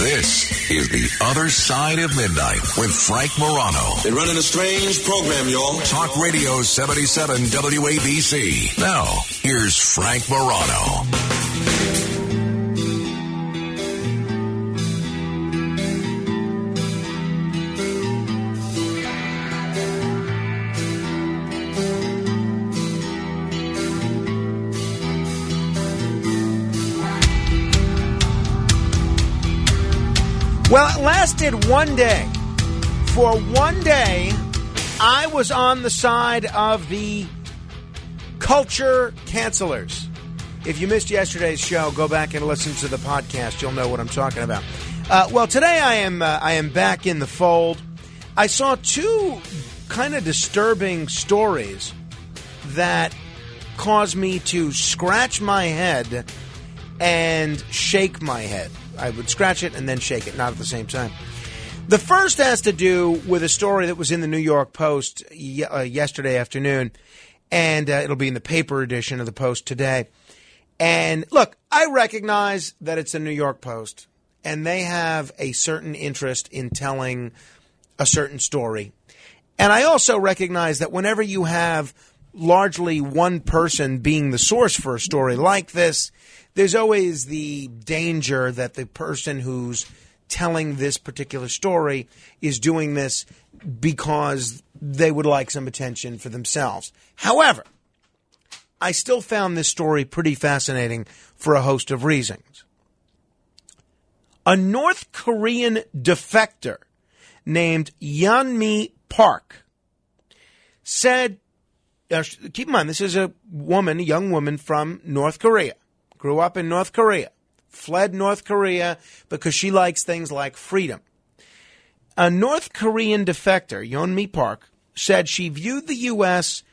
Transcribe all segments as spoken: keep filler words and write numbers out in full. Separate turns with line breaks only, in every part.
This is The Other Side of Midnight with Frank Morano.
They're running a strange program, y'all.
Talk Radio seventy-seven W A B C. Now, here's Frank Morano.
Well, it lasted one day. For one day, I was on the side of the culture cancelers. If you missed yesterday's show, go back and listen to the podcast. You'll know what I'm talking about. Uh, well, today I am uh, I am back in the fold. I saw two kind of disturbing stories that caused me to scratch my head and shake my head. I would scratch it and then shake it, not at the same time. The first has to do with a story that was in the New York Post y- uh, yesterday afternoon, and uh, it'll be in the paper edition of the Post today. And look, I recognize that it's a New York Post, and they have a certain interest in telling a certain story. And I also recognize that whenever you have largely one person being the source for a story like this, there's always the danger that the person who's telling this particular story is doing this because they would like some attention for themselves. However, I still found this story pretty fascinating for a host of reasons. A North Korean defector named Yeonmi Park said, uh, keep in mind, this is a woman, a young woman from North Korea. Grew up in North Korea, fled North Korea because she likes things like freedom. A North Korean defector, Yeonmi Park, said she viewed the U S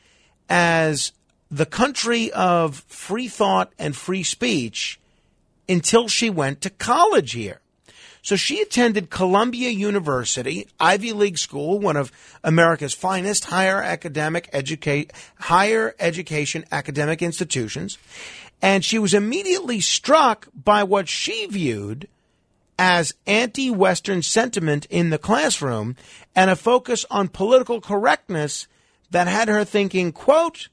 as the country of free thought and free speech until she went to college here. So she attended Columbia University, Ivy League school, one of America's finest higher academic educa- higher education academic institutions. And she was immediately struck by what she viewed as anti-Western sentiment in the classroom and a focus on political correctness that had her thinking, quote,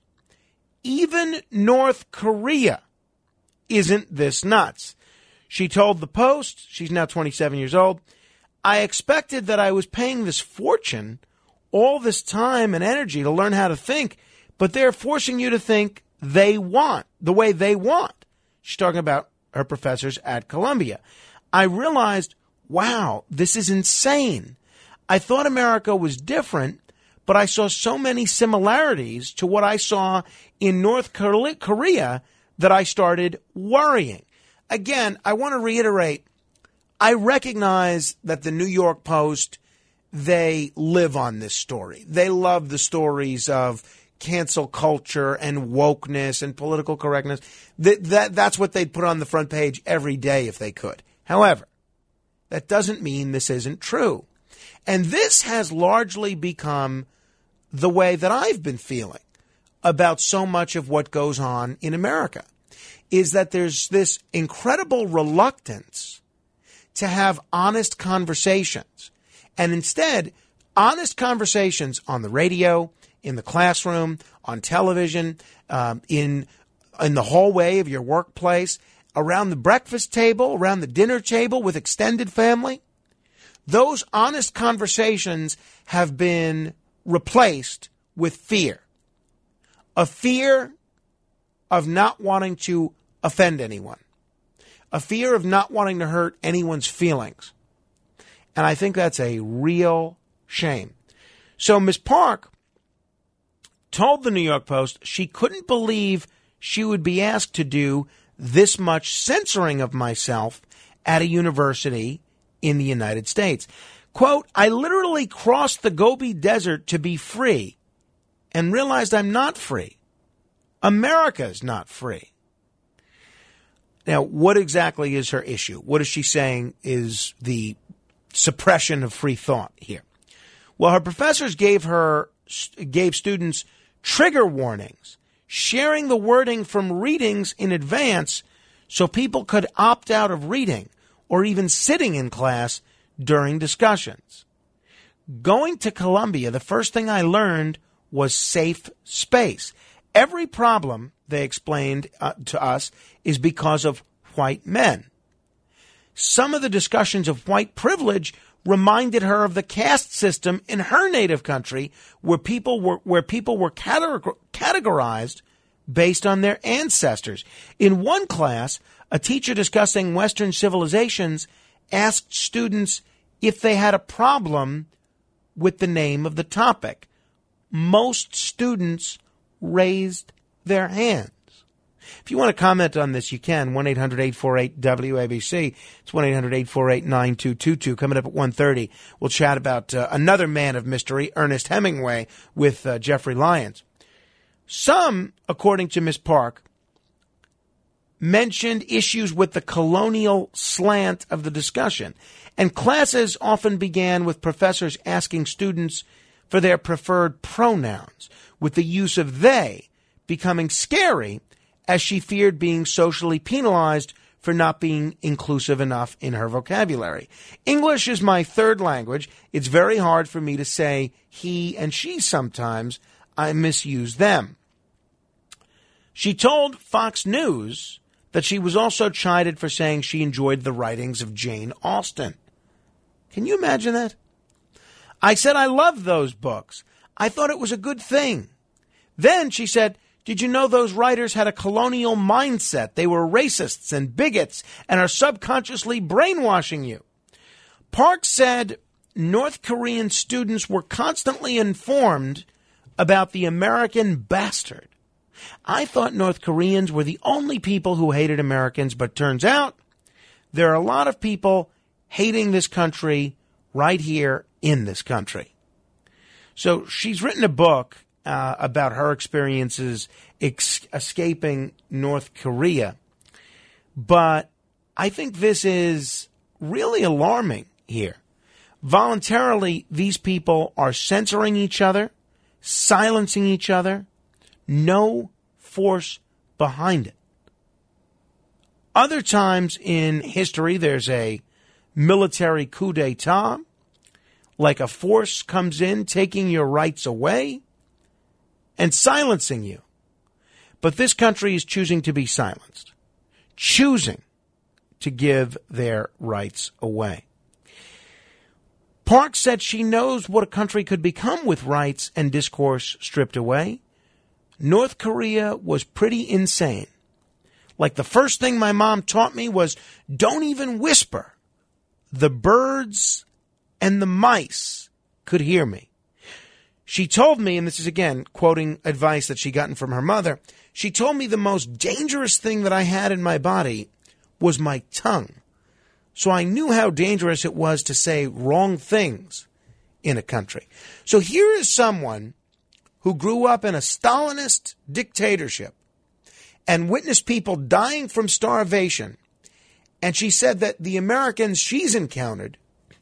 even North Korea isn't this nuts. She told the Post, she's now twenty-seven years old, I expected that I was paying this fortune, all this time and energy to learn how to think, but they're forcing you to think they want, the way they want. She's talking about her professors at Columbia. I realized, wow, this is insane. I thought America was different, but I saw so many similarities to what I saw in North Korea that I started worrying. Again, I want to reiterate, I recognize that the New York Post, they live on this story. They love the stories of cancel culture and wokeness and political correctness. That, that that's what they'd put on the front page every day if they could. However, that doesn't mean this isn't true. And this has largely become the way that I've been feeling about so much of what goes on in America, is that there's this incredible reluctance to have honest conversations. And instead, honest conversations on the radio, in the classroom, on television, um, in in the hallway of your workplace, around the breakfast table, around the dinner table with extended family. Those honest conversations have been replaced with fear. A fear of not wanting to offend anyone. A fear of not wanting to hurt anyone's feelings. And I think that's a real shame. So Miz Park told the New York Post she couldn't believe she would be asked to do this much censoring of myself at a university in the United States. Quote, I literally crossed the Gobi Desert to be free and realized I'm not free. America's not free. Now, what exactly is her issue? What is she saying is the suppression of free thought here? Well, her professors gave her gave students trigger warnings, sharing the wording from readings in advance so people could opt out of reading or even sitting in class during discussions. Going to Columbia, the first thing I learned was safe space. Every problem, they explained uh, to us, is because of white men. Some of the discussions of white privilege reminded her of the caste system in her native country, where people were where people were categorized based on their ancestors. In one class, a teacher discussing Western civilizations asked students if they had a problem with the name of the topic. Most students raised their hands. If you want to comment on this, you can. one eight hundred eight four eight W A B C. It's one eight hundred eight four eight nine two two two. Coming up at one thirty, we'll chat about uh, another man of mystery, Ernest Hemingway, with uh, Jeffrey Lyons. Some, according to Miz Park, mentioned issues with the colonial slant of the discussion. And classes often began with professors asking students for their preferred pronouns, with the use of they becoming scary as she feared being socially penalized for not being inclusive enough in her vocabulary. English is my third language. It's very hard for me to say he and she sometimes. I misuse them. She told Fox News that she was also chided for saying she enjoyed the writings of Jane Austen. Can you imagine that? I said I loved those books. I thought it was a good thing. Then she said, did you know those writers had a colonial mindset? They were racists and bigots and are subconsciously brainwashing you. Park said North Korean students were constantly informed about the American bastard. I thought North Koreans were the only people who hated Americans, but turns out there are a lot of people hating this country right here in this country. So she's written a book uh, about her experiences ex- escaping North Korea. But I think this is really alarming here. Voluntarily, these people are censoring each other, silencing each other. No force behind it. Other times in history, there's a military coup d'etat, like a force comes in taking your rights away and silencing you. But this country is choosing to be silenced, choosing to give their rights away. Park said she knows what a country could become with rights and discourse stripped away. North Korea was pretty insane. Like the first thing my mom taught me was don't even whisper. The birds and the mice could hear me. She told me, and this is again quoting advice that she gotten from her mother, she told me the most dangerous thing that I had in my body was my tongue. So I knew how dangerous it was to say wrong things in a country. So here is someone who grew up in a Stalinist dictatorship and witnessed people dying from starvation. And she said that the Americans she's encountered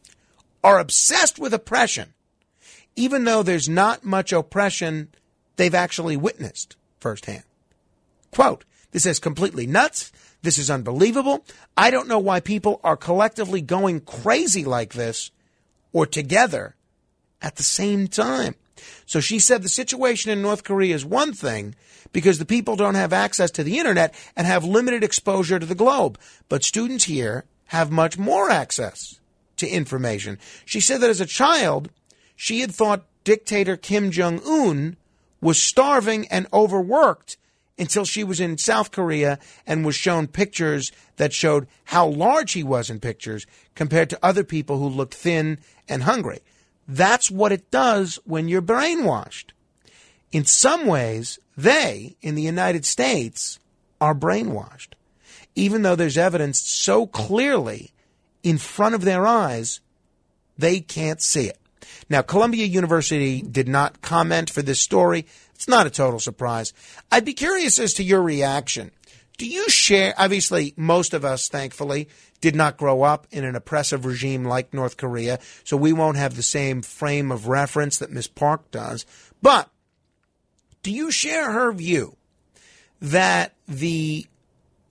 are obsessed with oppression, even though there's not much oppression they've actually witnessed firsthand. Quote, this is completely nuts. This is unbelievable. I don't know why people are collectively going crazy like this or together at the same time. So she said the situation in North Korea is one thing because the people don't have access to the internet and have limited exposure to the globe. But students here have much more access to information. She said that as a child, she had thought dictator Kim Jong-un was starving and overworked until she was in South Korea and was shown pictures that showed how large he was in pictures compared to other people who looked thin and hungry. That's what it does when you're brainwashed. In some ways, they, in the United States, are brainwashed, even though there's evidence so clearly in front of their eyes, they can't see it. Now, Columbia University did not comment for this story. It's not a total surprise. I'd be curious as to your reaction. Do you share, obviously, most of us, thankfully, did not grow up in an oppressive regime like North Korea, so we won't have the same frame of reference that Miz Park does. But do you share her view that the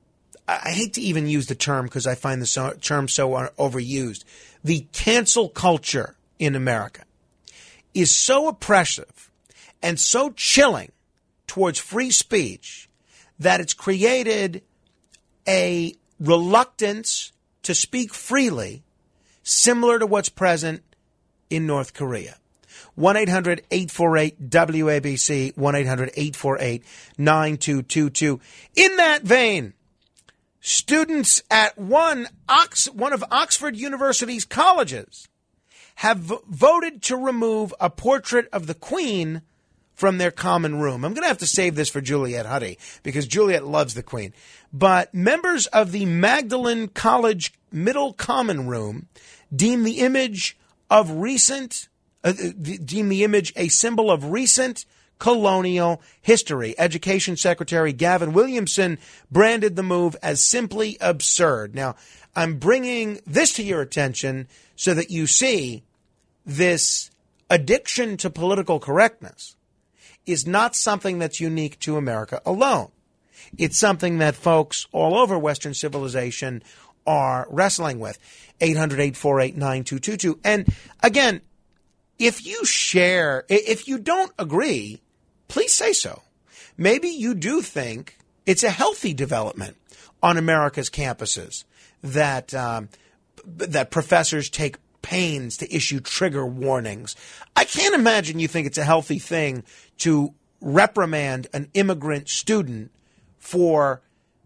I hate to even use the term because I find the so, term so overused. The cancel culture in America is so oppressive and so chilling towards free speech that it's created a reluctance to speak freely, similar to what's present in North Korea. one eight hundred eight four eight W A B C, one eight hundred eight four eight nine two two two. In that vein, students at one Ox, one of Oxford University's colleges have v- voted to remove a portrait of the Queen from their common room. I'm going to have to save this for Juliet Huddy because Juliet loves the Queen. But members of the Magdalen College Middle Common Room deem the image of recent, uh, deem the image a symbol of recent colonial history. Education Secretary Gavin Williamson branded the move as simply absurd. Now, I'm bringing this to your attention so that you see this addiction to political correctness is not something that's unique to America alone. It's something that folks all over Western civilization are wrestling with. eight hundred eight four eight nine two two two. And again, if you share, if you don't agree, please say so. Maybe you do think it's a healthy development on America's campuses that um, that professors take pains to issue trigger warnings. I can't imagine you think it's a healthy thing to reprimand an immigrant student for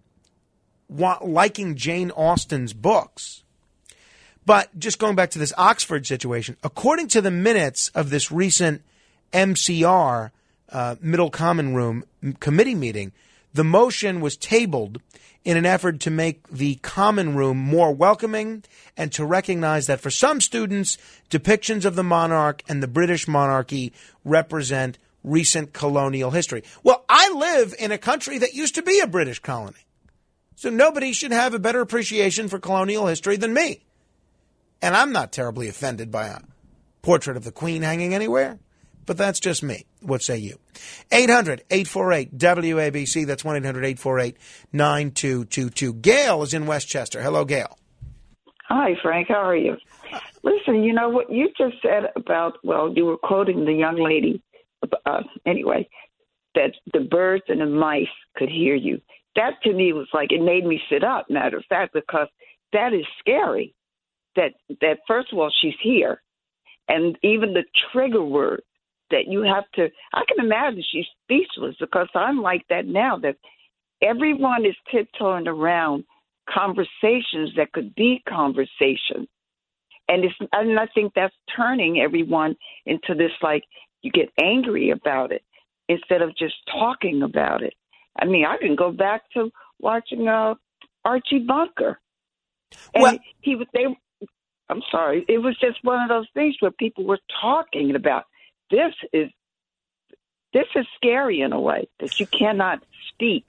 wa- liking Jane Austen's books. But just going back to this Oxford situation, according to the minutes of this recent M C R, uh, Middle Common Room committee meeting, the motion was tabled in an effort to make the common room more welcoming and to recognize that for some students, depictions of the monarch and the British monarchy represent recent colonial history. Well, I live in a country that used to be a British colony. So nobody should have a better appreciation for colonial history than me. And I'm not terribly offended by a portrait of the Queen hanging anywhere. But that's just me. What say you? eight hundred eight four eight W A B C. That's one eight hundred eight four eight nine two two two. Gail is in Westchester. Hello, Gail.
Hi, Frank. How are you? Listen, you know what you just said about, well, you were quoting the young lady, uh, anyway, that the birds and the mice could hear you. That to me was like, it made me sit up, matter of fact, because that is scary. That, that first of all, she's here. And even the trigger word that you have to, I can imagine she's speechless because I'm like that now, that everyone is tiptoeing around conversations that could be conversations. And it's, and I think that's turning everyone into this, like, you get angry about it instead of just talking about it. I mean, I can go back to watching uh, Archie Bunker. And well, he was, they, I'm sorry, it was just one of those things where people were talking about, this is, this is scary in a way that you cannot speak.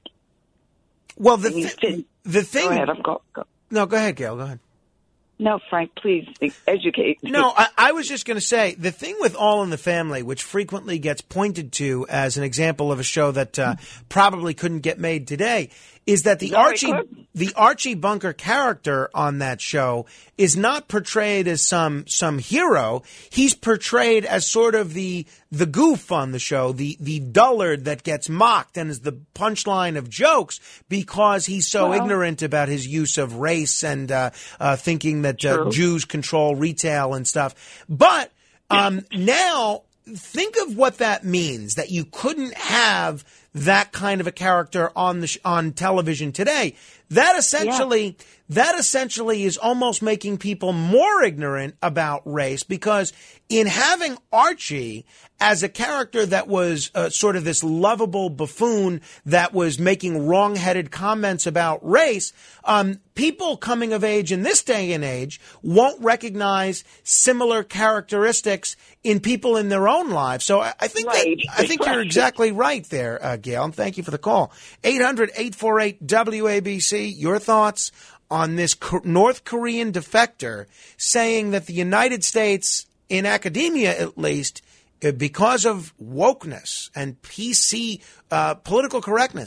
Well, the, th- the thing...
Go ahead. I'm go, go.
No, go ahead, Gail. Go ahead.
No, Frank, please educate me.
No, I, I was just going to say, the thing with All in the Family, which frequently gets pointed to as an example of a show that uh, probably couldn't get made today, is that the
no,
Archie the Archie Bunker character on that show is not portrayed as some some hero. He's portrayed as sort of the the goof on the show, the the dullard that gets mocked and is the punchline of jokes because he's so well, ignorant about his use of race and uh, uh, thinking that uh, Jews control retail and stuff. But um, now think of what that means, that you couldn't have that kind of a character on the sh- on television today. That essentially yeah. that essentially is almost making people more ignorant about race, because in having Archie as a character that was uh, sort of this lovable buffoon that was making wrong-headed comments about race, um, people coming of age in this day and age won't recognize similar characteristics in people in their own lives. So I, I think
right.
that, I think you're exactly right there, uh, Gail, and thank you for the call. eight hundred eight four eight W A B C, your thoughts on this North Korean defector saying that the United States, in academia at least, because of wokeness and P C uh, political correctness,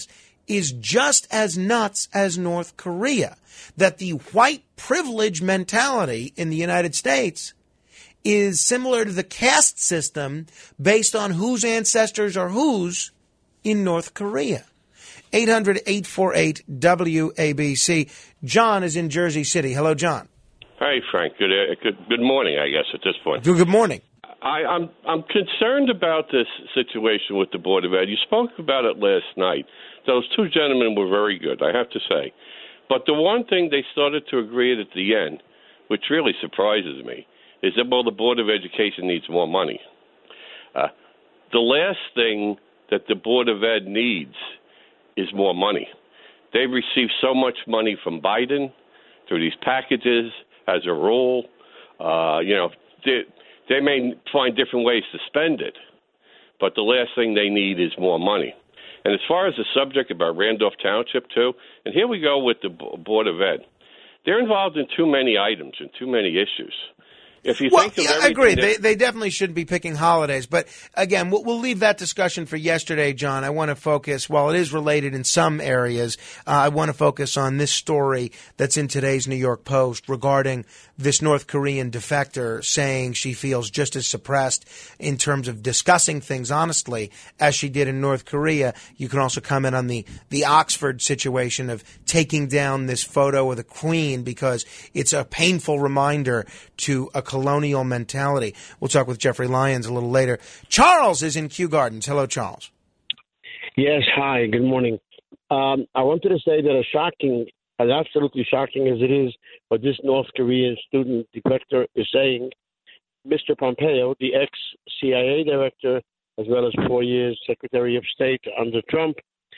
is just as nuts as North Korea. That the white privilege mentality in the United States is similar to the caste system based on whose ancestors are whose in North Korea. eight hundred, eight four eight, W A B C. John is in Jersey City. Hello, John.
Hi, Frank. Good, uh, good, good morning, I guess, at this point.
Good morning.
I, I'm I'm concerned about this situation with the Board of Ed. You spoke about it last night. Those two gentlemen were very good, I have to say. But the one thing they started to agree at the end, which really surprises me, is that, well, the Board of Education needs more money. Uh, the last thing that the Board of Ed needs is more money. They've received so much money from Biden through these packages as a rule. Uh, you know, they, they may find different ways to spend it, but the last thing they need is more money. And as far as the subject about Randolph Township, too, and here we go with the Board of Ed. They're involved in too many items and too many issues. If you
well,
think of
yeah, I agree.
That-
they, they definitely shouldn't be picking holidays. But, again, we'll, we'll leave that discussion for yesterday, John. I want to focus, while it is related in some areas, uh, I want to focus on this story that's in today's New York Post regarding this North Korean defector saying she feels just as suppressed in terms of discussing things honestly as she did in North Korea. You can also comment on the, the Oxford situation of taking down this photo of the Queen because it's a painful reminder to a colonial mentality. We'll talk with Jeffrey Lyons a little later. Charles is in Kew Gardens. Hello, Charles.
Yes, hi, good morning. Um, I wanted to say that as shocking, as absolutely shocking as it is what this North Korean student defector is saying, Mister Pompeo, the ex-C I A director, as well as four years Secretary of State under Trump,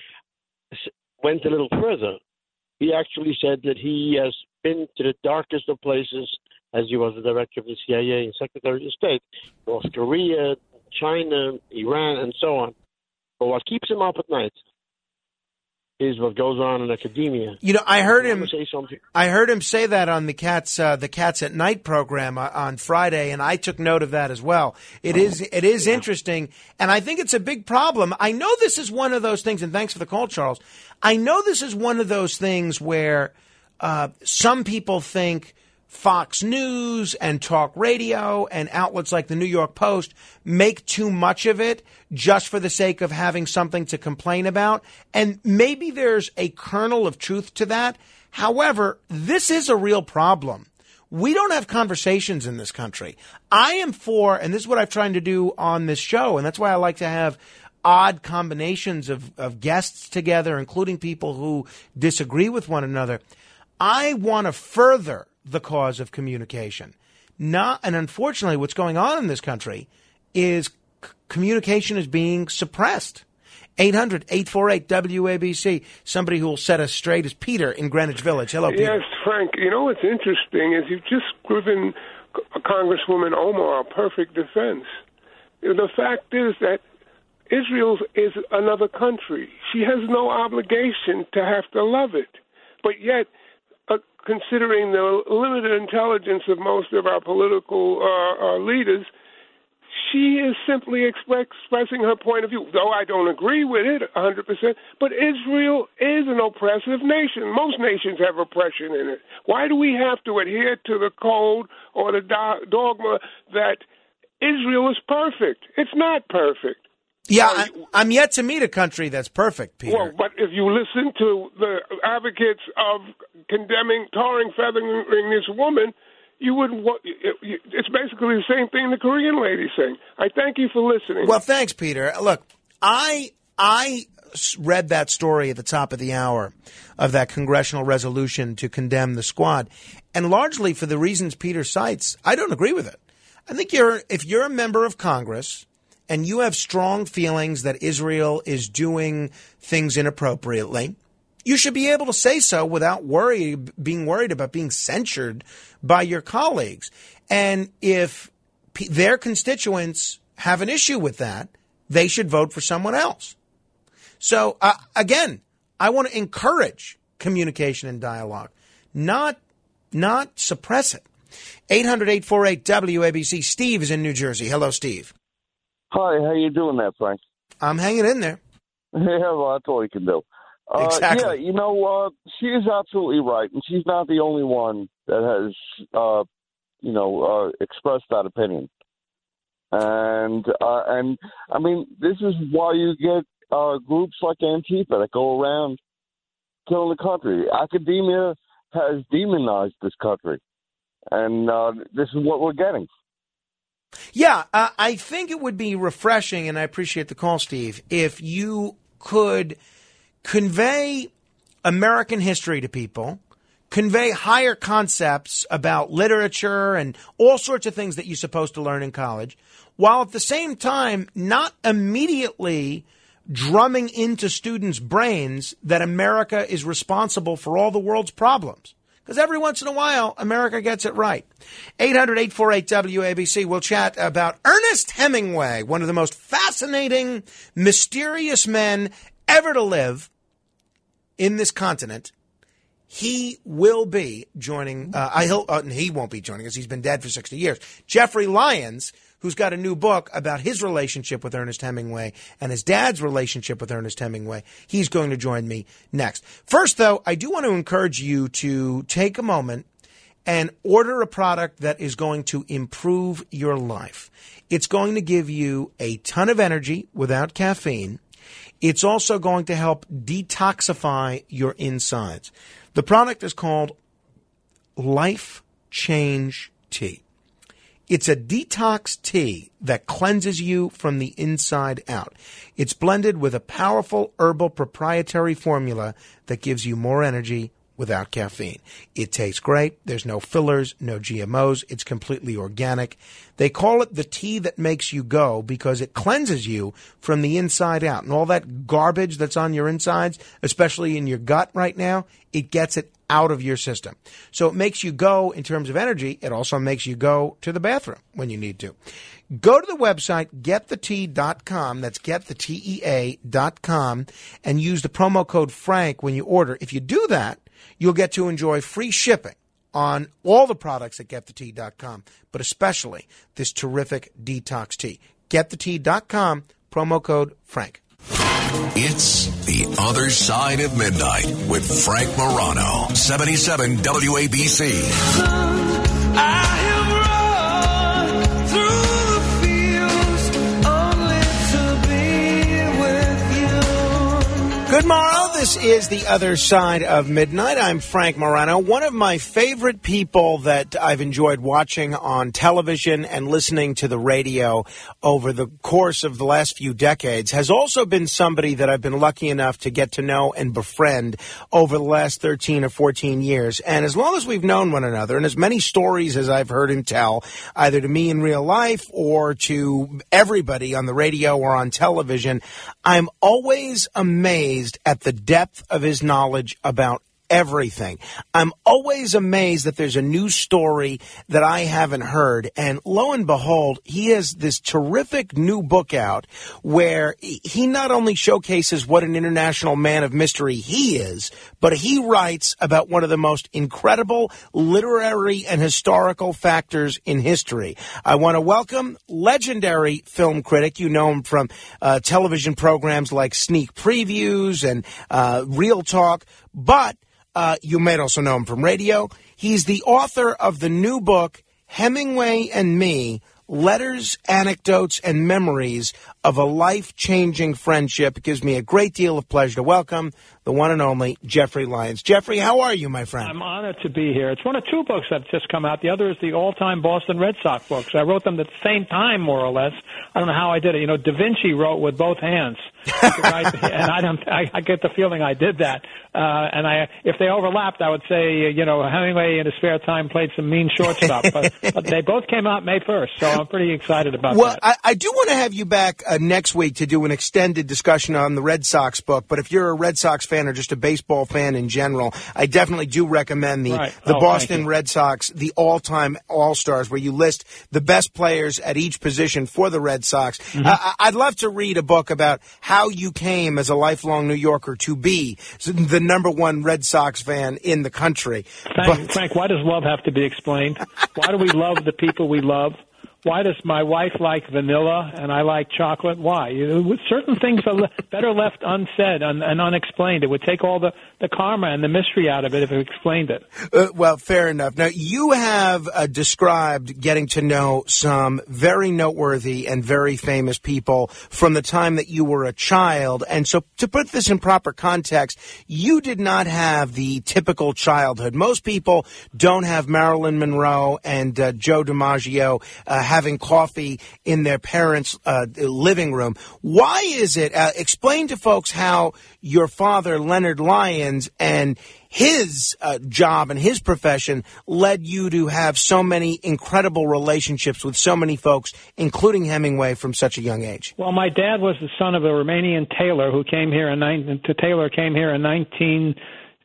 went a little further. He actually said that he has been to the darkest of places as he was the director of the C I A and Secretary of State, North Korea, China, Iran, and so on. But what keeps him up at night is what goes on in academia.
You know, I heard him.
Say something.
I heard him say that on the Cats, uh, the Cats at Night program uh, on Friday, and I took note of that as well. It is, it is yeah. interesting, and I think it's a big problem. I know this is one of those things, and thanks for the call, Charles. I know this is one of those things where uh, some people think Fox News and talk radio and outlets like the New York Post make too much of it just for the sake of having something to complain about. And maybe there's a kernel of truth to that. However, this is a real problem. We don't have conversations in this country. I am for, and this is what I've tried to do on this show, and that's why I like to have odd combinations of, of guests together, including people who disagree with one another. I want to further the cause of communication. Not, and unfortunately, what's going on in this country is c- communication is being suppressed. eight hundred, eight four eight, W A B C. Somebody who will set us straight is Peter in Greenwich Village. Hello, Peter.
Yes, Frank. You know what's interesting is you've just given Congresswoman Omar a perfect defense. The fact is that Israel is another country. She has no obligation to have to love it. But yet, Uh, considering the limited intelligence of most of our political uh, uh, leaders, she is simply express, expressing her point of view, though I don't agree with it one hundred percent. But Israel is an oppressive nation. Most nations have oppression in it. Why do we have to adhere to the code or the do- dogma that Israel is perfect? It's not perfect.
Yeah, I, I'm yet to meet a country that's perfect, Peter.
Well, but if you listen to the advocates of condemning, tarring, feathering this woman, you would. It's basically the same thing the Korean lady's saying. I thank you for listening.
Well, thanks, Peter. Look, I I read that story at the top of the hour of that congressional resolution to condemn the squad, and largely for the reasons Peter cites, I don't agree with it. I think you're if you're a member of Congress and you have strong feelings that Israel is doing things inappropriately, you should be able to say so without worry, being worried about being censured by your colleagues. And if p- their constituents have an issue with that, they should vote for someone else. So, uh, again, I want to encourage communication and dialogue, not not suppress it. eight hundred, eight four eight, W A B C. Steve is in New Jersey. Hello, Steve.
Hi, how you doing there, Frank?
I'm hanging in there.
Yeah, well, that's all you can do. Uh,
exactly.
Yeah, you know, uh, she is absolutely right, and she's not the only one that has, uh, you know, uh, expressed that opinion. And uh, and I mean, this is why you get uh, groups like Antifa that go around killing the country. Academia has demonized this country, and uh, this is what we're getting.
Yeah, uh, I think it would be refreshing, and I appreciate the call, Steve, if you could convey American history to people, convey higher concepts about literature and all sorts of things that you're supposed to learn in college, while at the same time not immediately drumming into students' brains that America is responsible for all the world's problems. Because every once in a while, America gets it right. eight hundred, eight four eight, W A B C. We'll chat about Ernest Hemingway, one of the most fascinating, mysterious men ever to live in this continent. He will be joining, uh, I hope, uh, he won't be joining us. He's been dead for sixty years. Jeffrey Lyons, who's got a new book about his relationship with Ernest Hemingway and his dad's relationship with Ernest Hemingway. He's going to join me next. First, though, I do want to encourage you to take a moment and order a product that is going to improve your life. It's going to give you a ton of energy without caffeine. It's also going to help detoxify your insides. The product is called Life Change Tea. It's a detox tea that cleanses you from the inside out. It's blended with a powerful herbal proprietary formula that gives you more energy without caffeine. It tastes great. There's no fillers, no G M Os. It's completely organic. They call it the tea that makes you go because it cleanses you from the inside out. And all that garbage that's on your insides, especially in your gut right now, it gets it out of your system. So it makes you go in terms of energy. It also makes you go to the bathroom when you need to. Go to the website, get the tea dot com. That's get the tea dot com, and use the promo code Frank when you order. If you do that, you'll get to enjoy free shipping on all the products at get the tea dot com, but especially this terrific detox tea. get the tea dot com, promo code Frank.
It's The Other Side of Midnight with Frank Morano, seventy-seven W A B C.
I have run through the fields only to be with you.
Good morrow. This is The Other Side of Midnight. I'm Frank Morano. One of my favorite people that I've enjoyed watching on television and listening to the radio over the course of the last few decades has also been somebody that I've been lucky enough to get to know and befriend over the last thirteen or fourteen years. And as long as we've known one another, and as many stories as I've heard him tell, either to me in real life or to everybody on the radio or on television, I'm always amazed at the depth of his knowledge about everything. I'm always amazed that there's a new story that I haven't heard. And lo and behold, he has this terrific new book out where he not only showcases what an international man of mystery he is, but he writes about one of the most incredible literary and historical factors in history. I want to welcome legendary film critic. You know him from uh, television programs like Sneak Previews and uh, Real Talk, but Uh, you may also know him from radio. He's the author of the new book, Hemingway and Me, Letters, Anecdotes, and Memories of a Life-Changing Friendship. It gives me a great deal of pleasure to welcome the one and only Jeffrey Lyons. Jeffrey, how are you, my friend?
I'm honored to be here. It's one of two books that have just come out. The other is the all-time Boston Red Sox books. I wrote them at the same time, more or less. I don't know how I did it. You know, Da Vinci wrote with both hands. I, and I don't. I, I get the feeling I did that. Uh, and I, if they overlapped, I would say, you know, Hemingway in his spare time played some mean shortstop. But, but they both came out May first, so I'm pretty excited about
well,
that.
Well, I, I do want to have you back uh, next week to do an extended discussion on the Red Sox book. But if you're a Red Sox fan or just a baseball fan in general, I definitely do recommend the
right.
the
oh,
Boston Red Sox, the all-time All-Stars, where you list the best players at each position for the Red Sox. Mm-hmm. I, I'd love to read a book about how you came as a lifelong New Yorker to be the number one Red Sox fan in the country.
Frank, but, Frank, why does love have to be explained? Why do we love the people we love? why does my wife like vanilla and I like chocolate? Why? You know, certain things are le- better left unsaid and, and unexplained. It would take all the, the karma and the mystery out of it if it explained it.
Uh, well, fair enough. Now, you have uh, described getting to know some very noteworthy and very famous people from the time that you were a child. And so to put this in proper context, you did not have the typical childhood. Most people don't have Marilyn Monroe and uh, Joe DiMaggio uh, having coffee in their parents' uh, living room. Why is it? Uh, explain to folks how your father, Leonard Lyons, and his uh, job and his profession led you to have so many incredible relationships with so many folks, including Hemingway, from such a young age.
Well, my dad was the son of a Romanian tailor who came here in nine, to Taylor came here in nineteen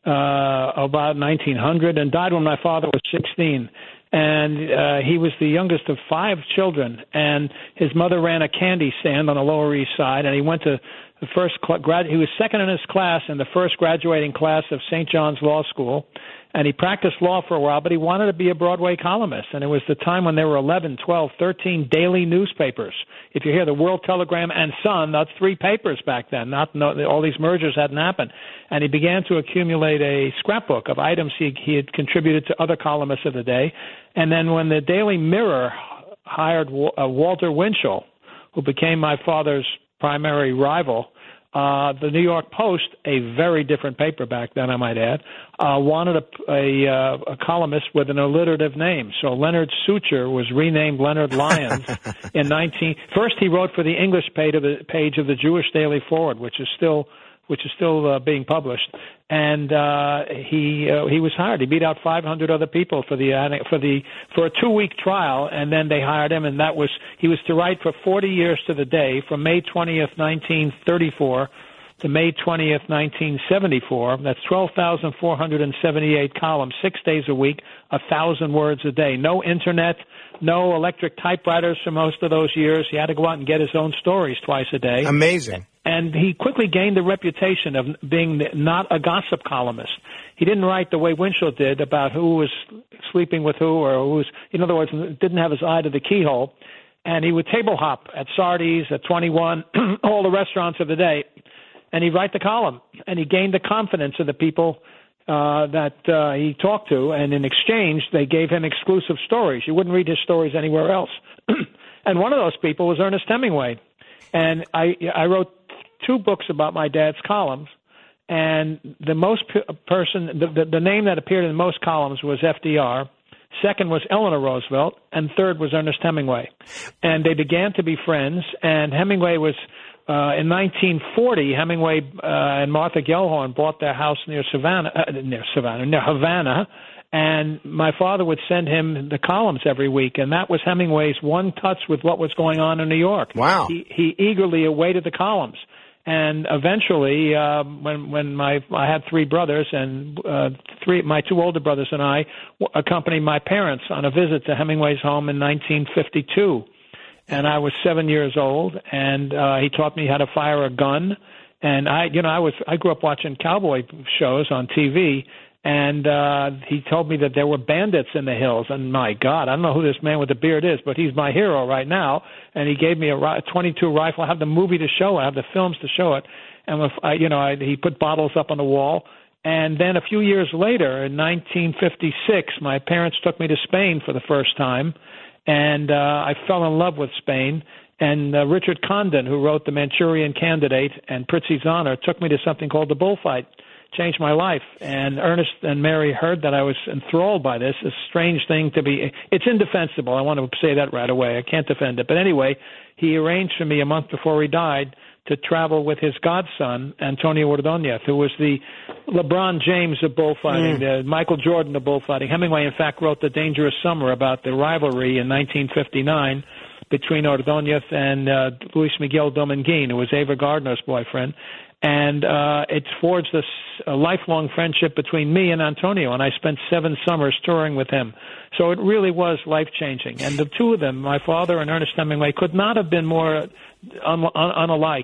uh, about nineteen hundred and died when my father was sixteen. And uh, he was the youngest of five children, and his mother ran a candy stand on the Lower East Side, and he went to the first cl- grad. He was second in his class in the first graduating class of Saint John's Law School, and he practiced law for a while, but he wanted to be a Broadway columnist, and it was the time when there were eleven, twelve, thirteen daily newspapers. If you hear the World Telegram and Sun, that's three papers back then. Not no, all these mergers hadn't happened. And he began to accumulate a scrapbook of items he, he had contributed to other columnists of the day. And then when the Daily Mirror hired uh, Walter Winchell, who became my father's primary rival, uh, the New York Post, a very different paper back then, I might add, uh, wanted a, a, uh, a columnist with an alliterative name. So Leonard Sucher was renamed Leonard Lyons in nineteen. First, he wrote for the English page of the, page of the Jewish Daily Forward, which is still which is still uh, being published, and uh, he uh, he was hired. He beat out five hundred other people for the for the for a two week trial, and then they hired him, and that was he was to write for forty years to the day, from May twentieth, nineteen thirty-four, to May twentieth, nineteen seventy-four. That's twelve thousand four hundred seventy-eight columns, six days a week, a thousand words a day. No internet, no electric typewriters for most of those years. He had to go out and get his own stories twice a day.
Amazing.
And he quickly gained the reputation of being not a gossip columnist. He didn't write the way Winchell did about who was sleeping with who, or who was, in other words, didn't have his eye to the keyhole. And he would table hop at Sardi's, at twenty-one, all the restaurants of the day. And he'd write the column. And he gained the confidence of the people uh, that uh, he talked to. And in exchange, they gave him exclusive stories. You wouldn't read his stories anywhere else. And one of those people was Ernest Hemingway. And I, I wrote two books about my dad's columns, and the most p- person, the, the, the name that appeared in the most columns was F D R. Second was Eleanor Roosevelt, and third was Ernest Hemingway. And they began to be friends, and Hemingway was, uh, in nineteen forty, Hemingway uh, and Martha Gellhorn bought their house near Savannah, uh, near Savannah, near Havana, and my father would send him the columns every week, and that was Hemingway's one touch with what was going on in New York.
Wow.
He, he eagerly awaited the columns. And eventually, uh, when when my I had three brothers, and uh, three my two older brothers and I w- accompanied my parents on a visit to Hemingway's home in nineteen fifty-two, and I was seven years old, and uh, he taught me how to fire a gun, and I you know I was I grew up watching cowboy shows on T V. And uh, he told me that there were bandits in the hills. And my God, I don't know who this man with the beard is, but he's my hero right now. And he gave me a twenty-two rifle. I have the movie to show it. I have the films to show it. And if I, you know, I, he put bottles up on the wall. And then a few years later, in nineteen fifty-six, my parents took me to Spain for the first time, and uh, I fell in love with Spain. And uh, Richard Condon, who wrote The Manchurian Candidate and Prizzi's Honor, took me to something called the Bullfight. Changed my life. And Ernest and Mary heard that I was enthralled by this. A strange thing to be. It's indefensible. I want to say that right away. I can't defend it. But anyway, he arranged for me a month before he died to travel with his godson, Antonio Ordóñez, who was the LeBron James of bullfighting, mm. the Michael Jordan of bullfighting. Hemingway, in fact, wrote The Dangerous Summer about the rivalry in nineteen fifty-nine between Ordóñez and uh, Luis Miguel Dominguín, who was Ava Gardner's boyfriend. And uh, it's forged this a lifelong friendship between me and Antonio, and I spent seven summers touring with him. So it really was life-changing. And the two of them, my father and Ernest Hemingway, could not have been more un- un- unalike.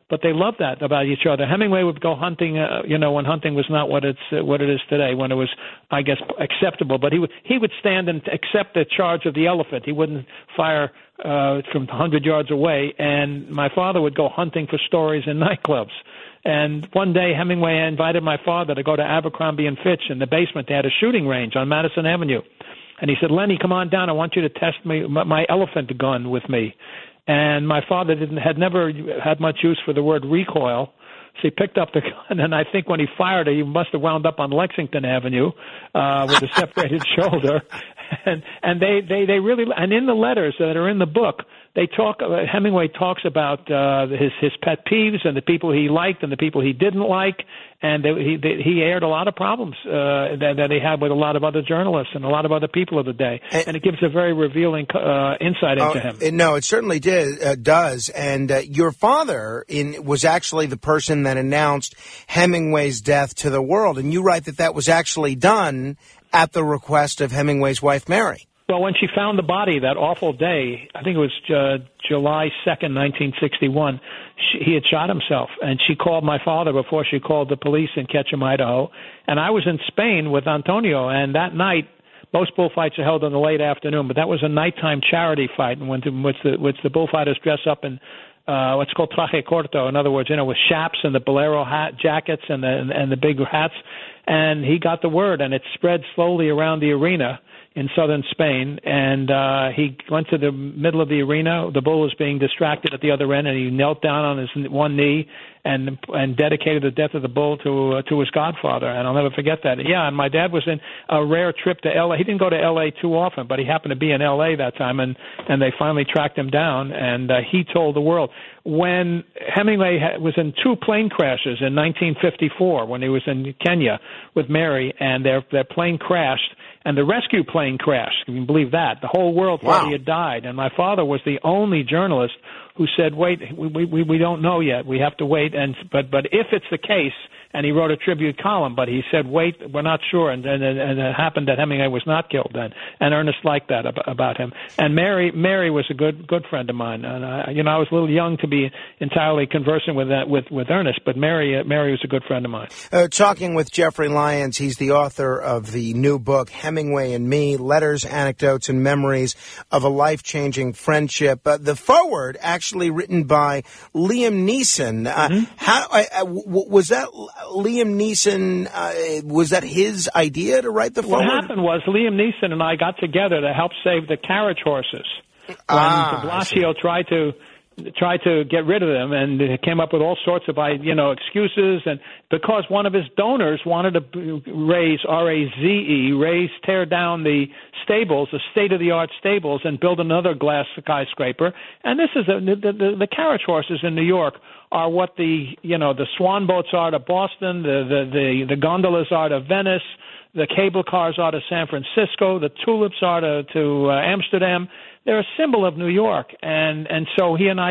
but they loved that about each other. Hemingway would go hunting, uh, you know, when hunting was not what it's uh, what it is today, when it was, I guess, acceptable. But he would he would stand and accept the charge of the elephant. He wouldn't fire uh, from one hundred yards away. And my father would go hunting for stories in nightclubs. And one day, Hemingway invited my father to go to Abercrombie and Fitch in the basement. They had a shooting range on Madison Avenue. And he said, Lenny, come on down. I want you to test me, my elephant gun with me. And my father didn't had never had much use for the word recoil. So he picked up the gun, and I think when he fired it, he must have wound up on Lexington Avenue uh, with a separated shoulder. And and they, they, they really – and in the letters that are in the book, they talk uh, – Hemingway talks about uh, his, his pet peeves and the people he liked and the people he didn't like. And they, he they, he aired a lot of problems uh, that, that he had with a lot of other journalists and a lot of other people of the day. And, and it gives a very revealing uh, insight into
uh,
him.
No, it certainly did, uh, does. And uh, your father in, was actually the person that announced Hemingway's death to the world. And you write that that was actually done at the request of Hemingway's wife, Mary.
Well, when she found the body that awful day, I think it was uh, July second, nineteen sixty-one, she, he had shot himself. And she called my father before she called the police in Ketchum, Idaho. And I was in Spain with Antonio, and that night, most bullfights are held in the late afternoon, but that was a nighttime charity fight in which the, which the bullfighters dress up in uh, what's called traje corto. In other words, you know, with chaps and the bolero hat jackets and the, and the big hats. And he got the word, and it spread slowly around the arena in southern Spain, and uh, he went to the middle of the arena. The bull was being distracted at the other end, and he knelt down on his one knee and and dedicated the death of the bull to uh, to his godfather. And I'll never forget that. Yeah, and my dad was in a rare trip to L A. He didn't go to L A too often, but he happened to be in L A that time, and, and they finally tracked him down, and uh, he told the world. When Hemingway was in two plane crashes in nineteen fifty-four, when he was in Kenya with Mary, and their their plane crashed, and the rescue plane crashed. Can you believe that? The whole world thought wow. he had died. And my father was the only journalist who said, wait, we, we, we don't know yet. We have to wait. And but, but if it's the case, and he wrote a tribute column, but he said, wait, we're not sure. And, and, and it happened that Hemingway was not killed then. And Ernest liked that about him. And Mary Mary was a good good friend of mine. And, I, you know, I was a little young to be entirely conversing with that, with, with Ernest, but Mary, uh, Mary was a good friend of mine.
Uh, talking with Jeffrey Lyons, he's the author of the new book, Hemingway and Me, Letters, Anecdotes, and Memories of a Life-Changing Friendship. Uh, the foreword, actually written by Liam Neeson. Uh, mm-hmm. how uh, w- was that... Liam Neeson, uh, was that his idea to write the foreword?
What happened was Liam Neeson and I got together to help save the carriage horses. When
ah,
de Blasio tried to tried to get rid of them, and came up with all sorts of, you know, excuses, and because one of his donors wanted to raise R A Z E, raise, tear down the stables, the state-of-the-art stables, and build another glass skyscraper. And this is a, the, the the carriage horses in New York are what the, you know, the swan boats are to Boston, the the the, the gondolas are to Venice, the cable cars are to San Francisco, the tulips are to, to uh, Amsterdam. They're a symbol of New York, and, and so he and I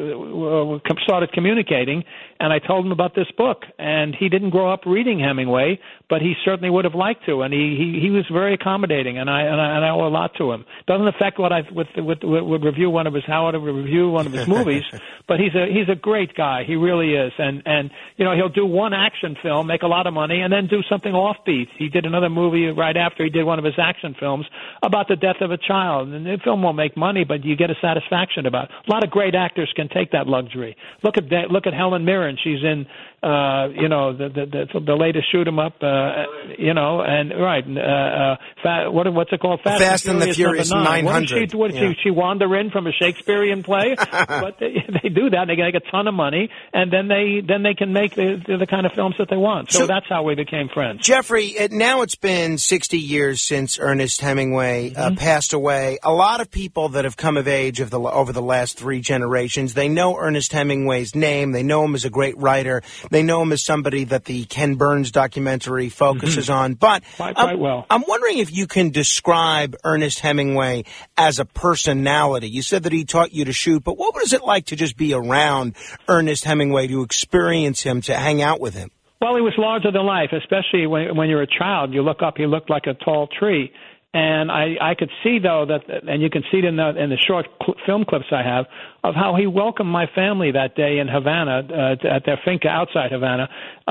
uh, started communicating, and I told him about this book, and he didn't grow up reading Hemingway, but he certainly would have liked to, and he, he, he was very accommodating, and I, and I and I owe a lot to him. Doesn't affect what I would, would, would review one of his how to review one of his movies, but he's a he's a great guy. He really is, and and you know he'll do one action film, make a lot of money, and then do something offbeat. He did another movie right after he did one of his action films about the death of a child, and the film won't make money, but you get a satisfaction about it. A lot of great actors can take that luxury. Look at look at Helen Mirren. She's in, uh, you know, the the, the, the latest shoot 'em up, uh, you know, and right, uh, uh, fa- what what's it called?
Fast, Fast and the Furious nine hundred.
What did she, what did
yeah.
she, she wander in from a Shakespearean play? But they, they do that. They make a ton of money, and then they then they can make the, the kind of films that they want. So, so that's how we became friends.
Jeffrey, now it's been sixty years since Ernest Hemingway uh, mm-hmm. passed away. A lot of people that have come of age of the, over the last three generations, they know Ernest Hemingway's name. They know him as a great writer. They know him as somebody that the Ken Burns documentary focuses mm-hmm. on. But
quite, quite
I'm,
well.
I'm wondering if you can describe Ernest Hemingway as a personality. You said that he taught you to shoot, but what was it like to just be around Ernest Hemingway, to experience him, to hang out with him?
Well, he was larger than life, especially when, when you're a child. You look up, he looked like a tall tree. And I, I could see, though, that, and you can see it in the, in the short cl- film clips I have, of how he welcomed my family that day in Havana, uh, at their finca outside Havana.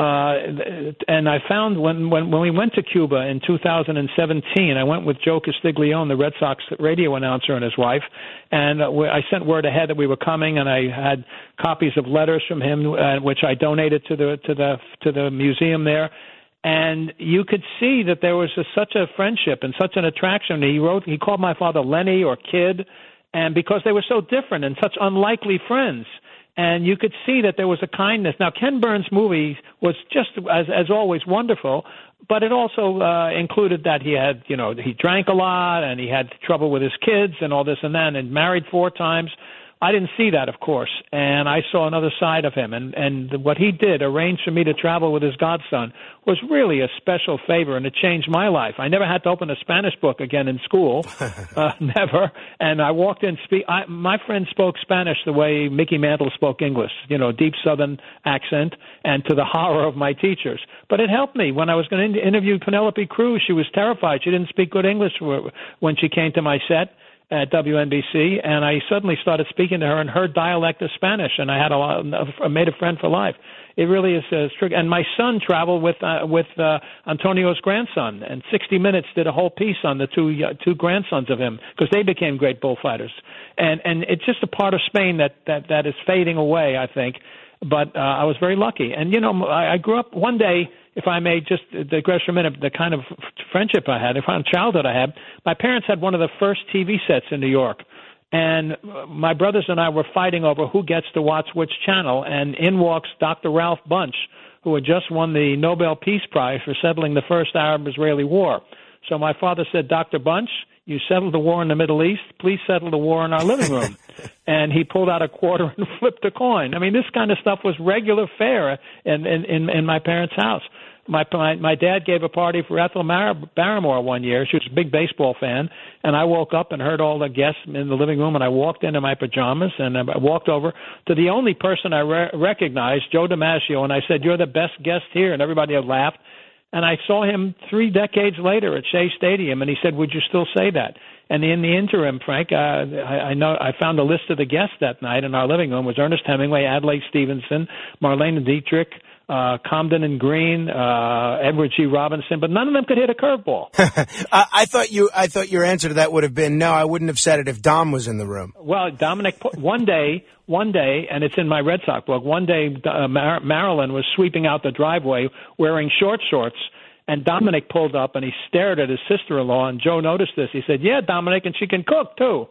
Uh, and I found when, when, when we went to Cuba in two thousand seventeen, I went with Joe Castiglione, the Red Sox radio announcer, and his wife. And uh, I sent word ahead that we were coming, and I had copies of letters from him, uh, which I donated to the to the to the museum there. And you could see that there was a, such a friendship and such an attraction. He wrote, he called my father Lenny or Kid, and because they were so different and such unlikely friends. And you could see that there was a kindness. Now, Ken Burns' movie was just, as as always, wonderful, but it also uh, included that he had, you know, he drank a lot and he had trouble with his kids and all this and that, and married four times. I didn't see that, of course, and I saw another side of him. And, and what he did, arrange for me to travel with his godson, was really a special favor, and it changed my life. I never had to open a Spanish book again in school, uh, never. And I walked in, speak. I, my friend spoke Spanish the way Mickey Mantle spoke English, you know, deep Southern accent, and to the horror of my teachers. But it helped me. When I was going to interview Penelope Cruz, she was terrified. She didn't speak good English when she came to my set at W N B C, and I suddenly started speaking to her in her dialect of Spanish, and I had a lot, I made a friend for life. It really is a strict. And my son traveled with uh, with uh, Antonio's grandson, and sixty minutes did a whole piece on the two uh, two grandsons of him, because they became great bullfighters. And and it's just a part of Spain that that that is fading away, I think. But uh, I was very lucky, and you know, I, I grew up one day. If I may just digress for a minute, the kind of friendship I had, the kind of childhood I had, my parents had one of the first T V sets in New York. And my brothers and I were fighting over who gets to watch which channel. And in walks Doctor Ralph Bunche, who had just won the Nobel Peace Prize for settling the first Arab-Israeli war. So my father said, Doctor Bunche, you settled the war in the Middle East. Please settle the war in our living room. And he pulled out a quarter and flipped a coin. I mean, this kind of stuff was regular fare in, in, in, in my parents' house. My, my my dad gave a party for Ethel Mar- Barrymore one year. She was a big baseball fan, and I woke up and heard all the guests in the living room, and I walked into my pajamas, and I walked over to the only person I re- recognized, Joe DiMaggio, and I said, "You're the best guest here," and everybody had laughed. And I saw him three decades later at Shea Stadium, and he said, "Would you still say that?" And in the interim, Frank, uh, I, I know I found a list of the guests that night in our living room. It was Ernest Hemingway, Adlai Stevenson, Marlene Dietrich, uh, Comden and Green, uh, Edward G. Robinson, but none of them could hit a curveball.
I, I thought you, I thought your answer to that would have been no. I wouldn't have said it if Dom was in the room.
Well, Dominic, one day, one day, and it's in my Red Sox book. One day, uh, Mar- Marilyn was sweeping out the driveway wearing short shorts. And Dominic pulled up, and he stared at his sister-in-law, and Joe noticed this. He said, "Yeah, Dominic, and she can cook, too."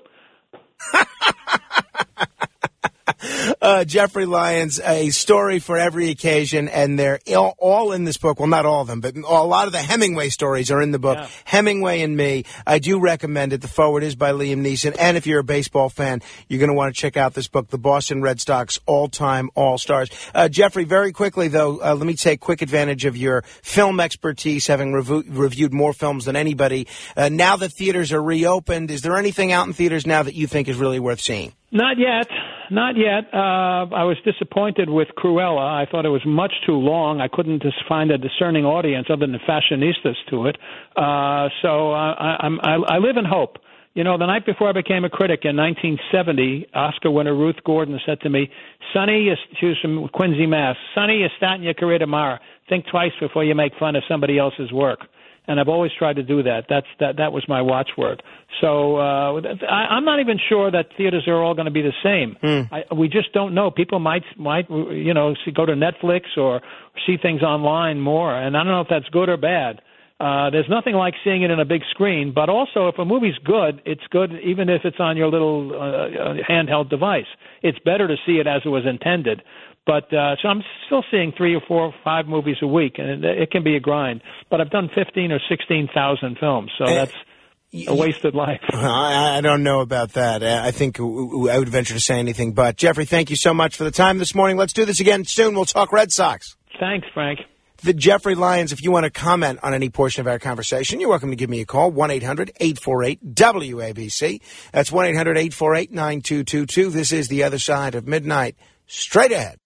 uh, Jeffrey Lyons, a story for every occasion, and they're all, all in this book. Well, not all of them, but a lot of the Hemingway stories are in the book. Yeah. Hemingway and Me. I do recommend it. The foreword is by Liam Neeson. And if you're a baseball fan, you're going to want to check out this book, The Boston Red Sox All-Time All-Stars. Uh, Jeffrey, very quickly, though, uh, let me take quick advantage of your film expertise, having revu- reviewed more films than anybody. Uh, now that theaters are reopened, is there anything out in theaters now that you think is really worth seeing?
Not yet. Not yet. Uh, I was disappointed with Cruella. I thought it was much too long. I couldn't just find a discerning audience other than the fashionistas to it. Uh, so I, I, I, I live in hope. You know, the night before I became a critic in nineteen seventy, Oscar winner Ruth Gordon said to me, Sonny, she was from Quincy, Mass. Sonny, you're starting your career tomorrow. Think twice before you make fun of somebody else's work. And I've always tried to do that. That's that. That was my watchword. So uh, I, I'm not even sure that theaters are all going to be the same. Mm. I, we just don't know. People might might you know see, go to Netflix or see things online more, and I don't know if that's good or bad. Uh, there's nothing like seeing it in a big screen, but also if a movie's good, it's good even if it's on your little uh, handheld device. It's better to see it as it was intended. But uh, so I'm still seeing three or four or five movies a week, and it, it can be a grind. But I've done fifteen or sixteen thousand films, so that's a wasted life.
I, I don't know about that. I think I would venture to say anything. But Jeffrey, thank you so much for the time this morning. Let's do this again soon. We'll talk Red Sox.
Thanks, Frank.
The Jeffrey Lyons, if you want to comment on any portion of our conversation, you're welcome to give me a call, one eight hundred eight four eight W A B C. That's one eight hundred eight four eight nine two two two. This is The Other Side of Midnight. Straight ahead.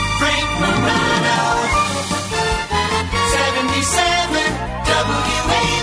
seventy-seven W A B C.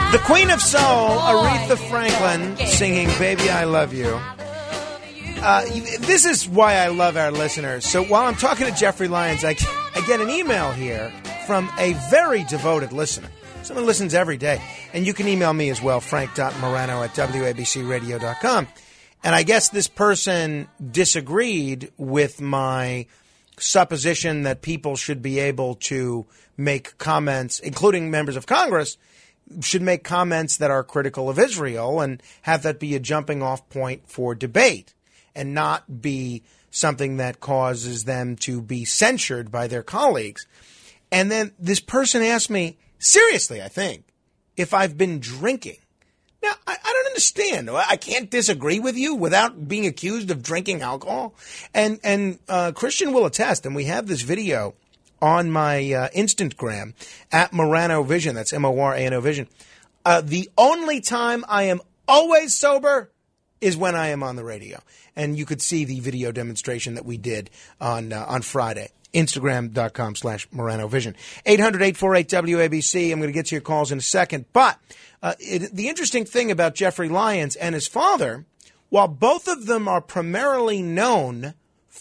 The Queen of Soul, Aretha Franklin, singing Baby I Love You. Uh, this is why I love our listeners. So while I'm talking to Jeffrey Lyons, I, I get an email here from a very devoted listener. Someone listens every day. And you can email me as well, frank dot morano at w a b c radio dot com. And I guess this person disagreed with my supposition that people should be able to make comments, including members of Congress, should make comments that are critical of Israel and have that be a jumping off point for debate and not be something that causes them to be censured by their colleagues. And then this person asked me, seriously, I think, if I've been drinking. Now, I, I don't understand. I can't disagree with you without being accused of drinking alcohol. And and uh, Christian will attest, and we have this video on my uh, Instagram at Morano Vision. That's M O R A N O Vision. Uh, the only time I am always sober is when I am on the radio. And you could see the video demonstration that we did on uh, on Friday. Instagram.com slash Morano Vision. eight hundred, eight four eight, W A B C. I'm going to get to your calls in a second. But uh, it, the interesting thing about Jeffrey Lyons and his father, while both of them are primarily known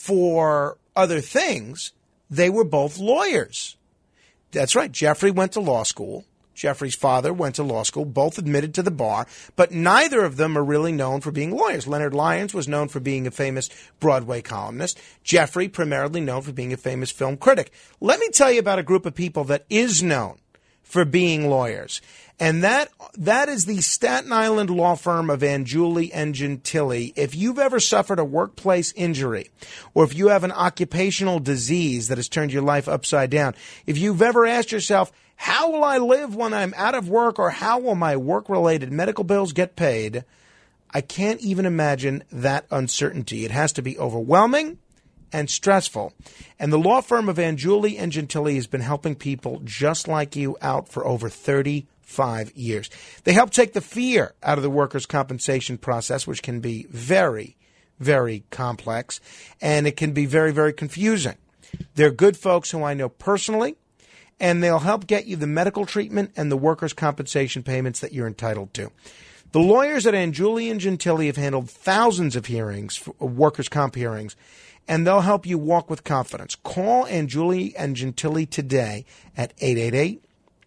for other things, they were both lawyers. That's right. Jeffrey went to law school. Jeffrey's father went to law school, both admitted to the bar, but neither of them are really known for being lawyers. Leonard Lyons was known for being a famous Broadway columnist. Jeffrey, primarily known for being a famous film critic. Let me tell you about a group of people that is known for being lawyers. And that that is the Staten Island law firm of Angiuli and Gentili. If you've ever suffered a workplace injury, or if you have an occupational disease that has turned your life upside down, if you've ever asked yourself, how will I live when I'm out of work, or how will my work-related medical bills get paid? I can't even imagine that uncertainty. It has to be overwhelming and stressful. And the law firm of Angiuli and Gentili has been helping people just like you out for over thirty-five years. They help take the fear out of the workers' compensation process, which can be very, very complex, and it can be very, very confusing. They're good folks who I know personally, and they'll help get you the medical treatment and the workers' compensation payments that you're entitled to. The lawyers at Angiuli and Gentili have handled thousands of hearings, workers' comp hearings, and they'll help you walk with confidence. Call Angiuli and Gentili today at eight eight eight,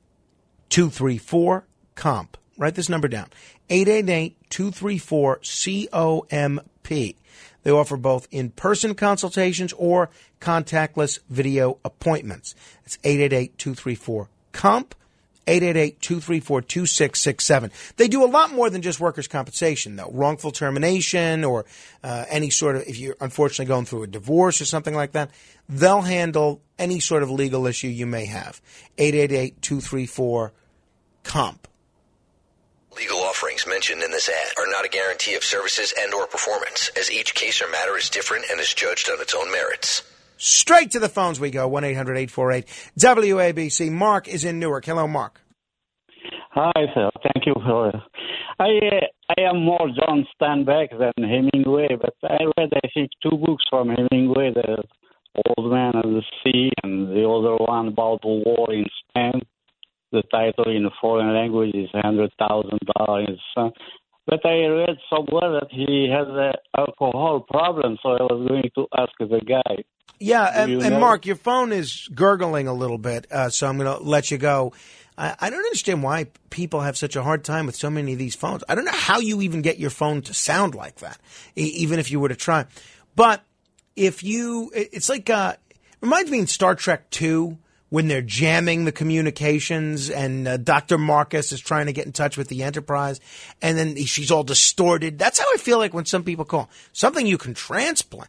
two three four, C O M P. Write this number down, eight eight eight, two three four, C O M P. They offer both in-person consultations or contactless video appointments. It's eight eight eight, two three four, C O M P, eight eight eight, two three four, two six six seven. They do a lot more than just workers' compensation, though. Wrongful termination or uh, any sort of, if you're unfortunately going through a divorce or something like that, they'll handle any sort of legal issue you may have. eight eight eight, two three four, C O M P.
Legal offerings mentioned in this ad are not a guarantee of services and or performance, as each case or matter is different and is judged on its own merits.
Straight to the phones we go, one eight hundred, eight four eight, W A B C. Mark is in Newark. Hello, Mark.
Hi, sir. Thank you. For, I uh, I am more John Steinbeck than Hemingway, but I read, I think, two books from Hemingway, The Old Man of the Sea and the other one about the war in Spain. The title in a foreign language is one hundred thousand dollars. But I read somewhere that he has an alcohol problem, so I was going to ask the guy.
Yeah, and,
you
and
know?
Mark, your phone is gurgling a little bit, uh, so I'm going to let you go. I, I don't understand why people have such a hard time with so many of these phones. I don't know how you even get your phone to sound like that, e- even if you were to try. But if you, it's like, uh, it reminds me in Star Trek two, when they're jamming the communications and uh, Doctor Marcus is trying to get in touch with the Enterprise, and then she's all distorted. That's how I feel like when some people call. Something you can transplant,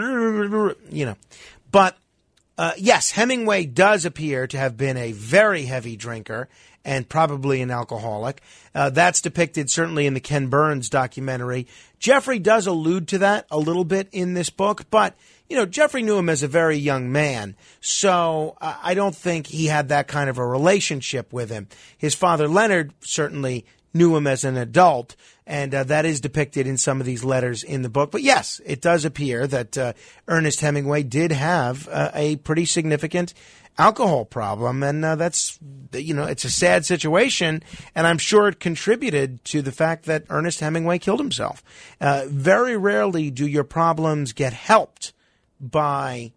you know. But, uh, yes, Hemingway does appear to have been a very heavy drinker and probably an alcoholic. Uh, that's depicted certainly in the Ken Burns documentary. Jeffrey does allude to that a little bit in this book, but you know, Jeffrey knew him as a very young man, so uh, I don't think he had that kind of a relationship with him. His father, Leonard, certainly knew him as an adult, and uh, that is depicted in some of these letters in the book. But yes, it does appear that uh, Ernest Hemingway did have uh, a pretty significant alcohol problem, and uh, that's, you know, it's a sad situation, and I'm sure it contributed to the fact that Ernest Hemingway killed himself. Uh, very rarely do your problems get helped by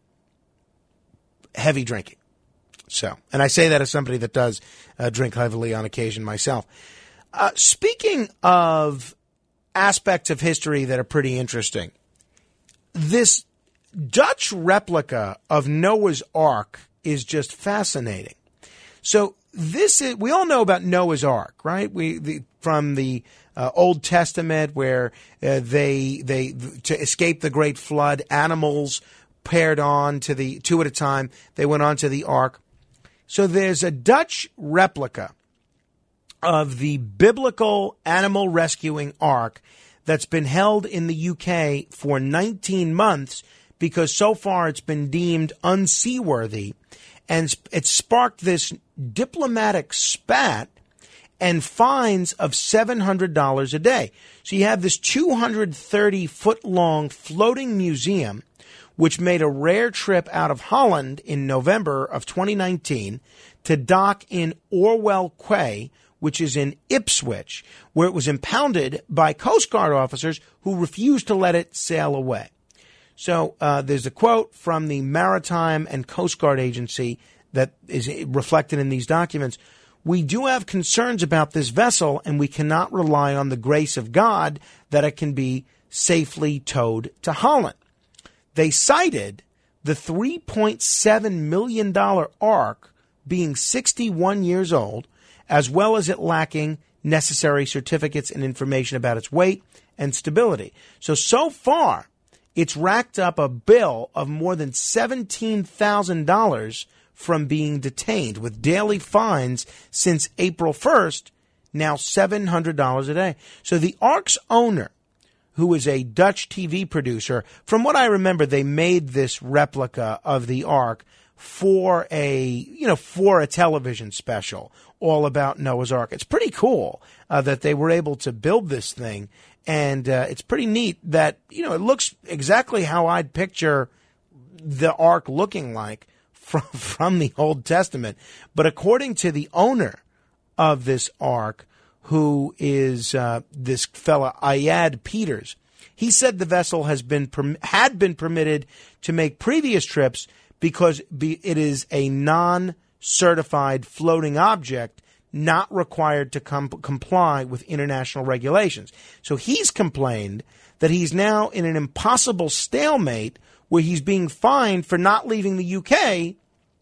heavy drinking. So, and I say that as somebody that does uh, drink heavily on occasion myself. Uh, speaking of aspects of history that are pretty interesting, this Dutch replica of Noah's Ark is just fascinating. So this is, we all know about Noah's Ark, right? We the, from the uh, Old Testament, where uh, they they to escape the great flood, animals paired on to the two at a time. They went onto the ark. So there's a Dutch replica of the biblical animal rescuing ark that's been held in the U K for nineteen months because so far it's been deemed unseaworthy, and it sparked this diplomatic spat and fines of seven hundred dollars a day. So you have this two hundred thirty foot long floating museum, which made a rare trip out of Holland in November of twenty nineteen to dock in Orwell Quay, which is in Ipswich, where it was impounded by Coast Guard officers who refused to let it sail away. So uh, there's a quote from the Maritime and Coast Guard Agency that is reflected in these documents. We do have concerns about this vessel, and we cannot rely on the grace of God that it can be safely towed to Holland. They cited the three point seven million dollars ark being sixty-one years old, as well as it lacking necessary certificates and information about its weight and stability. So, so far, it's racked up a bill of more than seventeen thousand dollars from being detained, with daily fines since April first, now seven hundred dollars a day. So the ark's owner, who is a Dutch T V producer, from what I remember, they made this replica of the ark for a, you know, for a television special all about Noah's Ark. It's pretty cool uh, that they were able to build this thing, and uh, it's pretty neat that, you know, it looks exactly how I'd picture the ark looking like from, from the Old Testament. But according to the owner of this ark, who is uh, this fella Ayad Peters, he said the vessel has been perm- had been permitted to make previous trips because be- it is a non-certified floating object not required to com- comply with international regulations. So he's complained that he's now in an impossible stalemate where he's being fined for not leaving the U K,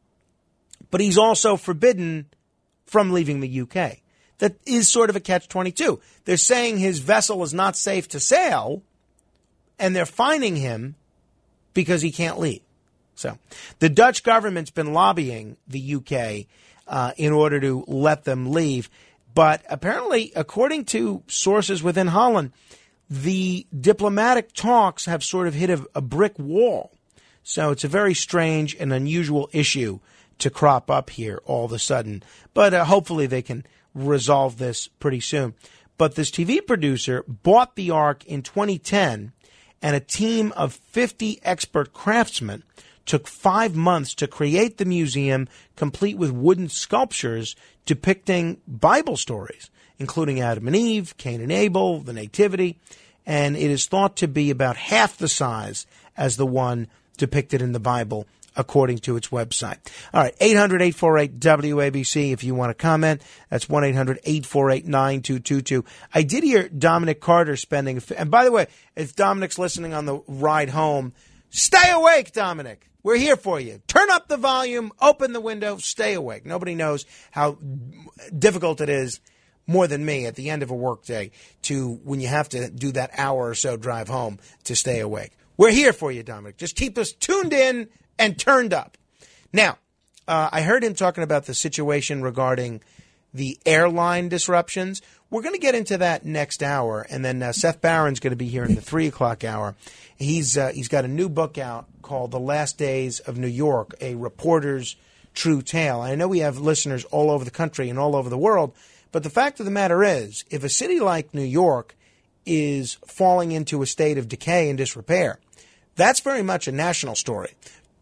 but he's also forbidden from leaving the U K. That is sort of a catch twenty-two. They're saying his vessel is not safe to sail, and they're fining him because he can't leave. So the Dutch government's been lobbying the U K uh, in order to let them leave. But apparently, according to sources within Holland, the diplomatic talks have sort of hit a, a brick wall. So it's a very strange and unusual issue to crop up here all of a sudden. But uh, hopefully they can resolve this pretty soon. But this T V producer bought the ark in twenty ten, and a team of fifty expert craftsmen took five months to create the museum, complete with wooden sculptures depicting Bible stories, including Adam and Eve, Cain and Abel, the Nativity, and it is thought to be about half the size as the one depicted in the Bible, according to its website. All right, eight hundred, eight four eight, W A B C if you want to comment. That's one eight hundred, eight four eight, nine two two two. I did hear Dominic Carter spending, and by the way, if Dominic's listening on the ride home, stay awake, Dominic. We're here for you. Turn up the volume, open the window, stay awake. Nobody knows how difficult it is, more than me, at the end of a workday, to, when you have to do that hour or so drive home, to stay awake. We're here for you, Dominic. Just keep us tuned in and turned up. Now, uh, I heard him talking about the situation regarding the airline disruptions. We're going to get into that next hour, and then uh, Seth Barron's going to be here in the three o'clock hour. He's uh, he's got a new book out called The Last Days of New York, a reporter's true tale. I know we have listeners all over the country and all over the world, but the fact of the matter is, if a city like New York is falling into a state of decay and disrepair, that's very much a national story.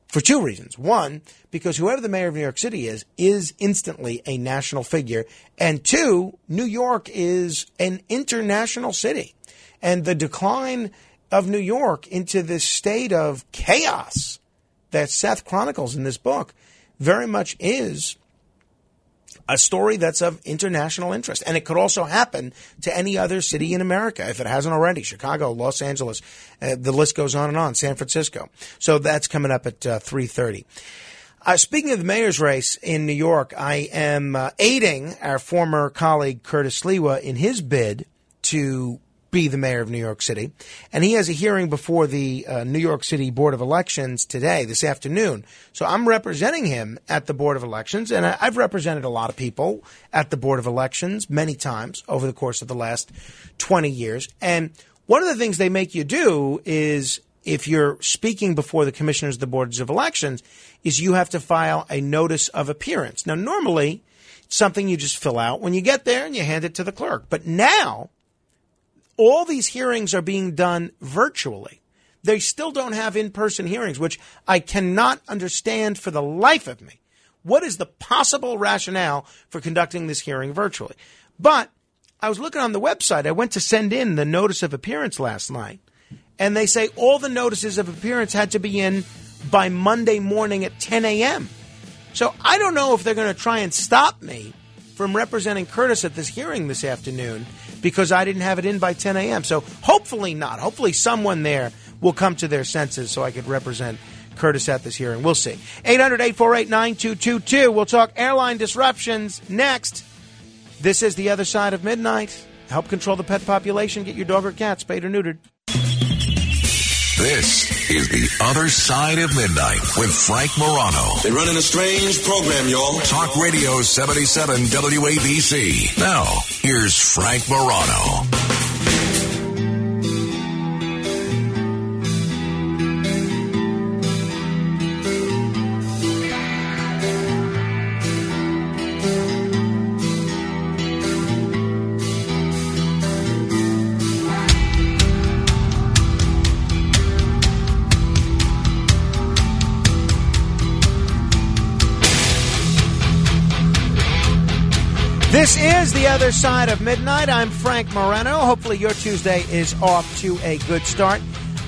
For two reasons. One, because whoever the mayor of New York City is, is instantly a national figure. And two, New York is an international city. And the decline of New York into this state of chaos that Seth chronicles in this book very much is a story that's of international interest. And it could also happen to any other city in America, if it hasn't already. Chicago, Los Angeles, uh, the list goes on and on, San Francisco. So that's coming up at uh, three thirty. Uh, speaking of the mayor's race in New York, I am uh, aiding our former colleague Curtis Sliwa in his bid to be the mayor of New York City. And he has a hearing before the uh, New York City Board of Elections today, this afternoon. So I'm representing him at the Board of Elections, and I, I've represented a lot of people at the Board of Elections many times over the course of the last twenty years. And one of the things they make you do is, if you're speaking before the commissioners of the Boards of Elections, is you have to file a notice of appearance. Now, normally, it's something you just fill out when you get there and you hand it to the clerk. But now, all these hearings are being done virtually. They still don't have in-person hearings, which I cannot understand for the life of me. What is the possible rationale for conducting this hearing virtually? But I was looking on the website. I went to send in the notice of appearance last night, and they say all the notices of appearance had to be in by Monday morning at ten a.m. So I don't know if they're going to try and stop me from representing Curtis at this hearing this afternoon because I didn't have it in by ten a.m. So hopefully not. Hopefully someone there will come to their senses so I could represent Curtis at this hearing. We'll see. eight hundred, eight four eight, nine two two two. We'll talk airline disruptions next. This is The Other Side of Midnight. Help control the pet population. Get your dog or cat spayed or neutered.
This is The Other Side of Midnight with Frank Morano.
They're running a strange program, y'all.
Talk Radio seventy-seven W A B C. Now, here's Frank Morano.
This is The Other Side of Midnight. I'm Frank Morano. Hopefully your Tuesday is off to a good start.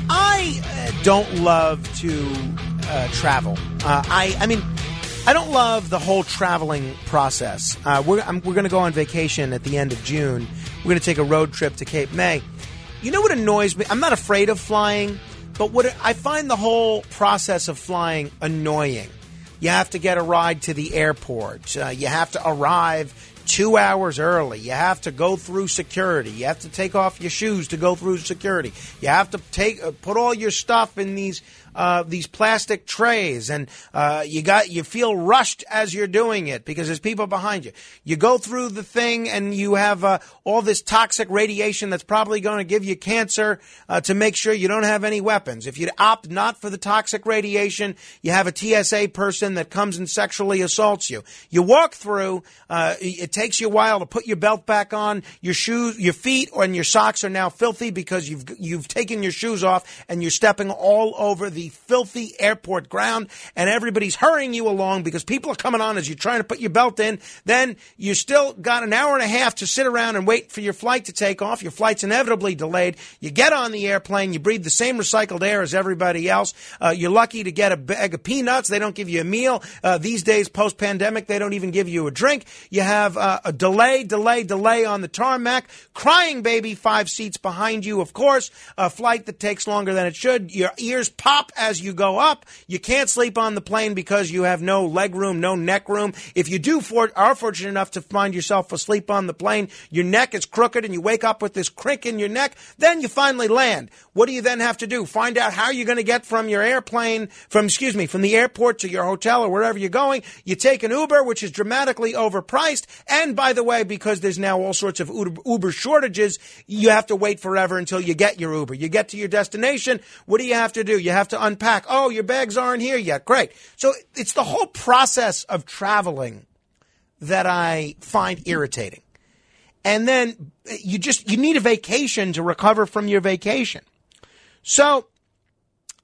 I uh, don't love to uh, travel. Uh, I, I mean, I don't love the whole traveling process. Uh, we're I'm, we're going to go on vacation at the end of June. We're going to take a road trip to Cape May. You know what annoys me? I'm not afraid of flying, but what I find the whole process of flying annoying. You have to get a ride to the airport. Uh, you have to arrive two hours early. You have to go through security. You have to take off your shoes to go through security. You have to take uh, put all your stuff in these uh, these plastic trays, and uh, you got you feel rushed as you're doing it because there's people behind you. You go through the thing, and you have uh, all this toxic radiation that's probably going to give you cancer uh, to make sure you don't have any weapons. If you opt not for the toxic radiation, you have a T S A person that comes and sexually assaults you. You walk through. Uh, it takes you a while to put your belt back on. Your shoes, your feet, and your socks are now filthy because you've you've taken your shoes off and you're stepping all over the filthy airport ground, and everybody's hurrying you along because people are coming on as you're trying to put your belt in. Then you still got an hour and a half to sit around and wait for your flight to take off. Your flight's inevitably delayed. You get on the airplane. You breathe the same recycled air as everybody else. Uh, you're lucky to get a bag of peanuts. They don't give you a meal. Uh, these days, post-pandemic, they don't even give you a drink. You have uh, a delay, delay, delay on the tarmac. Crying baby five seats behind you, of course. A flight that takes longer than it should. Your ears pop as you go up. You can't sleep on the plane because you have no leg room, no neck room. If you do for, are fortunate enough to find yourself asleep on the plane, your neck is crooked and you wake up with this crick in your neck. Then you finally land. What do you then have to do? Find out how you're going to get from your airplane, from, excuse me, from the airport to your hotel or wherever you're going. You take an Uber, which is dramatically overpriced. And by the way, because there's now all sorts of Uber shortages, you have to wait forever until you get your Uber. You get to your destination. What do you have to do? You have to unpack. Oh, your bags aren't here yet. Great. So it's the whole process of traveling that I find irritating. And then you just, you need a vacation to recover from your vacation. So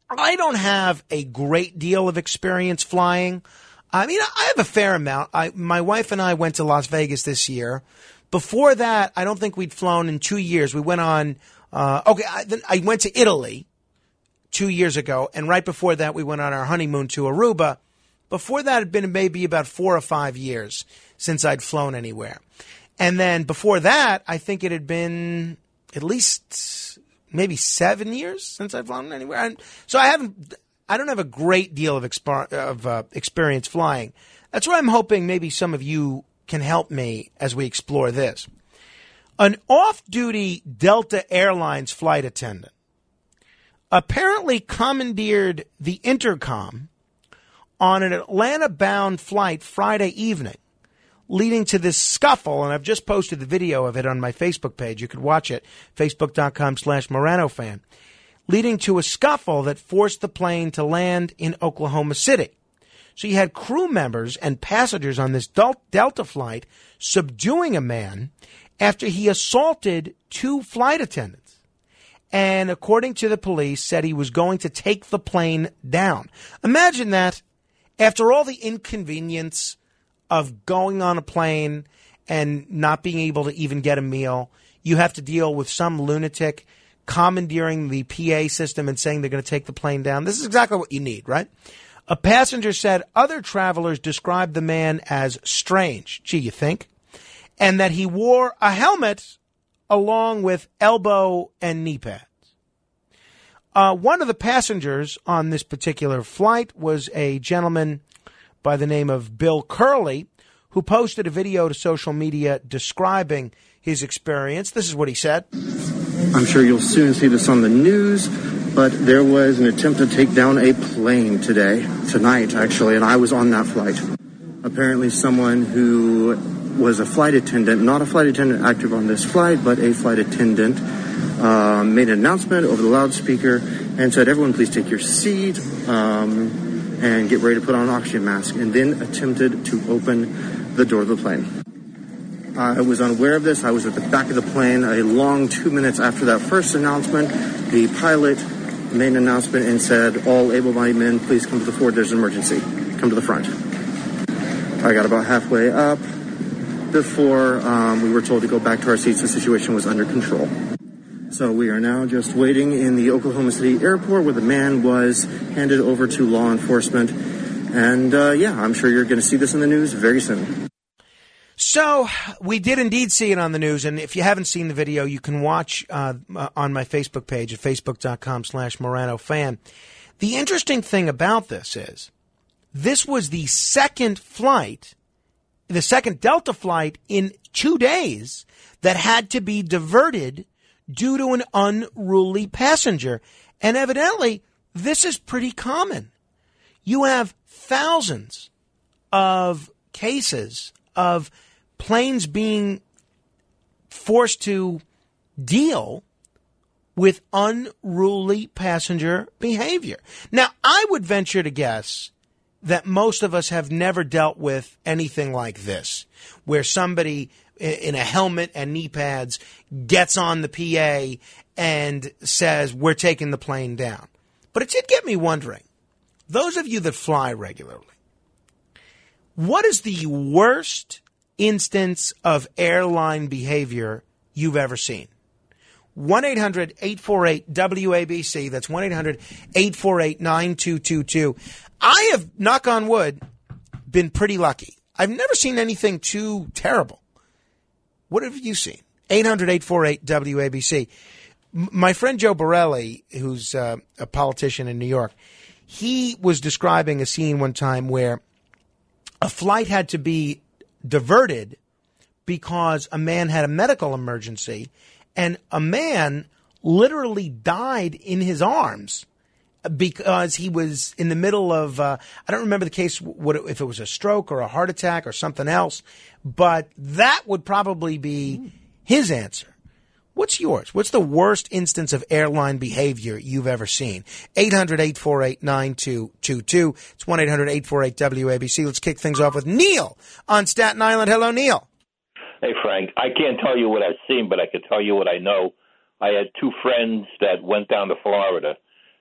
I don't have a great deal of experience flying. I mean, I have a fair amount. I, my wife and I went to Las Vegas this year. Before that, I don't think we'd flown in two years. We went on, uh, okay, I, then I went to Italy two years ago, and right before that, we went on our honeymoon to Aruba. Before that, it had been maybe about four or five years since I'd flown anywhere. And then before that, I think it had been at least maybe seven years since I've flown anywhere. And so I haven't, I don't have a great deal of, exper- of uh, experience flying. That's why I'm hoping maybe some of you can help me as we explore this. An off-duty Delta Airlines flight attendant apparently commandeered the intercom on an Atlanta-bound flight Friday evening, leading to this scuffle, and I've just posted the video of it on my Facebook page. You could watch it, facebook.com slash Morano fan, leading to a scuffle that forced the plane to land in Oklahoma City. So you had crew members and passengers on this Delta flight subduing a man after he assaulted two flight attendants. And according to the police, said he was going to take the plane down. Imagine that. After all the inconvenience of going on a plane and not being able to even get a meal, you have to deal with some lunatic commandeering the P A system and saying they're going to take the plane down. This is exactly what you need, right? A passenger said other travelers described the man as strange, gee, you think? And that he wore a helmet along with elbow and knee pads. Uh, one of the passengers on this particular flight was a gentleman by the name of Bill Curley, who posted a video to social media describing his experience. This is what he said.
I'm sure you'll soon see this on the news, but there was an attempt to take down a plane today, tonight actually, and I was on that flight. Apparently someone who was a flight attendant, not a flight attendant active on this flight, but a flight attendant, uh, made an announcement over the loudspeaker and said, everyone please take your seat um, and get ready to put on an oxygen mask, and then attempted to open the door of the plane. I was unaware of this. I was at the back of the plane a long two minutes after that first announcement. The pilot made an announcement and said, all able-bodied men, please come to the forward. There's an emergency. Come to the front. I got about halfway up before um, we were told to go back to our seats. The situation was under control. So we are now just waiting in the Oklahoma City airport where the man was handed over to law enforcement. And, uh, yeah, I'm sure you're going to see this in the news very soon.
So we did indeed see it on the news, and if you haven't seen the video, you can watch uh, on my Facebook page at facebook.com slash Morano fan. The interesting thing about this is this was the second flight, the second Delta flight in two days that had to be diverted due to an unruly passenger. And evidently, this is pretty common. You have thousands of cases of planes being forced to deal with unruly passenger behavior. Now, I would venture to guess that most of us have never dealt with anything like this, where somebody in a helmet and knee pads gets on the P A and says, we're taking the plane down. But it did get me wondering, those of you that fly regularly, what is the worst instance of airline behavior you've ever seen? one eight hundred eight four eight W A B C. That's one eight hundred eight four eight nine two two two. I have, knock on wood, been pretty lucky. I've never seen anything too terrible. What have you seen? eight hundred eight four eight W A B C. M- my friend Joe Borelli, who's uh, a politician in New York, he was describing a scene one time where a flight had to be diverted because a man had a medical emergency, and a man literally died in his arms because he was in the middle of, uh, I don't remember the case, what it, if it was a stroke or a heart attack or something else, but that would probably be his answer. What's yours? What's the worst instance of airline behavior you've ever seen? eight hundred eight four eight nine two two two. It's one eight hundred eight four eight W A B C. Let's kick things off with Neil on Staten Island. Hello, Neil.
Hey, Frank. I can't tell you what I've seen, but I can tell you what I know. I had two friends that went down to Florida,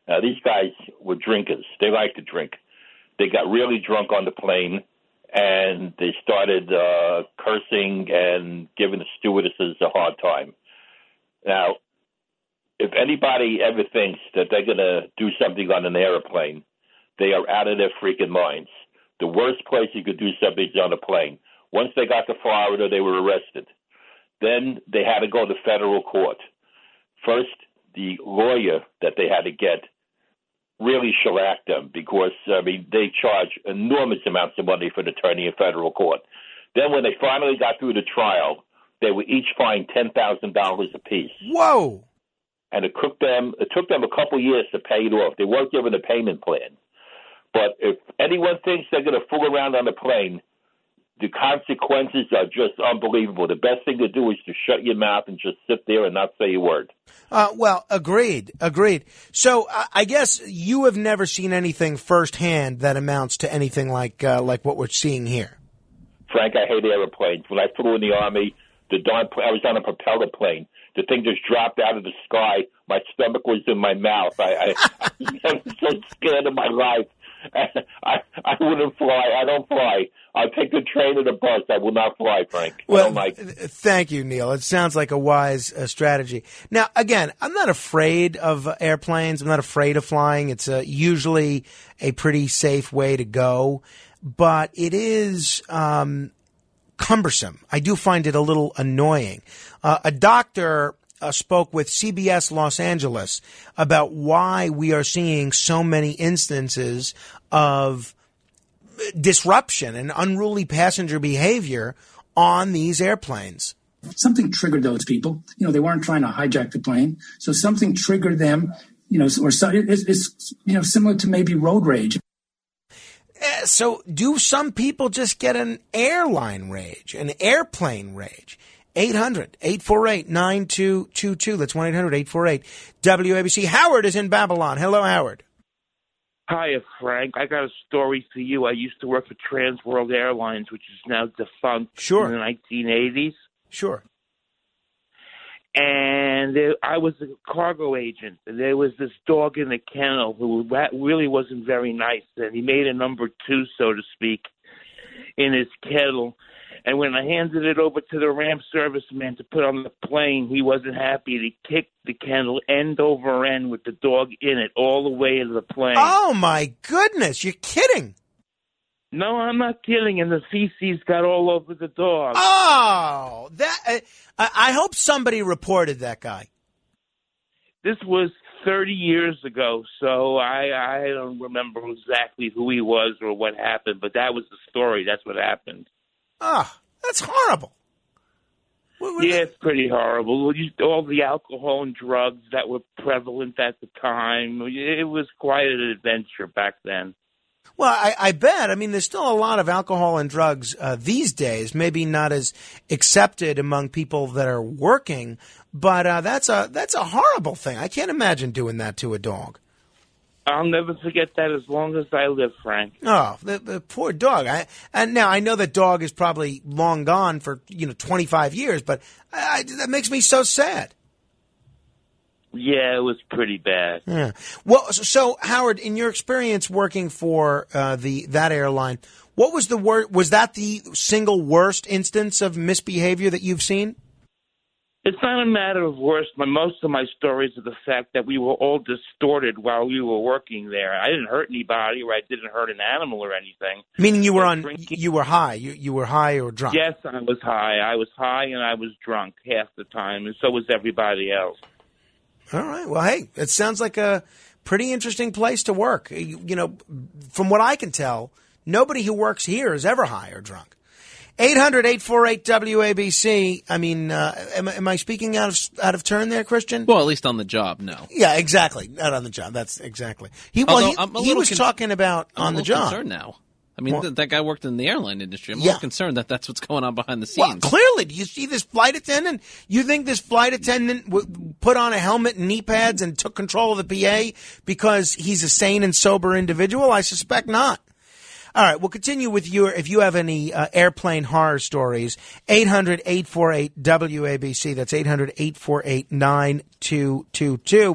Now, these guys were drinkers. They like to drink. They got really drunk on the plane, and they started uh, cursing and giving the stewardesses a hard time. Now, if anybody ever thinks that they're going to do something on an airplane, they are out of their freaking minds. The worst place you could do something is on a plane. Once they got to Florida, they were arrested. Then they had to go to federal court. First, the lawyer that they had to get really shellacked them because, I mean, they charge enormous amounts of money for an attorney in federal court. Then when they finally got through the trial, they were each fined ten thousand dollars apiece.
Whoa!
And it took them it took them a couple years to pay it off. They weren't given a payment plan. But if anyone thinks they're going to fool around on the plane, the consequences are just unbelievable. The best thing to do is to shut your mouth and just sit there and not say a word.
Uh, well, agreed, agreed. So uh, I guess you have never seen anything firsthand that amounts to anything like uh, like what we're seeing here.
Frank, I hate airplanes. When I flew in the Army, the darn I was on a propeller plane. The thing just dropped out of the sky. My stomach was in my mouth. I, I, I was so scared of my life. I, I wouldn't fly. I don't fly. I'll take the train or the bus. I will not fly, Frank.
Well,
I don't like it.
Thank you, Neil. It sounds like a wise uh, strategy. Now, again, I'm not afraid of uh, airplanes. I'm not afraid of flying. It's uh, usually a pretty safe way to go, but it is um, cumbersome. I do find it a little annoying. Uh, a doctor Uh, spoke with C B S Los Angeles about why we are seeing so many instances of disruption and unruly passenger behavior on these airplanes.
Something triggered those people. You know, they weren't trying to hijack the plane, so something triggered them. You know, or so it's, it's you know similar to maybe road rage.
Uh, so, do some people just get an airline rage, an airplane rage? eight hundred, eight four eight, nine two two two. That's one eight hundred, eight four eight, W A B C. Howard is in Babylon. Hello, Howard.
Hi, Frank. I got a story for you. I used to work for Trans World Airlines, which is now defunct
sure.
in the nineteen eighties.
Sure.
And there, I was a cargo agent, and there was this dog in the kennel who really wasn't very nice, and he made a number two, so to speak, in his kennel. And when I handed it over to the ramp serviceman to put on the plane, he wasn't happy. He kicked the kennel end over end with the dog in it all the way to the plane.
Oh, my goodness. You're kidding.
No, I'm not kidding. And the feces got all over the dog.
Oh, that uh, I I hope somebody reported that guy.
This was thirty years ago, so I, I don't remember exactly who he was or what happened, but that was the story. That's what happened.
Ah, oh, that's horrible.
What, what yeah, it's pretty horrible. All the alcohol and drugs that were prevalent at the time. It was quite an adventure back then.
Well, I, I bet. I mean, there's still a lot of alcohol and drugs uh, these days. Maybe not as accepted among people that are working, but uh, that's a that's a horrible thing. I can't imagine doing that to a dog.
I'll never forget that as long as I live, Frank.
Oh, the, the poor dog. I, and now I know that dog is probably long gone for, you know, twenty-five years, but I, that makes me so sad.
Yeah, it was pretty bad.
Yeah. Well, so, so Howard, in your experience working for uh, the that airline, what was the wor- was that the single worst instance of misbehavior that you've seen?
It's not a matter of worse. My, most of my stories are the fact that we were all distorted while we were working there. I didn't hurt anybody, or I didn't hurt an animal or anything.
Meaning you were on, drinking. you were high. You you were high or drunk.
Yes, I was high. I was high and I was drunk half the time, and so was everybody else.
All right. Well, hey, it sounds like a pretty interesting place to work. You, you know, from what I can tell, nobody who works here is ever high or drunk. eight hundred, eight four eight, W A B C. I mean, uh, am, am I speaking out of out of turn there, Christian?
Well, at least on the job, no.
Yeah, exactly. Not on the job. That's exactly. He, well, Although, he, he was con- talking about
I'm
on
the
job.
Concerned now. I mean, well, th- that guy worked in the airline industry. I'm
yeah.
more concerned that that's what's going on behind the scenes.
Well, clearly, do you see this flight attendant? You think this flight attendant w- put on a helmet and knee pads and took control of the P A because he's a sane and sober individual? I suspect not. All right, we'll continue with your, if you have any uh, airplane horror stories, eight hundred, eight four eight, W A B C. That's eight hundred, eight four eight, nine two two two.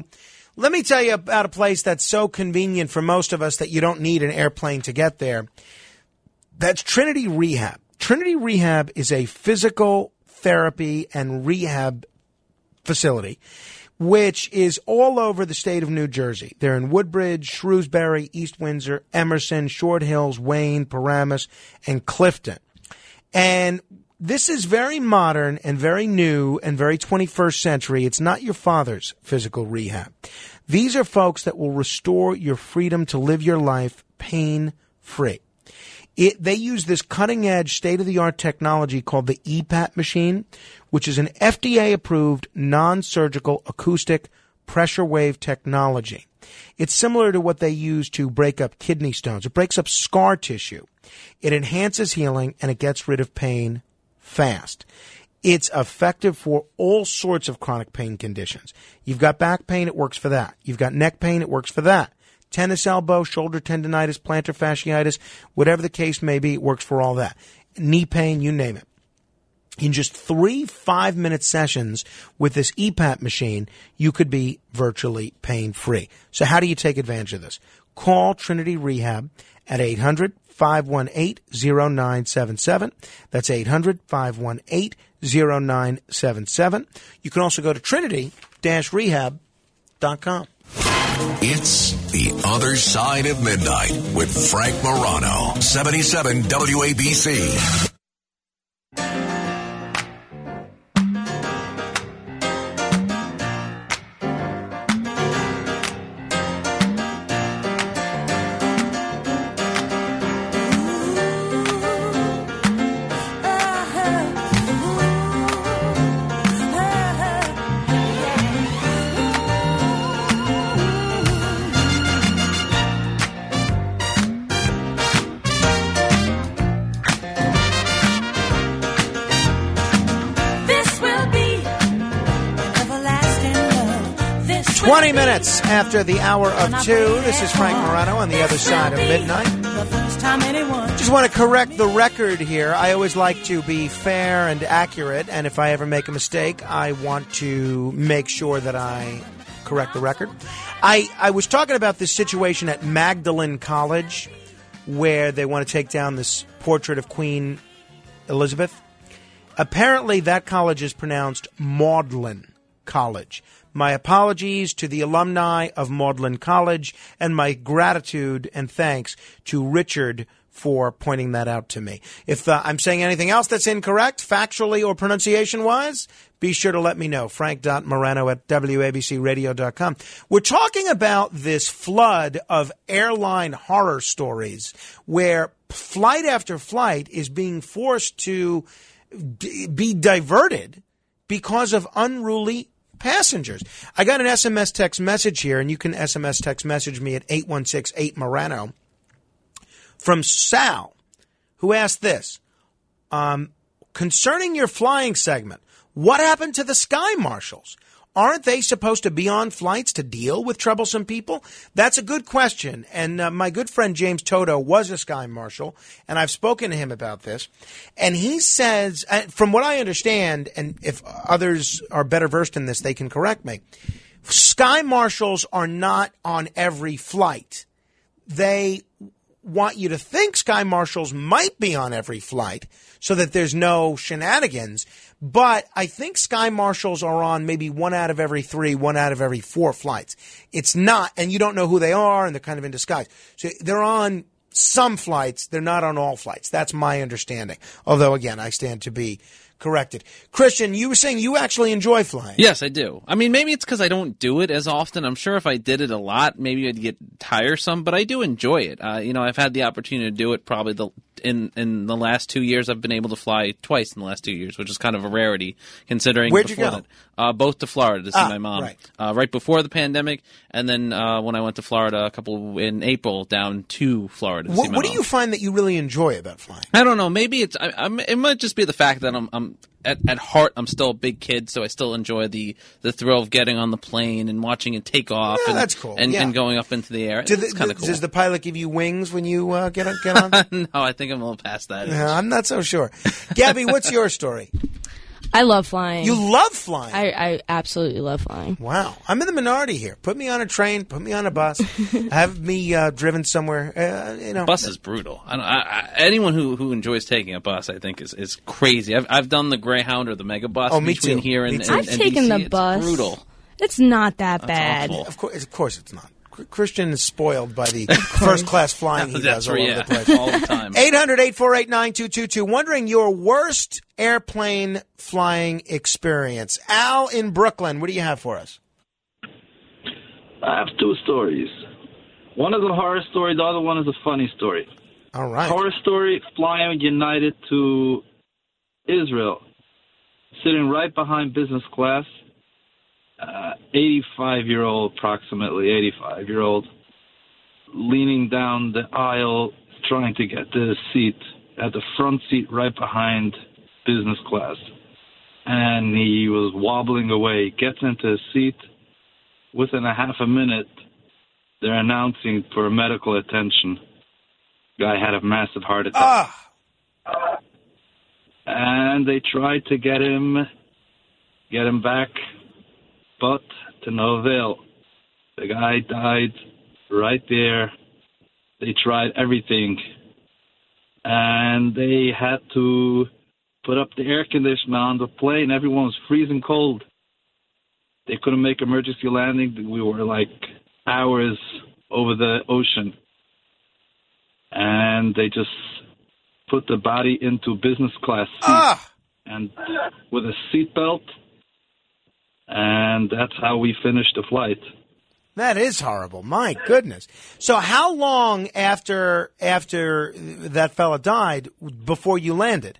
Let me tell you about a place that's so convenient for most of us that you don't need an airplane to get there. That's Trinity Rehab. Trinity Rehab is a physical therapy and rehab facility, which is all over the state of New Jersey. They're in Woodbridge, Shrewsbury, East Windsor, Emerson, Short Hills, Wayne, Paramus, and Clifton. And this is very modern and very new and very twenty-first century. It's not your father's physical rehab. These are folks that will restore your freedom to live your life pain-free. It, they use this cutting-edge, state-of-the-art technology called the E PAT machine, which is an F D A-approved, non-surgical, acoustic pressure wave technology. It's similar to what they use to break up kidney stones. It breaks up scar tissue. It enhances healing, and it gets rid of pain fast. It's effective for all sorts of chronic pain conditions. You've got back pain, it works for that. You've got neck pain, it works for that. Tennis elbow, shoulder tendonitis, plantar fasciitis, whatever the case may be, it works for all that. Knee pain, you name it. In just three five-minute sessions with this E PAT machine, you could be virtually pain-free. So how do you take advantage of this? Call Trinity Rehab at eight hundred, five one eight, zero nine seven seven. That's eight hundred, five one eight, zero nine seven seven. You can also go to trinity dash rehab dot com.
It's The Other Side of Midnight with Frank Morano, seventy-seven W A B C.
twenty minutes after the hour of two, this is Frank Morano on the other side of midnight. Just want to correct the record here. I always like to be fair and accurate, and if I ever make a mistake, I want to make sure that I correct the record. I, I was talking about this situation at Magdalen College where they want to take down this portrait of Queen Elizabeth. Apparently, that college is pronounced Magdalen College. My apologies to the alumni of Magdalen College, and my gratitude and thanks to Richard for pointing that out to me. If uh, I'm saying anything else that's incorrect, factually or pronunciation-wise, be sure to let me know. frank dot morano at w a b c radio dot com. We're talking about this flood of airline horror stories where flight after flight is being forced to d- be diverted because of unruly passengers. I got an S M S text message here, and you can S M S text message me at eight one six eight Morano from Sal, who asked this. Um, concerning your flying segment, what happened to the sky marshals? Aren't they supposed to be on flights to deal with troublesome people? That's a good question. And uh, my good friend James Toto was a sky marshal, and I've spoken to him about this. And he says, uh, from what I understand, and if others are better versed in this, they can correct me, sky marshals are not on every flight. They want you to think sky marshals might be on every flight so that there's no shenanigans. But I think sky marshals are on maybe one out of every three, one out of every four flights. It's not, and you don't know who they are, and they're kind of in disguise. So they're on some flights. They're not on all flights. That's my understanding. Although, again, I stand to be corrected. Christian, you were saying you actually enjoy flying.
Yes, I do. I mean, maybe it's because I don't do it as often. I'm sure if I did it a lot, maybe I'd get tiresome, but I do enjoy it. Uh, you know, I've had the opportunity to do it probably the, in in the last two years. I've been able to fly twice in the last two years, which is kind of a rarity considering.
Where'd you
before
go?
That, uh, both to Florida to see
ah,
my mom.
Right.
Uh, right before the pandemic, and then uh, when I went to Florida a couple in April down to Florida to
What,
see my
what
mom.
do you find that you really enjoy about flying?
I don't know. Maybe it's. I, I'm, it might just be the fact that I'm. I'm At, at heart, I'm still a big kid, so I still enjoy the, the thrill of getting on the plane and watching it take off.
Yeah,
and,
that's cool.
And,
Yeah.
and going up into the air.
Do
It's
the-
kind of cool.
Does the pilot give you wings when you uh, get on? Get on?
No, I think I'm a little past that.
Uh, I'm not so sure. Gabby, what's your story?
I love flying.
You love flying?
I, I absolutely love flying.
Wow. I'm in the minority here. Put me on a train, put me on a bus, have me uh, driven somewhere. Uh, you know,
Bus is brutal. I don't, I, I, anyone who, who enjoys taking a bus, I think, is, is crazy. I've I've done the Greyhound or the Mega Bus
Oh, me
between
too.
here and,
Me
and,
too.
and
I've taken
D C.
the
It's
bus.
brutal.
It's not that bad.
Of course, of course it's not. Christian is spoiled by the first-class flying he
That's
does all
right,
over
yeah.
the place.
All the time.
eight hundred, eight four eight, nine two two two. Wondering your worst airplane flying experience. Al in Brooklyn, what do you have for us?
I have two stories. One is a horror story. The other one is a funny story.
All right.
Horror story, flying United to Israel. Sitting right behind business class. Uh, eighty-five-year-old, approximately eighty-five-year-old, leaning down the aisle, trying to get the seat at the front seat right behind business class. And he was wobbling away, gets into his seat. Within a half a minute, they're announcing for medical attention. Guy had a massive heart attack.
Ah.
And they tried to get him, get him back, but to no avail. The guy died right there. They tried everything. And they had to put up the air conditioner on the plane. Everyone was freezing cold. They couldn't make emergency landing. We were like hours over the ocean. And they just put the body into business class seat.
Ah.
And with a seatbelt. And that's how we finished the flight.
That is horrible. My goodness. So how long after after that fella died before you landed?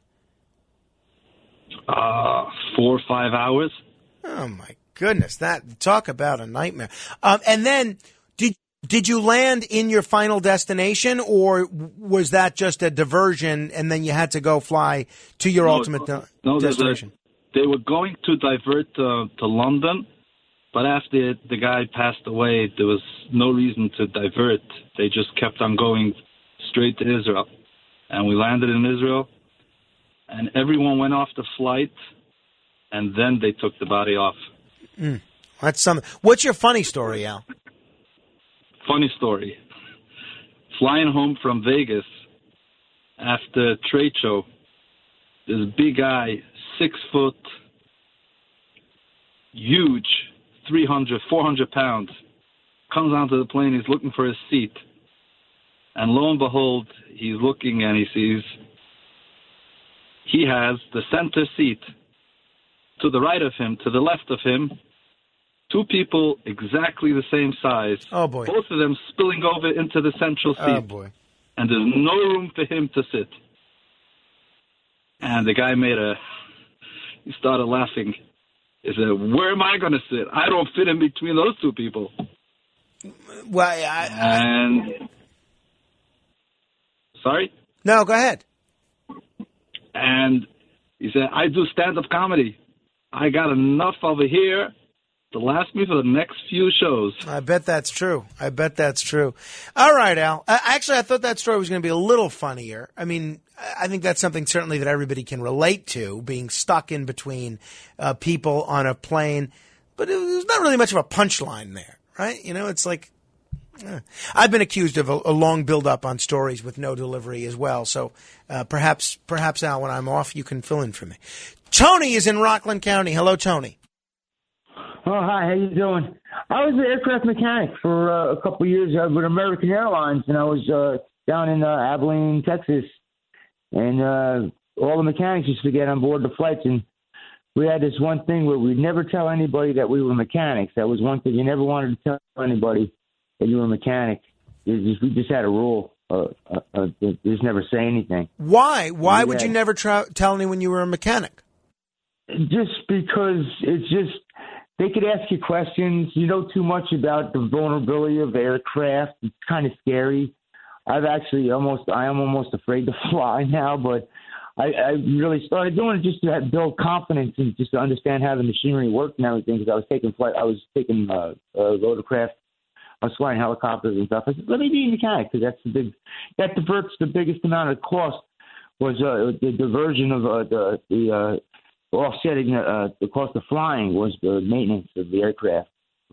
Uh, four or five hours.
Oh, my goodness. That talk about a nightmare. Um, and then did did you land in your final destination, or was that just a diversion and then you had to go fly to your
No,
ultimate de-
no, there's a-
destination?
They were going to divert uh, to London, but after the guy passed away, there was no reason to divert. They just kept on going straight to Israel. And we landed in Israel, and everyone went off the flight, and then they took the body off.
Mm, that's something. What's your funny story, Al?
Funny story. Flying home from Vegas after a trade show, this big guy, six foot, huge, three hundred, four hundred pounds, comes onto the plane. He's looking for his seat. And lo and behold, he's looking and he sees he has the center seat. To the right of him, to the left of him, two people exactly the same size.
Oh, boy.
Both of them spilling over into the central seat.
Oh, boy.
And there's no room for him to sit. And the guy made a, he started laughing. He said, where am I going to sit? I don't fit in between those two people.
Well, I, I,
And, sorry?
No, go ahead.
And he said, I do stand-up comedy. I got enough over here to last me for the next few shows.
I bet that's true. I bet that's true. All right, Al. Uh, actually, I thought that story was going to be a little funnier. I mean, I think that's something certainly that everybody can relate to, being stuck in between uh, people on a plane. But it was not really much of a punchline there, right? You know, it's like, eh. I've been accused of a, a long build-up on stories with no delivery as well. So uh, perhaps, perhaps, Al, when I'm off, you can fill in for me. Tony is in Rockland County. Hello, Tony.
Oh, hi. How you doing? I was an aircraft mechanic for uh, a couple of years uh, with American Airlines, and I was uh, down in uh, Abilene, Texas. And uh, all the mechanics used to get on board the flights, and we had this one thing where we'd never tell anybody that we were mechanics. That was one thing. You never wanted to tell anybody that you were a mechanic. It just, we just had a rule. Uh, uh, uh, just never say anything.
Why? Why
Yeah.
would you never tra- tell anyone you were a mechanic?
Just because it's just they could ask you questions. You know too much about the vulnerability of aircraft. It's kind of scary. I've actually almost I am almost afraid to fly now, but I, I really started doing it just to have, build confidence and just to understand how the machinery worked and everything. Because I was taking flight, I was taking uh, uh, rotorcraft, I was flying helicopters and stuff. I said, let me be a mechanic because that's the big that diverts the biggest amount of cost was uh, the diversion of uh, the the uh, offsetting uh, the cost of flying was the maintenance of the aircraft.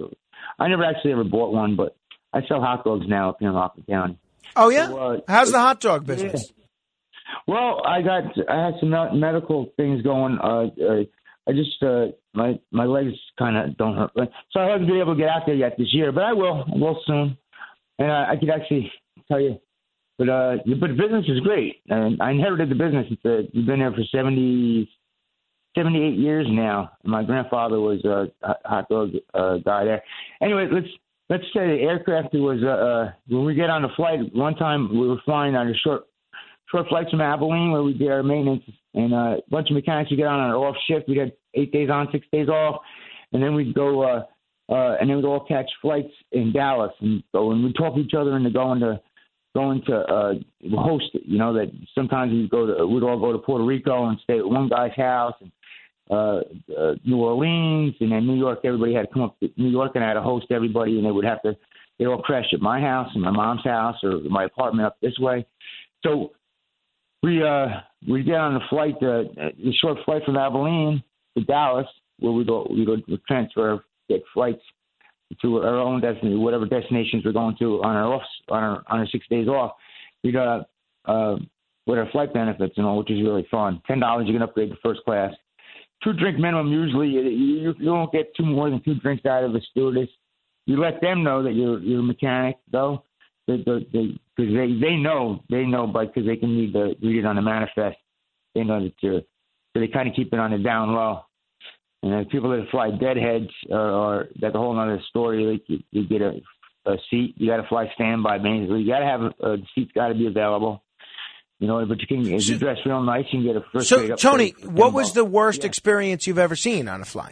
I never actually ever bought one, but I sell hot dogs now up here in Rockland County.
Oh yeah,
So, uh,
how's the hot dog business?
Yeah. Well, I got I had some me- medical things going. Uh, uh, I just uh, my my legs kind of don't hurt, so I haven't been able to get out there yet this year, but I will. I will soon, and uh, I could actually tell you. But uh, but the business is great, and I inherited the business. It's uh, we've been there for seventy, seventy-eight years now. My grandfather was a hot dog uh, guy there. Anyway, let's let's say the aircraft was uh, uh, when we get on the flight. One time we were flying on a short short flights from Abilene where we did our maintenance, and uh, a bunch of mechanics would get on our off shift. We had eight days on, six days off, and then we'd go uh, uh, and then we'd all catch flights in Dallas and go and we'd talk each other into going to. Going to uh, host it, you know, that sometimes we'd go to, we'd all go to Puerto Rico and stay at one guy's house, and uh, uh, New Orleans, and then New York. Everybody had to come up to New York, and I had to host everybody, and they would have to, they all crash at my house and my mom's house or my apartment up this way. So we uh, we get on the flight, uh, the short flight from Abilene to Dallas, where we go, we go transfer, get flights to our own destination, whatever destinations we're going to on our off, on our on our six days off. We got uh, with our flight benefits and all, which is really fun. Ten dollars you can upgrade to first class. Two drink minimum usually. You, you, you don't get two more than two drinks out of a stewardess. You let them know that you're you're a mechanic though, because they, they, they they know they know, but because they can read the read it on the manifest. They know that you're. So they kind of keep it on the down low. And then people that fly deadheads uh, are that's a whole other story. Like you, you get a, a seat, you got to fly standby. Basically, you got to have a, a the seat's got to be available. You know, but you can if you dress real nice, you can get a first.
So, Tony, what was the worst yeah. experience you've ever seen on a flight?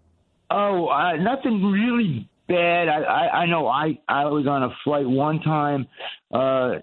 Oh, uh, nothing really bad. I, I, I know I, I was on a flight one time. Uh,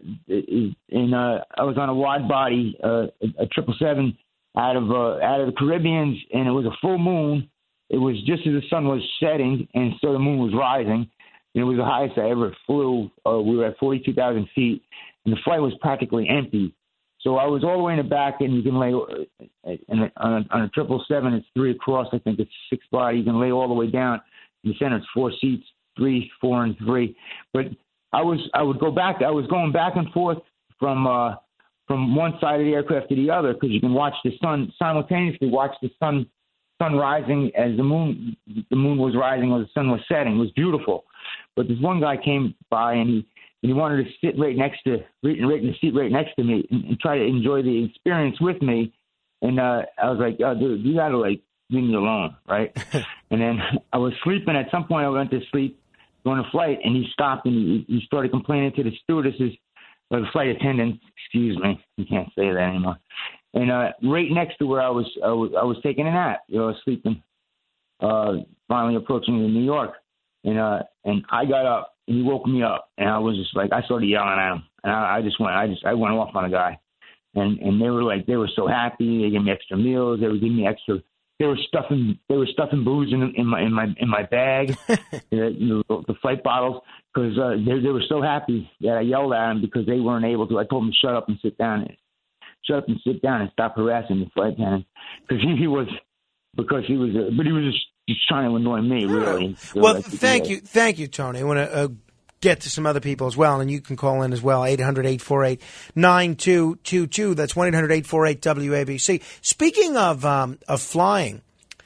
in uh, I was on a wide body, uh, a triple seven. Out of uh, out of the Caribbeans, and it was a full moon. It was just as the sun was setting, and so the moon was rising. And it was the highest I ever flew. Uh, we were at forty-two thousand feet, and the flight was practically empty. So I was all the way in the back, and you can lay and on a, on a triple seven. It's three across. I think it's six body. You can lay all the way down. In the center, it's four seats, three, four, and three. But I was I would go back. I was going back and forth from. Uh, from one side of the aircraft to the other, because you can watch the sun simultaneously watch the sun sun rising as the moon the moon was rising or the sun was setting. It was beautiful. But this one guy came by and he and he wanted to sit right next to right, right in the seat right next to me and, and try to enjoy the experience with me. And uh, I was like, oh, dude, you gotta like leave me alone, right? And then I was sleeping. At some point, I went to sleep during the flight, and he stopped and he, he started complaining to the stewardesses. Or the flight attendant, excuse me, you can't say that anymore. And uh, right next to where I was, I was, I was taking a nap. You know, I was sleeping. Uh, finally approaching in New York, and uh, and I got up and he woke me up, and I was just like, I started yelling at him, and I, I just went, I just, I went off on a guy, and and they were like, they were so happy. They gave me extra meals. They were giving me extra. They were stuffing, they were stuffing booze in, in my in my in my bag, the, the flight bottles. Because uh, they, they were so happy that I yelled at them because they weren't able to. I told them to shut up and sit down. Shut up and sit down and stop harassing the flight attendant. Because he, he was, because he was, uh, but he was just, just trying to annoy me, really. So
well, thank you. Thank you, Tony. I want to uh, get to some other people as well, and you can call in as well, eight hundred, eight four eight, nine two two two. That's one eight hundred, eight four eight, W A B C. Speaking of um, of flying,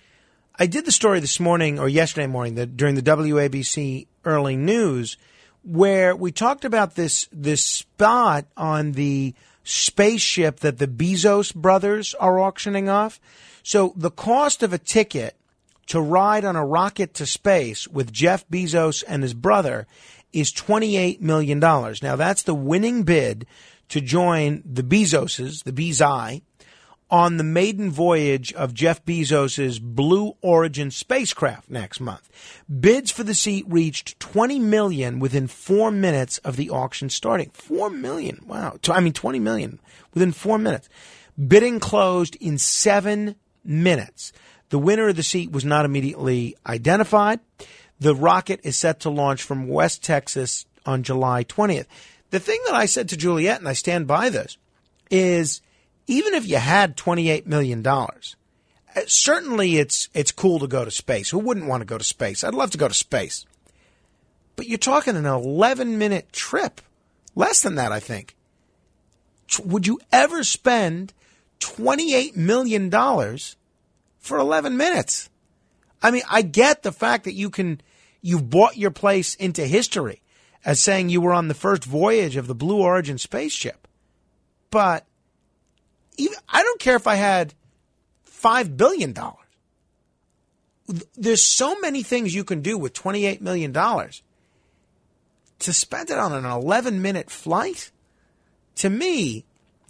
I did the story this morning, or yesterday morning, that during the W A B C early news, where we talked about this this spot on the spaceship that the Bezos brothers are auctioning off. So the cost of a ticket to ride on a rocket to space with Jeff Bezos and his brother is twenty-eight million dollars. Now, that's the winning bid to join the Bezoses, the Bezai, on the maiden voyage of Jeff Bezos' Blue Origin spacecraft next month. Bids for the seat reached twenty million dollars within four minutes of the auction starting. Four million dollars. Wow. I mean, twenty million dollars within four minutes. Bidding closed in seven minutes. The winner of the seat was not immediately identified. The rocket is set to launch from West Texas on July twentieth. The thing that I said to Juliet, and I stand by this, is even if you had twenty-eight million dollars, certainly it's it's cool to go to space. Who wouldn't want to go to space? I'd love to go to space. But you're talking an eleven-minute trip. Less than that, I think. Would you ever spend twenty-eight million dollars for eleven minutes? I mean, I get the fact that you can, you've bought your place into history as saying you were on the first voyage of the Blue Origin spaceship. But even, I don't care if I had five billion dollars. There's so many things you can do with twenty-eight million dollars. To spend it on an eleven-minute flight, to me,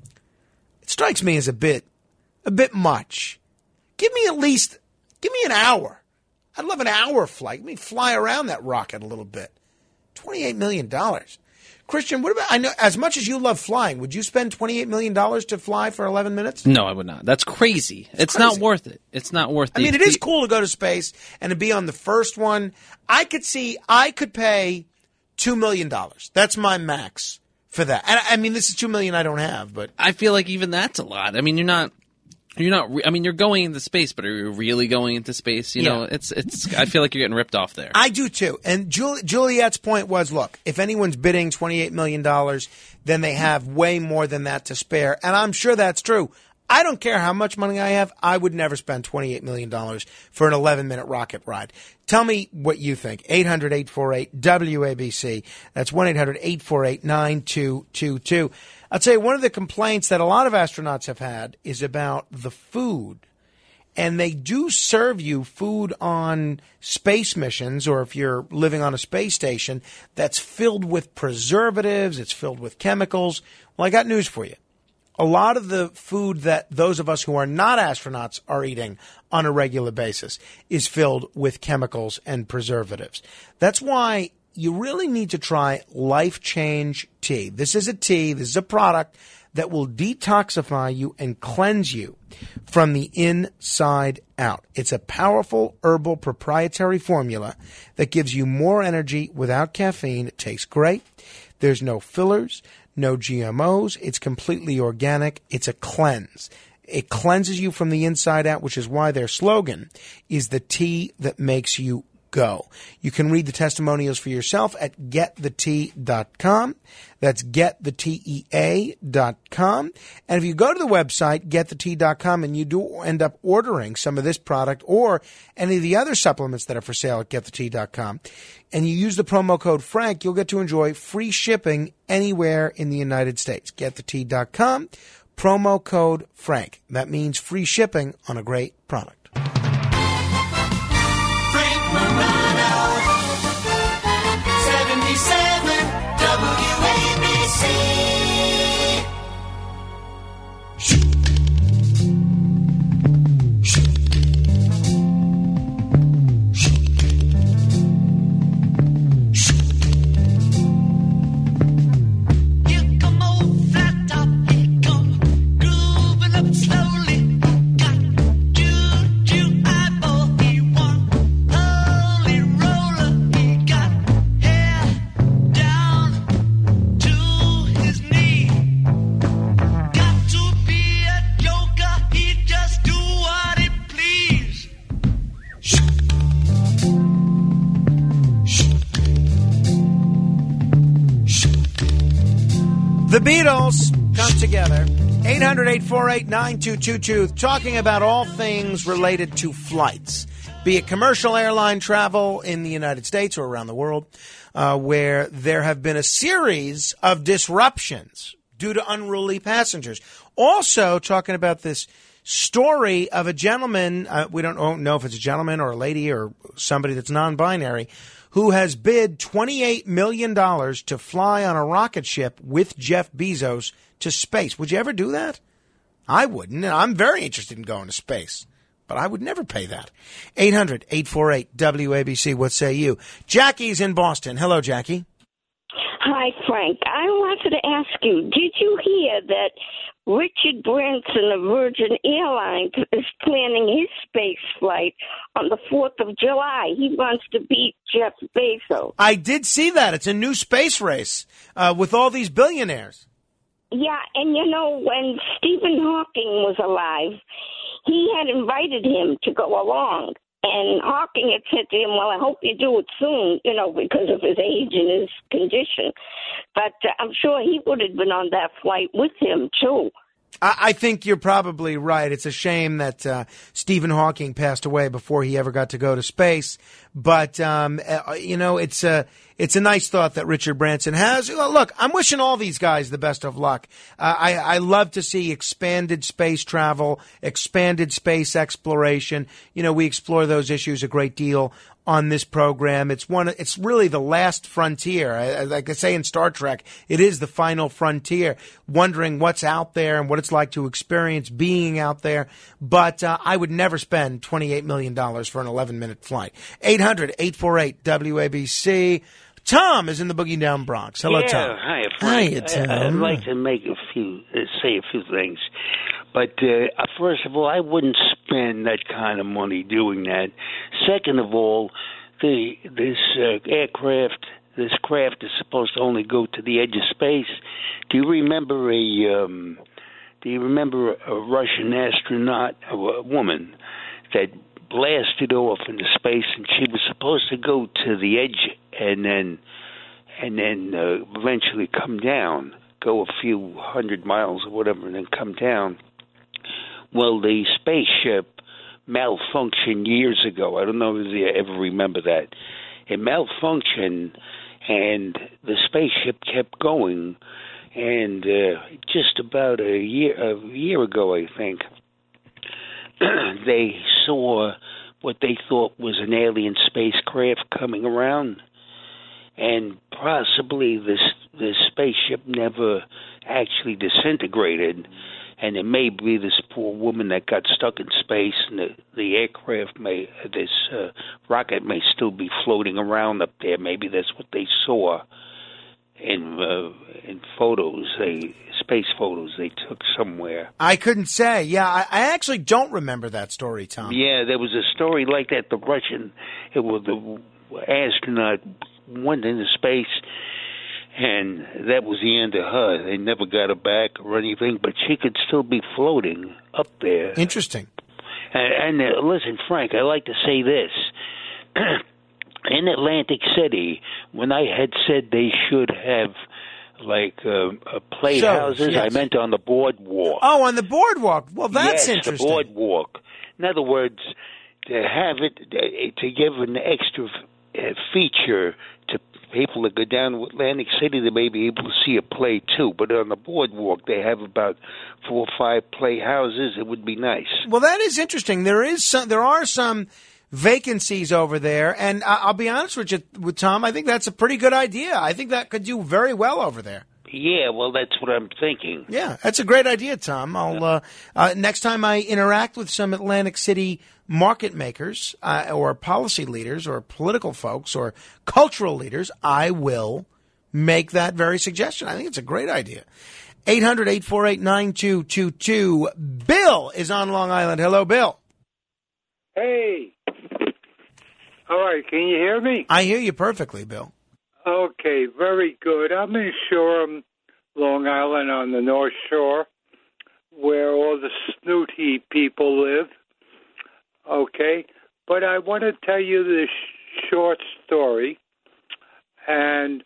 it strikes me as a bit, a bit much. Give me at least, give me an hour. I'd love an hour flight. Let me fly around that rocket a little bit. twenty-eight million dollars. Christian, what about, I know, as much as you love flying, would you spend twenty-eight million dollars to fly for eleven minutes?
No, I would not. That's crazy. It's, it's crazy. Not worth it. It's not worth it.
I mean, it is cool to go to space and to be on the first one. I could see, I could pay two million dollars. That's my max for that. And I mean, this is two million dollars I don't have, but
I feel like even that's a lot. I mean, you're not, you're not, I mean, you're going into space, but are you really going into space? You
Yeah.
know, it's, it's, I feel like you're getting ripped off there.
I do too. And Juli- Juliet's point was, look, if anyone's bidding twenty-eight million dollars, then they have way more than that to spare. And I'm sure that's true. I don't care how much money I have. I would never spend twenty-eight million dollars for an eleven-minute rocket ride. Tell me what you think. eight hundred, eight four eight, W A B C. That's one eight hundred, eight four eight, nine two two two. I'll tell you, one of the complaints that a lot of astronauts have had is about the food. And they do serve you food on space missions, or if you're living on a space station, that's filled with preservatives, it's filled with chemicals. Well, I got news for you. A lot of the food that those of us who are not astronauts are eating on a regular basis is filled with chemicals and preservatives. That's why you really need to try Life Change Tea. This is a tea, this is a product that will detoxify you and cleanse you from the inside out. It's a powerful herbal proprietary formula that gives you more energy without caffeine. It tastes great. There's no fillers, no G M Os. It's completely organic. It's a cleanse. It cleanses you from the inside out, which is why their slogan is the tea that makes you go. You can read the testimonials for yourself at get the tea dot com. That's get the tea dot com. And if you go to the website, get the tea dot com, and you do end up ordering some of this product or any of the other supplements that are for sale at get the tea dot com, and you use the promo code Frank, you'll get to enjoy free shipping anywhere in the United States. get the tea dot com, promo code Frank. That means free shipping on a great product.
Morano, seventy-seven W A B C. Here come old flat top, he come grooving up slowly. Got juju eyeball, he won. Holy roller, he got hair down to his knee. Got to be a joker, he just do what he please.
The Beatles come together. eight hundred, eight four eight, nine two two two, talking about all things related to flights, be it commercial airline travel in the United States or around the world, uh, where there have been a series of disruptions due to unruly passengers. Also talking about this story of a gentleman, uh, we don't know if it's a gentleman or a lady or somebody that's non-binary, who has bid twenty-eight million dollars to fly on a rocket ship with Jeff Bezos to space. Would you ever do that? I wouldn't, and I'm very interested in going to space, but I would never pay that. eight hundred, eight four eight, W A B C, what say you? Jackie's in Boston. Hello, Jackie.
Hi, Frank. I wanted to ask you, did you hear that Richard Branson of Virgin Airlines is planning his space flight on the fourth of July? He wants to beat Jeff Bezos.
I did see that. It's a new space race uh, with all these billionaires.
Yeah, and you know, when Stephen Hawking was alive, he had invited him to go along. And Hawking had said to him, well, I hope you do it soon, you know, because of his age and his condition. But uh, I'm sure he would have been on that flight with him, too.
I, I think you're probably right. It's a shame that uh, Stephen Hawking passed away before he ever got to go to space. But, um, uh, you know, it's a, it's a nice thought that Richard Branson has. Well, look, I'm wishing all these guys the best of luck. Uh, I, I love to see expanded space travel, expanded space exploration. You know, we explore those issues a great deal on this program. It's one, it's really the last frontier. I, I, like I say in Star Trek, it is the final frontier, wondering what's out there and what it's like to experience being out there. But uh, I would never spend twenty-eight million dollars for an eleven minute flight. eight hundred, eight four eight, W A B C. Tom is in the Boogie Down Bronx. Hello,
yeah,
Tom.
Hi, Frank.
Hiya, Tom.
I, I'd like to make a few, uh, say a few things. But uh, first of all, I wouldn't spend that kind of money doing that. Second of all, the this uh, aircraft, this craft is supposed to only go to the edge of space. Do you remember a? Um, do you remember a Russian astronaut, a, a woman, that blasted off into space, and she was supposed to go to the edge and then and then uh, eventually come down, go a few hundred miles or whatever, and then come down. Well, the spaceship malfunctioned years ago. I don't know if you ever remember that. It malfunctioned, and the spaceship kept going. And uh, just about a year a year ago, I think, they saw what they thought was an alien spacecraft coming around, and possibly this this spaceship never actually disintegrated, and it may be this poor woman that got stuck in space, and the, the aircraft may, this uh, rocket may still be floating around up there. Maybe that's what they saw in uh, in photos, they space photos they took somewhere.
I couldn't say. Yeah, I, I actually don't remember that story, Tom.
Yeah, there was a story like that. The Russian, it was the astronaut went into space, and that was the end of her. They never got her back or anything, but she could still be floating up there.
Interesting.
And, and uh, listen, Frank, I like to say this. In Atlantic City, when I had said they should have, like, uh, uh, playhouses,
yes.
I meant on the boardwalk.
Oh, on the boardwalk. Well, that's
yes,
interesting.
the boardwalk. In other words, to have it, uh, to give an extra uh, feature to people that go down to Atlantic City, they may be able to see a play, too. But on the boardwalk, they have about four or five playhouses. It would be nice.
Well, that is interesting. There is some, there are some vacancies over there, and I'll be honest with you, with Tom, I think that's a pretty good idea. I think that could do very well over there.
Yeah, well, that's what I'm thinking.
Yeah, that's a great idea, Tom. I'll uh, uh, next time I interact with some Atlantic City market makers uh, or policy leaders or political folks or cultural leaders, I will make that very suggestion. I think it's a great idea. eight hundred, eight four eight, nine two two two. Bill is on Long Island. Hello, Bill.
Hey. All right, can you hear me?
I hear you perfectly, Bill.
Okay, very good. I'm in Shoreham, Long Island on the North Shore, where all the snooty people live. Okay, but I want to tell you this short story. And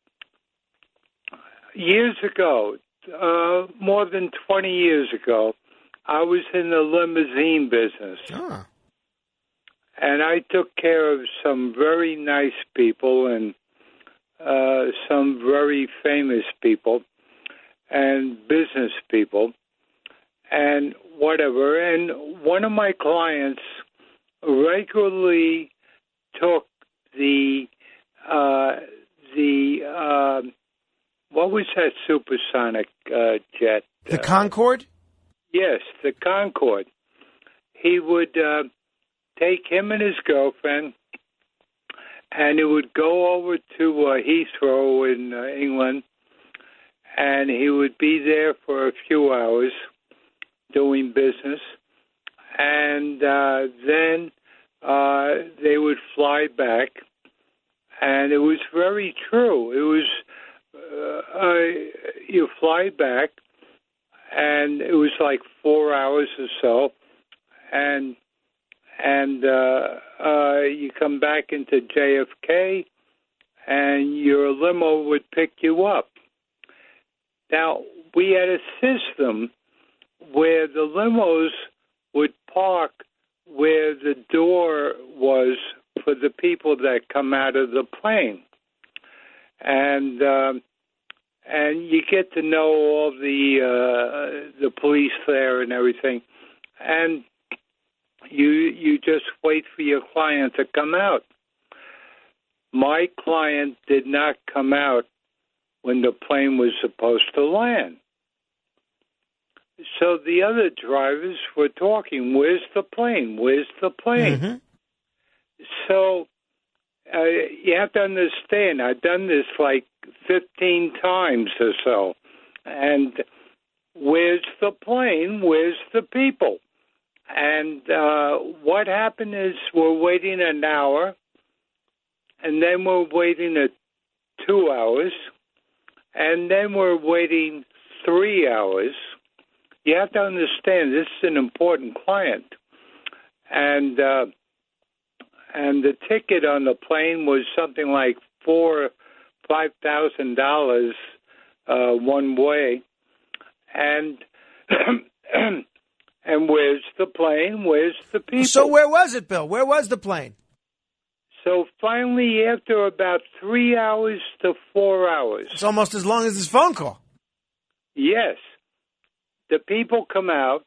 years ago, uh, more than twenty years ago, I was in the limousine business.
Ah.
And I took care of some very nice people and uh, some very famous people and business people and whatever. And one of my clients regularly took the uh, the uh, what was that supersonic uh, jet?
The Concorde?
Yes, the Concorde. He would uh, take him and his girlfriend, and he would go over to uh, Heathrow in uh, England, and he would be there for a few hours doing business, and uh, then uh, they would fly back, and it was very true. It was uh, you fly back, and it was like four hours or so, and and uh, uh, you come back into J F K, and your limo would pick you up. Now, we had a system where the limos would park where the door was for the people that come out of the plane. And um, and you get to know all the uh, the police there and everything. And you you just wait for your client to come out. My client did not come out when the plane was supposed to land. So the other drivers were talking, where's the plane? Where's the plane?
Mm-hmm.
So uh, you have to understand, I've done this like fifteen times or so. And where's the plane? Where's the people? And uh, what happened is we're waiting an hour, and then we're waiting a two hours, and then we're waiting three hours. You have to understand this is an important client, and uh, and the ticket on the plane was something like four, five thousand dollars uh, one way, and and where's the plane? Where's the people?
So where was it, Bill? Where was the plane?
So finally, after about three hours to four hours,
It's almost as long as this phone call.
yes. The people come out,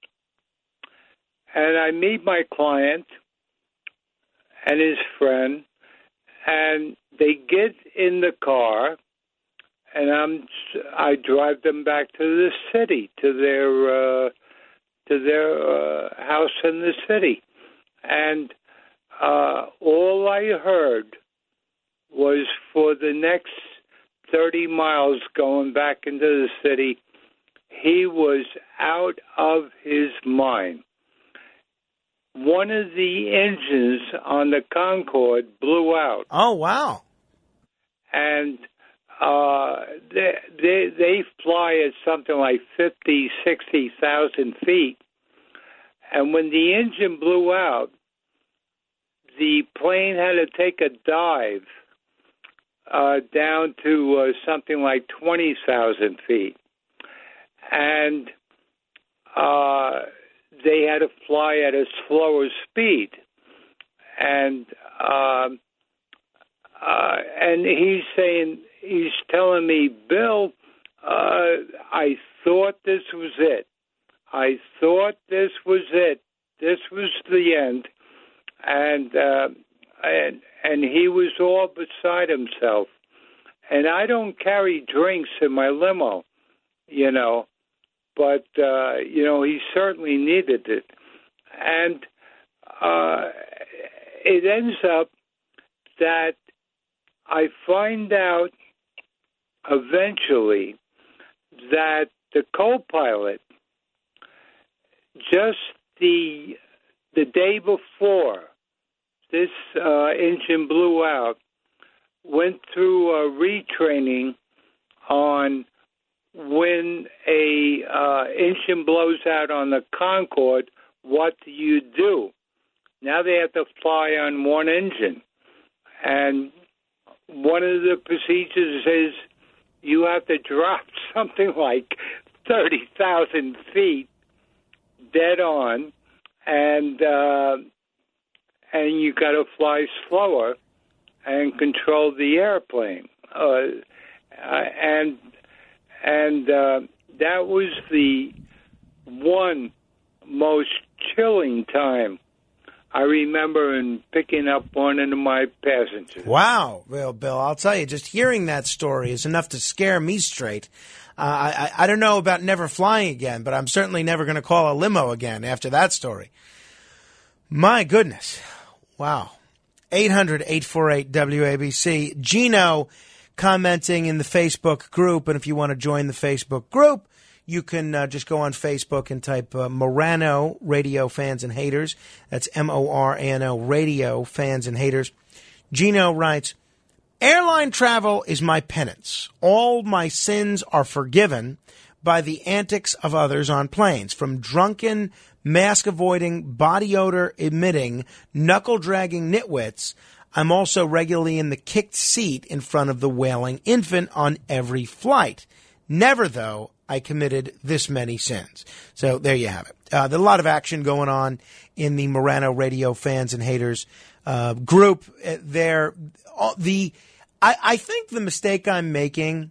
and I meet my client and his friend, and they get in the car, and I'm I drive them back to the city, to their uh, to their uh, house in the city, and uh, all I heard was for the next thirty miles going back into the city, he was out of his mind. One of the engines on the Concorde blew out.
Oh, wow.
And uh, they, they, they fly at something like fifty, sixty thousand feet. And when the engine blew out, the plane had to take a dive uh, down to uh, something like twenty thousand feet. And uh, they had to fly at a slower speed, and um, uh, and he's saying he's telling me, Bill, uh, I thought this was it. I thought this was it. This was the end, and uh, and and he was all beside himself. And I don't carry drinks in my limo, you know. But, uh, you know, he certainly needed it. And uh, it ends up that I find out eventually that the co-pilot, just the the day before this uh, engine blew out, went through a retraining on when a uh, engine blows out on the Concorde, what do you do? Now they have to fly on one engine. And one of the procedures is you have to drop something like thirty thousand feet dead on, and uh, and you got to fly slower and control the airplane. Uh, uh, and And uh, that was the one most chilling time I remember in picking up one of my passengers.
Wow. Well, Bill, I'll tell you, just hearing that story is enough to scare me straight. Uh, I, I, I don't know about never flying again, but I'm certainly never going to call a limo again after that story. My goodness. Wow. eight hundred, eight four eight, W A B C. Gino commenting in the Facebook group, and if you want to join the Facebook group, you can uh, just go on Facebook and type uh, Morano Radio Fans and Haters. That's M O R A N O Radio Fans and Haters. Gino writes, Airline travel is my penance. All my sins are forgiven by the antics of others on planes, from drunken, mask-avoiding, body odor-emitting, knuckle-dragging nitwits. I'm also regularly in the kicked seat in front of the wailing infant on every flight. Never, though, I committed this many sins. So there you have it. Uh, there's a lot of action going on in the Morano Radio fans and haters uh, group. Uh, there, uh, the I, I think the mistake I'm making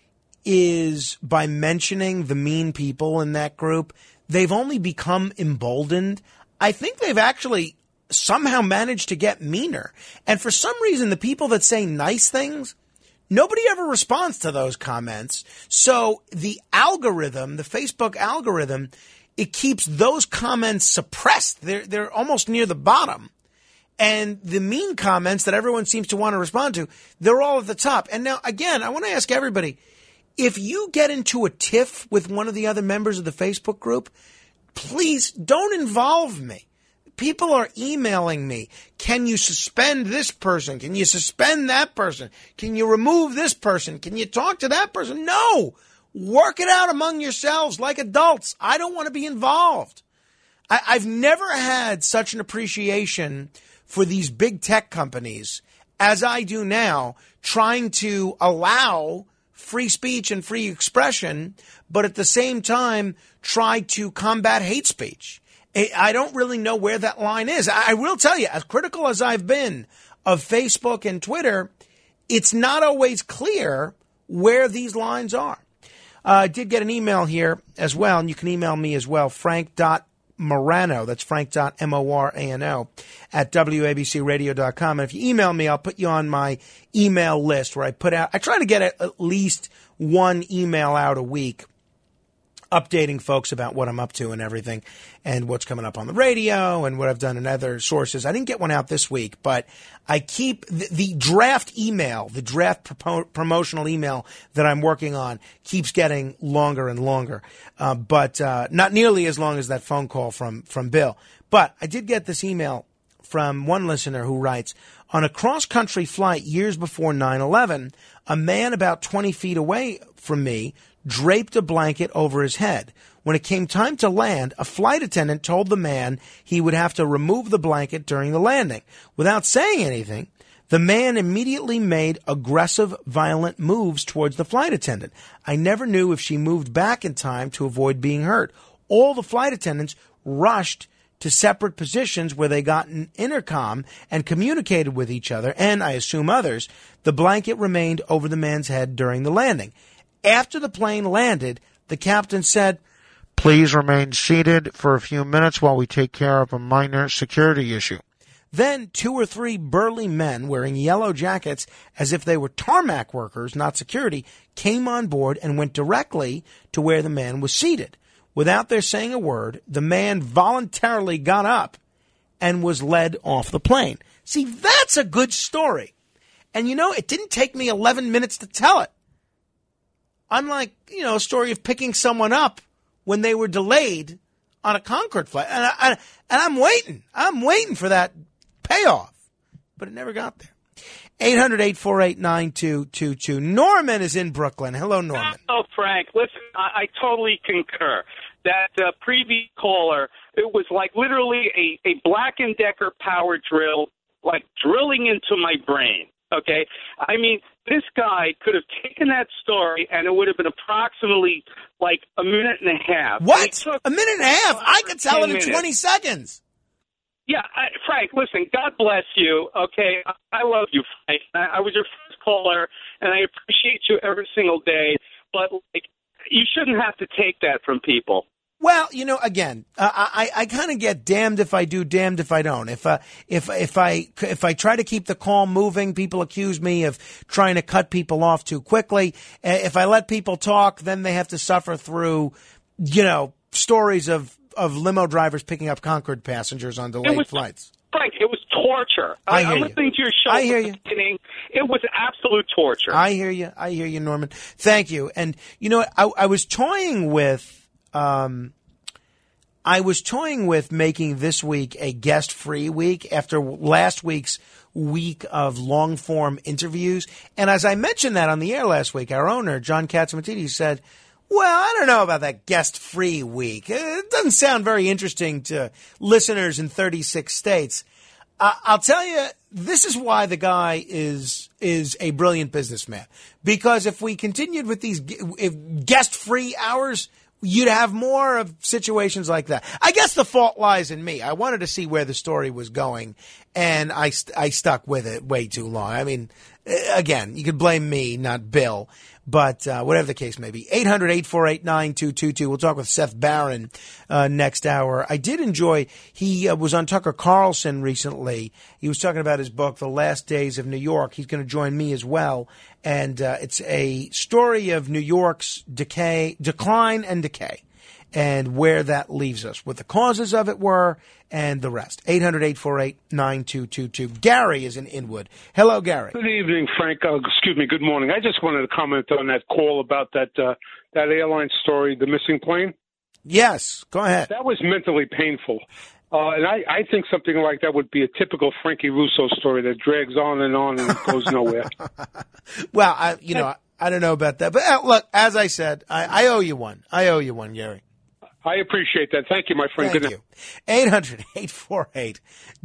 is by mentioning the mean people in that group. They've only become emboldened. I think they've actually somehow managed to get meaner. And for some reason, the people that say nice things, nobody ever responds to those comments. So the algorithm, the Facebook algorithm, it keeps those comments suppressed. They're, they're almost near the bottom. And the mean comments that everyone seems to want to respond to, they're all at the top. And now, again, I want to ask everybody, if you get into a tiff with one of the other members of the Facebook group, please don't involve me. People are emailing me. Can you suspend this person? Can you suspend that person? Can you remove this person? Can you talk to that person? No. Work it out among yourselves like adults. I don't want to be involved. I, I've never had such an appreciation for these big tech companies as I do now, trying to allow free speech and free expression, but at the same time try to combat hate speech. I don't really know where that line is. I will tell you, as critical as I've been of Facebook and Twitter, it's not always clear where these lines are. Uh, I did get an email here as well, and you can email me as well, frank.morano, that's frank.M-O-R-A-N-O, at W A B C radio dot com. And if you email me, I'll put you on my email list where I put out, I try to get at least one email out a week, updating folks about what I'm up to and everything and what's coming up on the radio and what I've done in other sources. I didn't get one out this week, but I keep the, the draft email, the draft propo- promotional email that I'm working on keeps getting longer and longer, uh, but uh, not nearly as long as that phone call from, from Bill. But I did get this email from one listener who writes, on a cross-country flight years before nine eleven, a man about twenty feet away from me draped a blanket over his head. When it came time to land, a flight attendant told the man he would have to remove the blanket during the landing. Without saying anything, the man immediately made aggressive, violent moves towards the flight attendant. I never knew if she moved back in time to avoid being hurt. All the flight attendants rushed to separate positions where they got an intercom and communicated with each other, and I assume others. The blanket remained over the man's head during the landing. After the plane landed, the captain said, "Please remain seated for a few minutes while we take care of a minor security issue." Then two or three burly men wearing yellow jackets as if they were tarmac workers, not security, came on board and went directly to where the man was seated. Without their saying a word, the man voluntarily got up and was led off the plane. See, that's a good story. And you know, it didn't take me eleven minutes to tell it. Unlike, you know, a story of picking someone up when they were delayed on a Concorde flight. And, I, I, and I'm waiting. I'm waiting for that payoff. But it never got there. eight hundred, eight four eight, nine two two two. Norman is in Brooklyn. Hello, Norman.
Oh, Frank, listen, I, I totally concur. That uh, previous caller, it was like literally a, a Black and Decker power drill, like drilling into my brain. Okay? I mean, this guy could have taken that story and it would have been approximately like a minute and a half.
What? A minute and a half? I could tell it in
minutes.
twenty seconds.
Yeah, I, Frank, listen, God bless you, okay? I, I love you, Frank. I, I was your first caller, and I appreciate you every single day, but like, you shouldn't have to take that from people.
Well, you know, again, uh, I, I kind of get damned if I do, damned if I don't. If, uh, if, if I, if I try to keep the call moving, people accuse me of trying to cut people off too quickly. Uh, if I let people talk, then they have to suffer through, you know, stories of, of limo drivers picking up Concorde passengers on delayed
was,
flights.
Frank, it was torture.
I hear
I'm
you.
listening to your show.
I hear
from
you.
the beginning. It was absolute torture.
I hear you. I hear you, Norman. Thank you. And, you know, I, I was toying with, um, I was toying with making this week a guest-free week after last week's week of long-form interviews. And as I mentioned that on the air last week, our owner, John Catsimatidis, said, well, I don't know about that guest-free week. It doesn't sound very interesting to listeners in thirty-six states. Uh, I'll tell you, this is why the guy is is a brilliant businessman. Because if we continued with these if guest-free hours, you'd have more of situations like that. I guess the fault lies in me. I wanted to see where the story was going, and I, st- I stuck with it way too long. I mean, again, you could blame me, not Bill. But uh, whatever the case may be, eight hundred, eight four eight, nine two two two. We'll talk with Seth Barron uh, next hour. I did enjoy, he uh, was on Tucker Carlson recently. He was talking about his book, The Last Days of New York. He's going to join me as well. And uh, it's a story of New York's decay, decline and decay, and where that leaves us, what the causes of it were, and the rest. eight hundred, eight four eight, nine two two two. Gary is in Inwood. Hello, Gary.
Good evening, Frank. Uh, excuse me, good morning. I just wanted to comment on that call about that uh, that airline story, the missing plane.
Yes, go ahead.
That was mentally painful. Uh, and I, I think something like that would be a typical Frankie Russo story that drags on and on and goes nowhere.
Well, I, you know, I, I don't know about that. But uh, look, as I said, I, I owe you one. I owe you one, Gary.
I appreciate that. Thank you, my friend.
Thank
Good
you. eight hundred, eight four eight,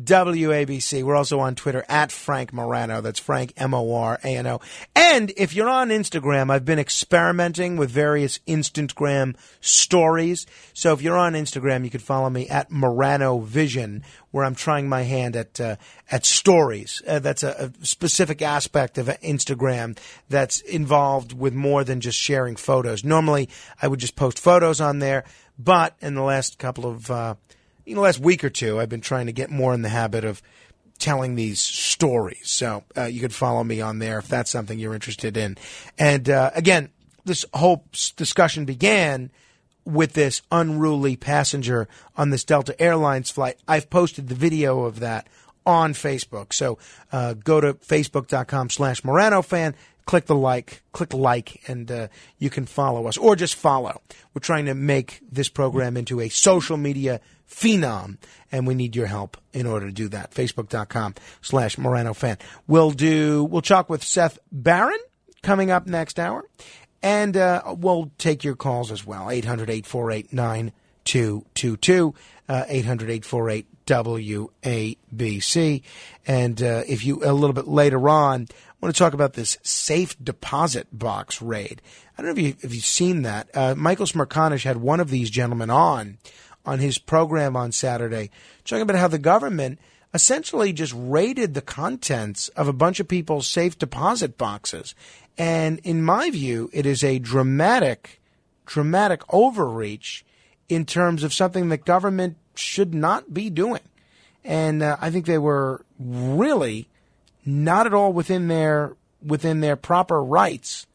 W A B C. We're also on Twitter at Frank Morano. That's Frank, M O R A N O. And if you're on Instagram, I've been experimenting with various Instagram stories. So if you're on Instagram, you can follow me at Morano Vision, where I'm trying my hand at uh, at stories. Uh, that's a, a specific aspect of Instagram that's involved with more than just sharing photos. Normally, I would just post photos on there. But in the last couple of, uh, in the last week or two, I've been trying to get more in the habit of telling these stories. So uh, you could follow me on there if that's something you're interested in. And uh, again, this whole discussion began with this unruly passenger on this Delta Airlines flight. I've posted the video of that on Facebook. So uh, go to facebook.com slash Morano fan. Click the like, click like, and uh, you can follow us, or just follow. We're trying to make this program into a social media phenom, and we need your help in order to do that. Facebook.com slash Morano fan. We'll do, we'll talk with Seth Barron coming up next hour, and uh, we'll take your calls as well. eight hundred, eight four eight, nine two two two, uh, eight hundred, eight four eight, W A B C. And uh, if you, a little bit later on, I want to talk about this safe deposit box raid. I don't know if, you, if you've seen that. Uh, Michael Smerconish had one of these gentlemen on, on his program on Saturday, talking about how the government essentially just raided the contents of a bunch of people's safe deposit boxes. And in my view, it is a dramatic, dramatic overreach in terms of something that government should not be doing. And uh, I think they were really not at all within their within their proper rights.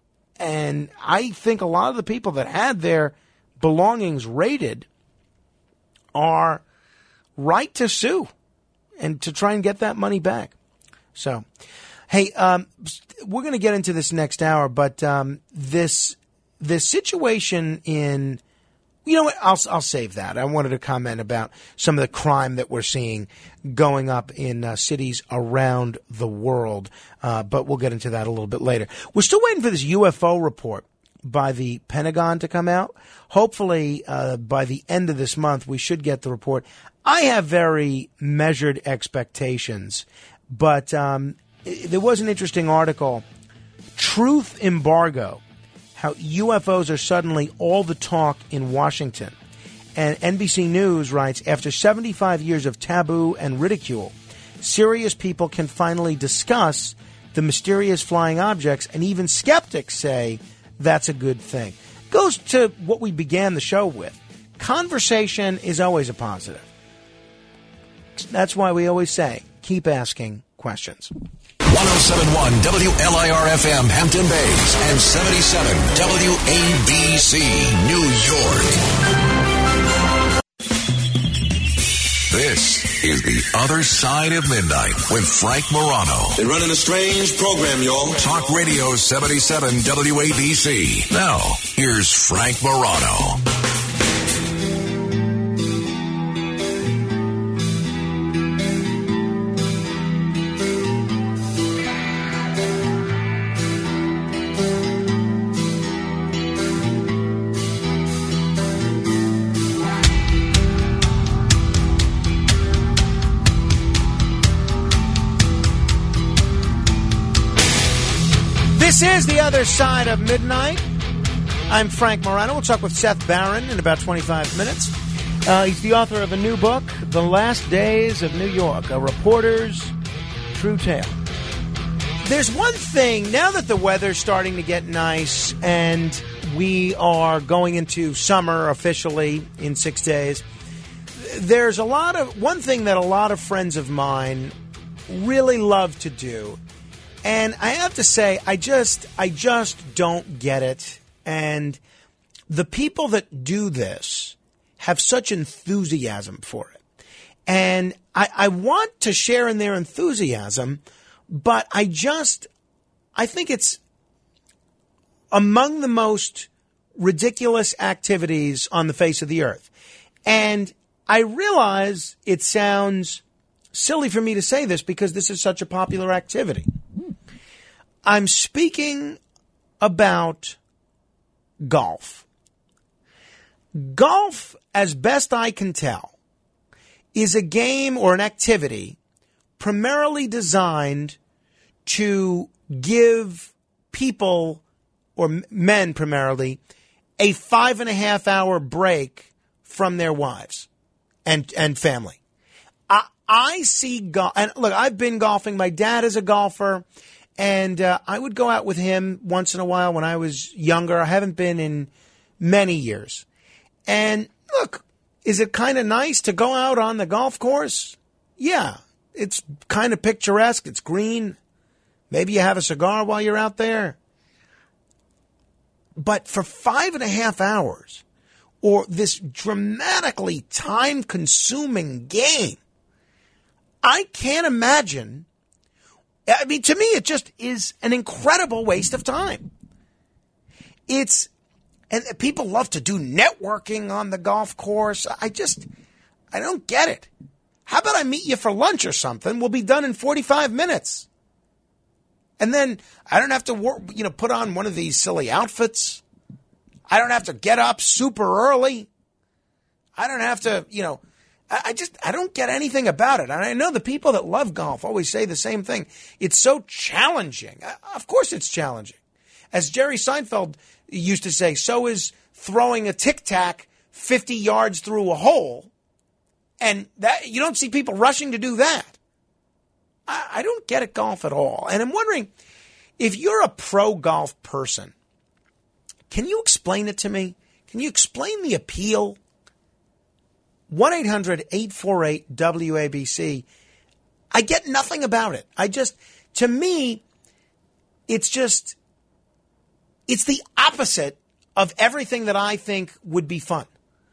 And I think a lot of the people that had their belongings raided are right to sue and to try and get that money back. So, hey, um, we're going to get into this next hour, but um, this this situation in, you know what, I'll I'll save that. I wanted to comment about some of the crime that we're seeing going up in uh, cities around the world, uh, but we'll get into that a little bit later. We're still waiting for this U F O report by the Pentagon to come out. Hopefully, uh, by the end of this month, we should get the report. I have very measured expectations, but um, there was an interesting article, Truth Embargo, how U F Os are suddenly all the talk in Washington. And N B C News writes, after seventy-five years of taboo and ridicule, serious people can finally discuss the mysterious flying objects, and even skeptics say that's a good thing. Goes to what we began the show with. Conversation is always a positive. That's why we always say, keep asking questions.
one oh seven point one W L I R F M Hampton Bays and seventy-seven W A B C New York. This is The Other Side of Midnight with Frank Morano.
Been running a strange program, y'all.
Talk Radio seventy-seven W A B C. Now, here's Frank Morano.
This is The Other Side of Midnight. I'm Frank Morano. We'll talk with Seth Barron in about twenty-five minutes. Uh, he's the author of a new book, The Last Days of New York, A Reporter's True Tale. There's one thing, now that the weather's starting to get nice and we are going into summer officially in six days, there's a lot of, one thing that a lot of friends of mine really love to do. And I have to say, I just, I just don't get it. And the people that do this have such enthusiasm for it. And I, I want to share in their enthusiasm, but I just, I think it's among the most ridiculous activities on the face of the earth. And I realize it sounds silly for me to say this because this is such a popular activity. I'm speaking about golf. Golf, as best I can tell, is a game or an activity primarily designed to give people, or men primarily, a five and a half hour break from their wives and, and family. I, I see golf, and look, I've been golfing. My dad is a golfer. And uh, I would go out with him once in a while when I was younger. I haven't been in many years. And look, is it kind of nice to go out on the golf course? Yeah, it's kind of picturesque. It's green. Maybe you have a cigar while you're out there. But for five and a half hours, or this dramatically time-consuming game, I can't imagine. I mean, to me, it just is an incredible waste of time. It's, and people love to do networking on the golf course. I just, I don't get it. How about I meet you for lunch or something? We'll be done in forty-five minutes. And then I don't have to work, you know, put on one of these silly outfits. I don't have to get up super early. I don't have to, you know, I just, I don't get anything about it. And I know the people that love golf always say the same thing. It's so challenging. Of course it's challenging. As Jerry Seinfeld used to say, so is throwing a tic-tac fifty yards through a hole. And that you don't see people rushing to do that. I, I don't get at golf at all. And I'm wondering, if you're a pro golf person, can you explain it to me? Can you explain the appeal? one eight hundred eight four eight W A B C. I get nothing about it. I just, to me, it's just, it's the opposite of everything that I think would be fun.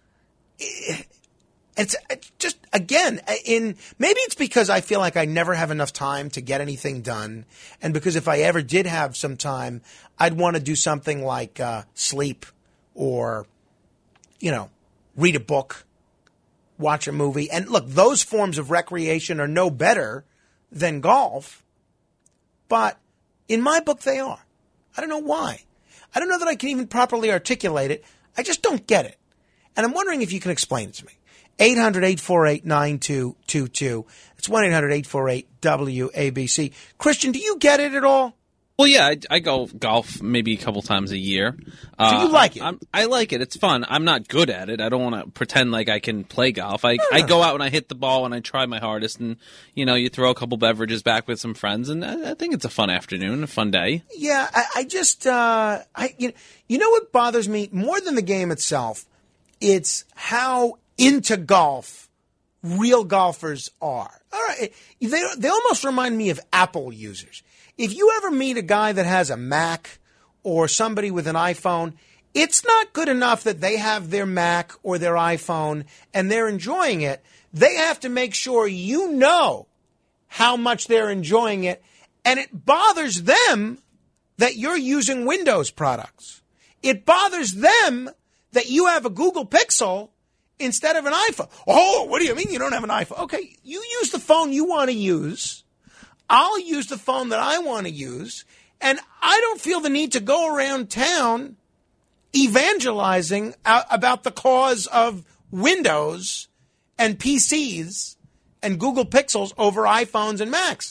It's just, again, in, maybe it's because I feel like I never have enough time to get anything done. And because if I ever did have some time, I'd want to do something like uh, sleep or, you know, read a book. Watch a movie. And look, those forms of recreation are no better than golf. But in my book, they are. I don't know why. I don't know that I can even properly articulate it. I just don't get it. And I'm wondering if you can explain it to me. eight hundred eight four eight nine two two two. It's one eight hundred eight four eight W A B C. Christian, do you get it at all?
Well, yeah, I, I go golf maybe a couple times a year.
Uh, so you like it?
I'm, I like it. It's fun. I'm not good at it. I don't want to pretend like I can play golf. I, I go out and I hit the ball and I try my hardest. And, you know, you throw a couple beverages back with some friends. And I, I think it's a fun afternoon, a fun day.
Yeah, I, I just, uh, I you, you know what bothers me more than the game itself? It's how into golf real golfers are. All right, they, they almost remind me of Apple users. If you ever meet a guy that has a Mac or somebody with an iPhone, it's not good enough that they have their Mac or their iPhone and they're enjoying it. They have to make sure you know how much they're enjoying it. And it bothers them that you're using Windows products. It bothers them that you have a Google Pixel instead of an iPhone. Oh, what do you mean you don't have an iPhone? Okay, you use the phone you want to use. I'll use the phone that I want to use, and I don't feel the need to go around town evangelizing about the cause of Windows and P Cs and Google Pixels over iPhones and Macs.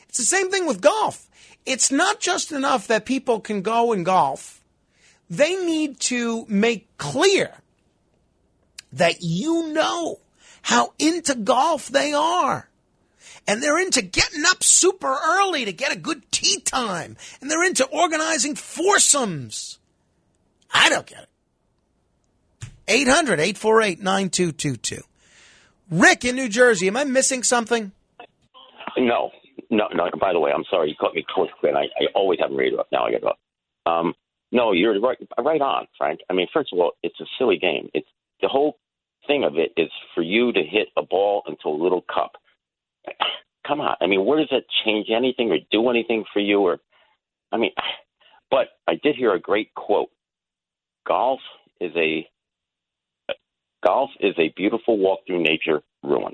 It's the same thing with golf. It's not just enough that people can go and golf. They need to make clear that you know how into golf they are. And they're into getting up super early to get a good tee time. And they're into organizing foursomes. I don't get it. eight hundred, eight four eight, nine two two two. Rick in New Jersey, am I missing something?
No, no, no. By the way, I'm sorry. You caught me close. And I, I always have a radio up. Now I got to go. Um, no, you're right, right on, Frank. I mean, first of all, it's a silly game. It's the whole thing of it is for you to hit a ball into a little cup. Come on. I mean, where does that change anything or do anything for you? Or, I mean, but I did hear a great quote. Golf is a golf is a beautiful walk through nature ruined.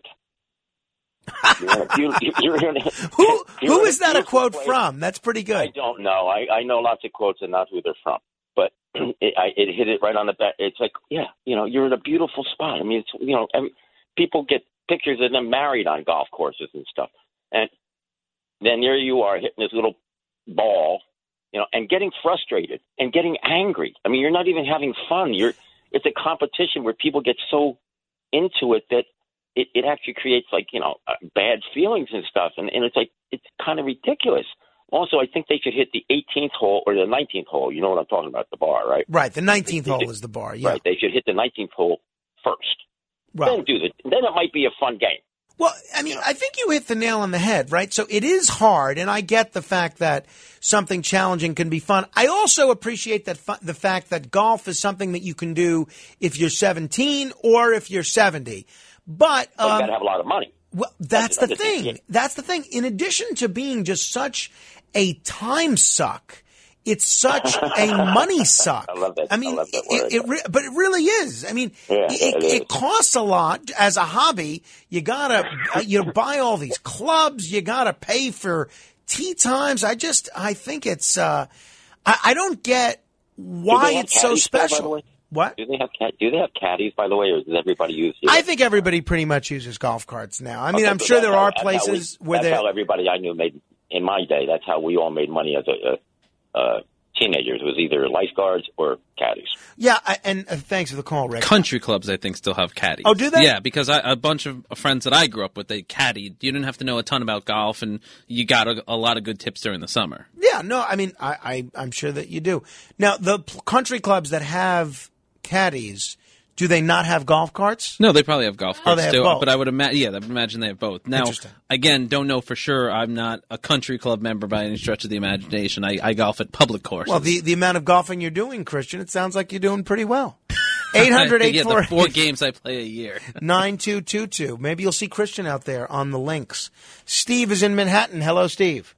You're in a beautiful, you're in a,
who
you're
who
in
is that a quote
place.
from? That's pretty good.
I don't know. I, I know lots of quotes and not who they're from. But it, I, it hit it right on the back. It's like, yeah, you know, you're in a beautiful spot. I mean, it's, you know, every, people get pictures of them married on golf courses and stuff. And then there you are hitting this little ball, you know, and getting frustrated and getting angry. I mean, you're not even having fun. You're it's a competition where people get so into it that it, it actually creates, like, you know, uh, bad feelings and stuff. And, and it's like, it's kind of ridiculous. Also, I think they should hit the eighteenth hole or the nineteenth hole. You know what I'm talking about, the bar, right?
Right. The nineteenth hole is the bar. Yeah.
Right. They should hit the nineteenth hole first.
Right.
Then do the. Then it might be a fun game.
Well, I mean, I think you hit the nail on the head, right? So it is hard, and I get the fact that something challenging can be fun. I also appreciate that fu- the fact that golf is something that you can do if you're seventeen or if you're seventy. But
But you
um,
got to have a lot of money.
Well, that's,
That's
the
another thing,
thing.
yeah.
That's the thing. In addition to being just such a time suck, it's such a money suck.
I love that.
I mean,
I love that word.
it, it re- but it really is. I mean,
Yeah,
it,
it
it,
is.
costs a lot as a hobby. You gotta, uh, you buy all these clubs. You gotta pay for tee times. I just, I think it's, uh, I, I don't get why
Do they have
it's so
caddies there, by the
special.
way?
What?
Do they have cat? Do they have caddies, by the way, or does everybody use?
I think everybody pretty much uses golf carts now. I mean,
Okay,
I'm
so
sure
that's
there
how-
are
that's how we-
places where
that's
they.
how everybody I knew made in my day. That's how we all made money as a, a, a teenagers. It was either lifeguards or caddies.
Yeah, I, and uh, thanks for the call, Rick.
Country clubs, I think, still have caddies.
Oh, do they?
Yeah, because I, a bunch of friends that I grew up with, they caddied. You didn't have to know a ton about golf, and you got a, a lot of good tips during the summer.
Yeah, no, I mean, I, I, I'm sure that you do. Now, the p- country clubs that have caddies, do they not have golf carts?
No, they probably have golf
Oh,
carts
they have
too.
both.
But I would imagine, yeah, I would imagine they have both. Now,
Interesting.
again, don't know for sure. I'm not a country club member by any stretch of the imagination. I, I golf at public courses.
Well, the, the amount of golfing you're doing, Christian, it sounds like you're doing pretty well. eight hundred, eight
yeah,
four
the four
eight,
games I play a year.
nine two two two. Maybe you'll see Christian out there on the links. Steve is in Manhattan. Hello, Steve.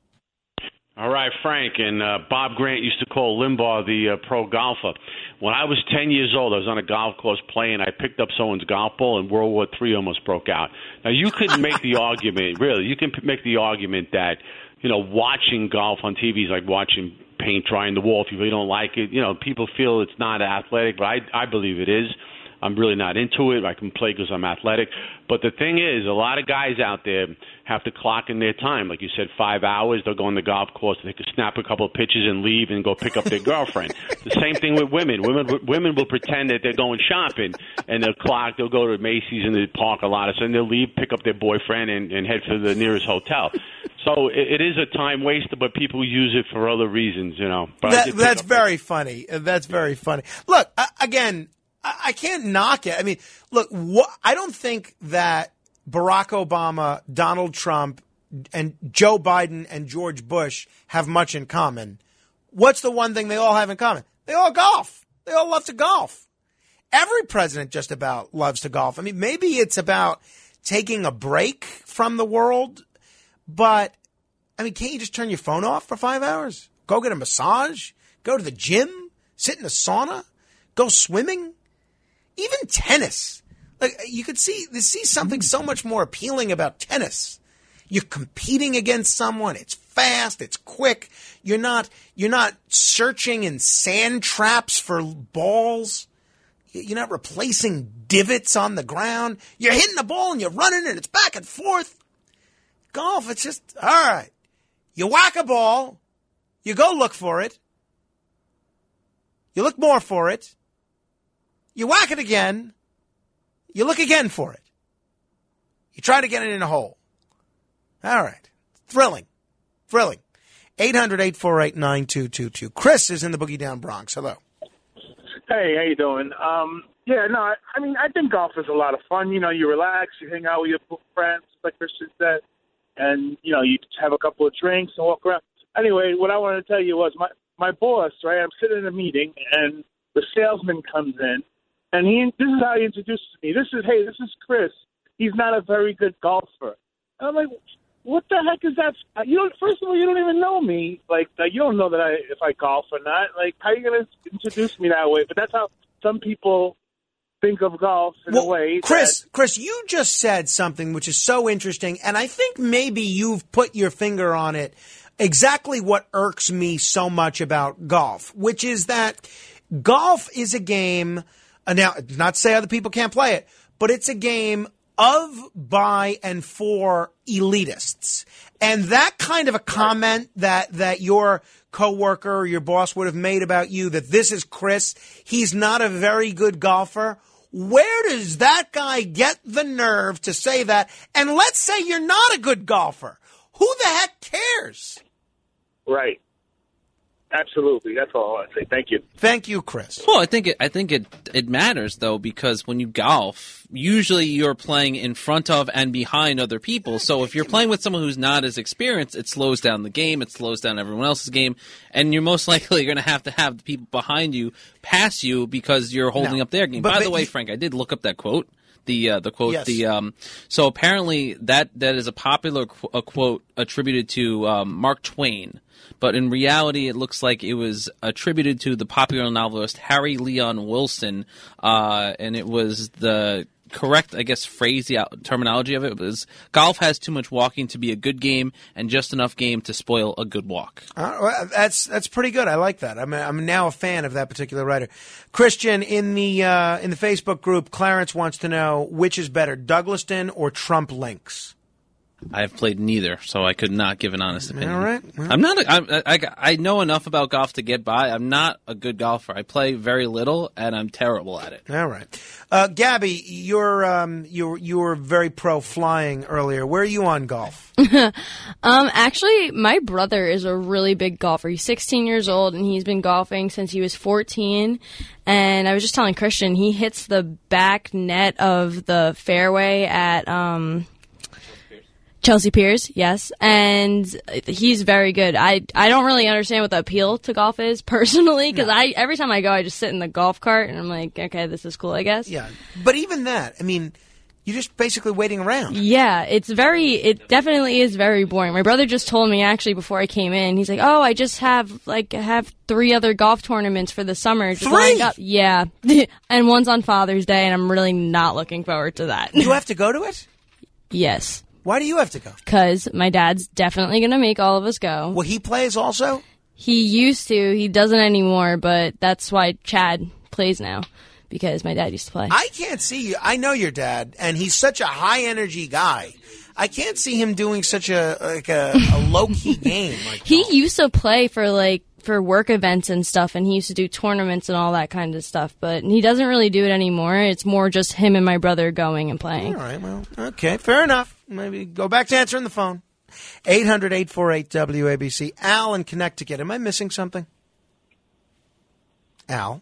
All right, Frank. And uh, Bob Grant used to call Limbaugh the uh, pro golfer. When I was ten years old, I was on a golf course playing. I picked up someone's golf ball, and World War Three almost broke out. Now, you could make the argument, really, you can p- make the argument that, you know, watching golf on T V is like watching paint dry on the wall. If you really don't like it, you know, people feel it's not athletic, but I, I believe it is. I'm really not into it. I can play because I'm athletic. But the thing is, a lot of guys out there have to clock in their time. Like you said, five hours, they'll go on the golf course, they can snap a couple of pitches and leave and go pick up their girlfriend. The same thing with women. Women women will pretend that they're going shopping, and they'll clock, they'll go to Macy's in the park a lot, and they'll leave, pick up their boyfriend, and, and head for the nearest hotel. So it, it is a time waster, but people use it for other reasons, you know. But I
That,
did pick
that's
up-
very funny. Uh, That's very funny. Look, I, again, I, I can't knock it. I mean, look, wha- I don't think that Barack Obama, Donald Trump, and Joe Biden and George Bush have much in common. What's the one thing they all have in common? They all golf. They all love to golf. Every president just about loves to golf. I mean, maybe it's about taking a break from the world, but I mean, can't you just turn your phone off for five hours? Go get a massage? Go to the gym? Sit in a sauna? Go swimming? Even tennis. Like, you could see, see something so much more appealing about tennis. You're competing against someone. It's fast. It's quick. You're not, you're not searching in sand traps for balls. You're not replacing divots on the ground. You're hitting the ball and you're running and it's back and forth. Golf, it's just, all right. You whack a ball, you go look for it, you look more for it, you whack it again, you look again for it. You try to get it in a hole. All right. Thrilling. Thrilling. eight hundred, eight four eight, nine two two two. Chris is in the Boogie Down Bronx. Hello.
Hey, how you doing? Um, yeah, no, I, I mean, I think golf is a lot of fun. You know, you relax, you hang out with your friends, like Christian said, and, you know, you have a couple of drinks and walk around. Anyway, what I wanted to tell you was my, my boss, right, I'm sitting in a meeting, and the salesman comes in, and he this is how he introduces me. This is, hey, this is Chris. He's not a very good golfer. And I'm like, what the heck is that? You don't. First of all, you don't even know me. Like, uh, you don't know that I if I golf or not. Like, how are you going to introduce me that way? But that's how some people think of golf in
well,
a way.
Chris,
that,
Chris, you just said something which is so interesting, and I think maybe you've put your finger on it. Exactly what irks me so much about golf, which is that golf is a game. Uh, now, not to say other people can't play it, but it's a game of, by, and for elitists. And that kind of a comment that, that your coworker or your boss would have made about you, that this is Chris, he's not a very good golfer. Where does that guy get the nerve to say that? And let's say you're not a good golfer. Who the heck cares?
Right. Absolutely. That's all I want to say. Thank you.
Thank you, Chris.
Well, I think it, I think it it matters though, because when you golf, usually you're playing in front of and behind other people. So if you're playing with someone who's not as experienced, it slows down the game, it slows down everyone else's game, and you're most likely going to have to have the people behind you pass you because you're holding
No,
up their game.
but-
By
but
the way,
you-
Frank, I did look up that quote. The uh, the quote
Yes.
the um so apparently that that is a popular qu- a quote attributed to um, Mark Twain, but in reality it looks like it was attributed to the popular novelist Harry Leon Wilson, uh, and it was the correct, I guess, phrase, the terminology of it was golf has too much walking to be a good game and just enough game to spoil a good walk.
Uh, well, that's that's pretty good. I like that. I'm a, I'm now a fan of that particular writer. Christian, in the uh, in the Facebook group, Clarence wants to know which is better, Douglaston or Trump Links.
I've played neither, so I could not give an honest opinion.
All right. Well.
I'm not. A, I, I I know enough about golf to get by. I'm not a good golfer. I play very little, and I'm terrible at it.
All right, uh, Gabby, you're um you you were very pro flying earlier. Where are you on golf?
um, actually, my brother is a really big golfer. He's sixteen years old, and he's been golfing since he was fourteen. And I was just telling Christian, he hits the back net of the fairway at um. Chelsea Piers, yes, and he's very good. I I don't really understand what the appeal to golf is personally, because I every time I go, I just sit in the golf cart and I'm like, okay, this is cool, I guess.
Yeah, but even that, I mean, you're just basically waiting around.
Yeah, it's very, it definitely is very boring. My brother just told me actually before I came in, he's like, oh, I just have like have three other golf tournaments for the summer. Just
Three?
lined up. Yeah, and one's on Father's Day, and I'm really not looking forward to that.
You have to go to it?
Yes.
Why do you have to go?
Because my dad's definitely going to make all of us go.
Well, he plays also?
He used to. He doesn't anymore, but that's why Chad plays now, because my dad used to play.
I can't see you. I know your dad, and he's such a high-energy guy. I can't see him doing such a like a, a low-key game. Like
he used to play for, like, for work events and stuff, and he used to do tournaments and all that kind of stuff, but he doesn't really do it anymore. It's more just him and my brother going and playing.
All right, well, okay, fair enough. Maybe go back to answering the phone. eight hundred, eight four eight, W A B C. Al in Connecticut. Am I missing something? Al?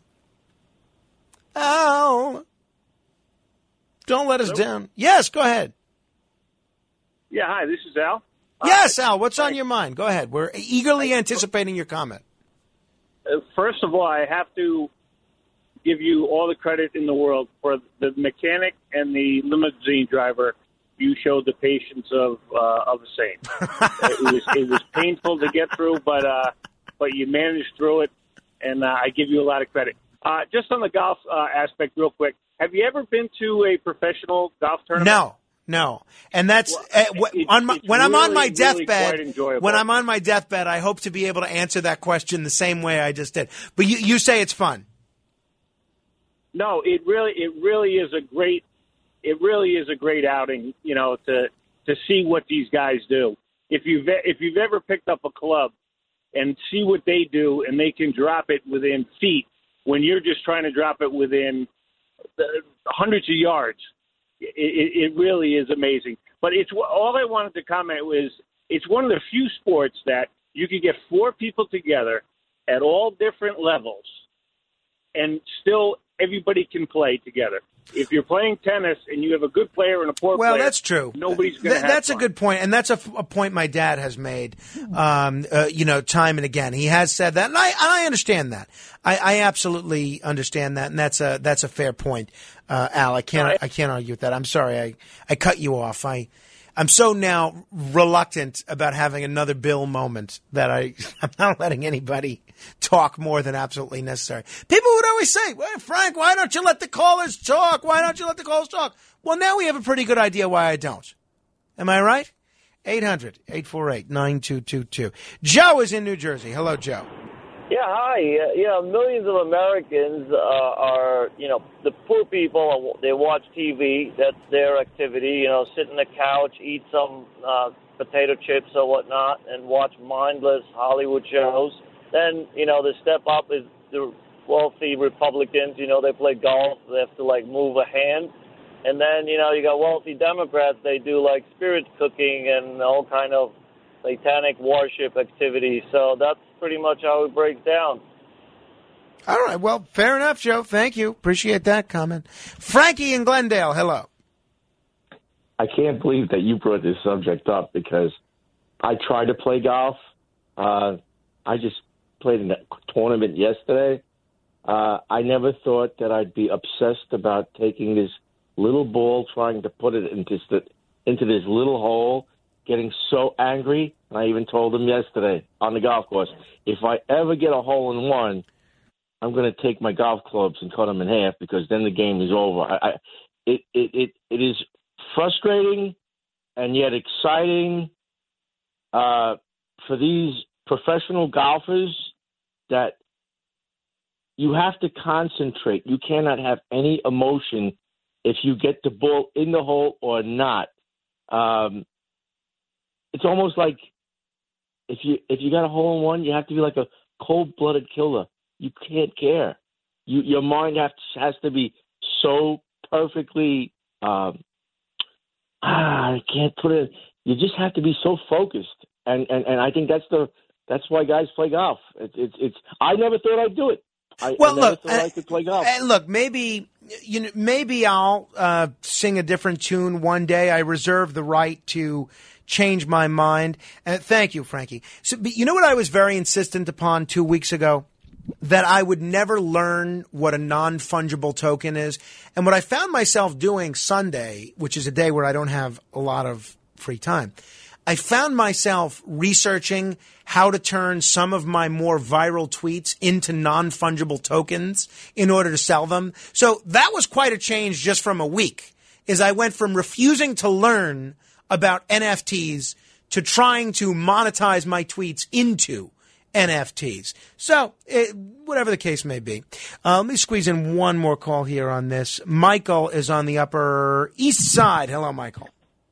Al? Don't let us
Hello?
down. Yes, go ahead.
Yeah, hi, this is Al.
Yes, Al, what's on your mind? Go ahead. We're eagerly anticipating your comment.
Uh, first of all, I have to give you all the credit in the world for the mechanic and the limousine driver. You showed the patience of uh, of the same. it was it was painful to get through, but uh, but you managed through it, and uh, I give you a lot of credit. Uh, just on the golf uh, aspect, real quick, have you ever been to a professional golf tournament?
No. No, and that's uh, w- on my, when I'm on my
really, really
deathbed.
quite enjoyable.
When I'm on my deathbed, I hope to be able to answer that question the same way I just did. But you, you say it's fun.
No, it really, it really is a great, it really is a great outing. You know, to to see what these guys do. if you've if you've ever picked up a club and see what they do, and they can drop it within feet when you're just trying to drop it within hundreds of yards. It, it, it really is amazing. But it's all I wanted to comment was it's one of the few sports that you can get four people together at all different levels, and still everybody can play together. If you're playing tennis and you have a good player and a poor
Well,
player,
that's true.
Nobody's going to
Th-
have
That's
fun.
a good point, and that's a, f- a point my dad has made, um, uh, you know, time and again. He has said that, and I, and I understand that. I, I absolutely understand that, and that's a that's a fair point, uh, Al. I can't I can't argue with that. I'm sorry, I, I cut you off. I I'm so now reluctant about having another Bill moment that I I'm not letting anybody talk more than absolutely necessary. People would always say, well, Frank, why don't you let the callers talk? Why don't you let the callers talk? Well, now we have a pretty good idea why I don't. Am I right? eight hundred, eight four eight, nine two two two. Joe is in New Jersey. Hello, Joe.
Yeah, hi. Uh, you know, millions of Americans uh, are, you know, the poor people, they watch T V. That's their activity. You know, sit on the couch, eat some uh, potato chips or whatnot, and watch mindless Hollywood shows. Then, you know, the step up is the wealthy Republicans. You know, they play golf. They have to, like, move a hand. And then, you know, you got wealthy Democrats. They do, like, spirit cooking and all kind of satanic worship activities. So that's pretty much how it breaks down.
All right. Well, fair enough, Joe. Thank you. Appreciate that comment. Frankie in Glendale. Hello.
I can't believe that you brought this subject up because I tried to play golf. Uh, I just played in a tournament yesterday. Uh, I never thought that I'd be obsessed about taking this little ball, trying to put it into, the, into this little hole, getting so angry. And I even told him yesterday on the golf course, if I ever get a hole in one, I'm going to take my golf clubs and cut them in half because then the game is over. I, I, it, it, it, it is frustrating and yet exciting uh, for these professional golfers that you have to concentrate. You cannot have any emotion if you get the ball in the hole or not. Um, it's almost like if you if you got a hole in one, you have to be like a cold-blooded killer. You can't care. You, your mind has has to be so perfectly. Um, ah, I can't put it. You just have to be so focused, and and, and I think that's the that's why guys play golf. It's it's. it's I never thought I'd do it. I,
Well,
I never
look,
thought I could play golf.
And look, maybe you know, maybe I'll uh, sing a different tune one day. I reserve the right to change my mind. And thank you, Frankie. So, but you know what I was very insistent upon two weeks ago? That I would never learn what a non-fungible token is. And what I found myself doing Sunday, which is a day where I don't have a lot of free time, I found myself researching how to turn some of my more viral tweets into non-fungible tokens in order to sell them. So that was quite a change just from a week, is I went from refusing to learn about N F Ts to trying to monetize my tweets into N F Ts. So, it, whatever the case may be. Uh, let me squeeze in one more call here on this. Michael is on the Upper East Side. Hello, Michael.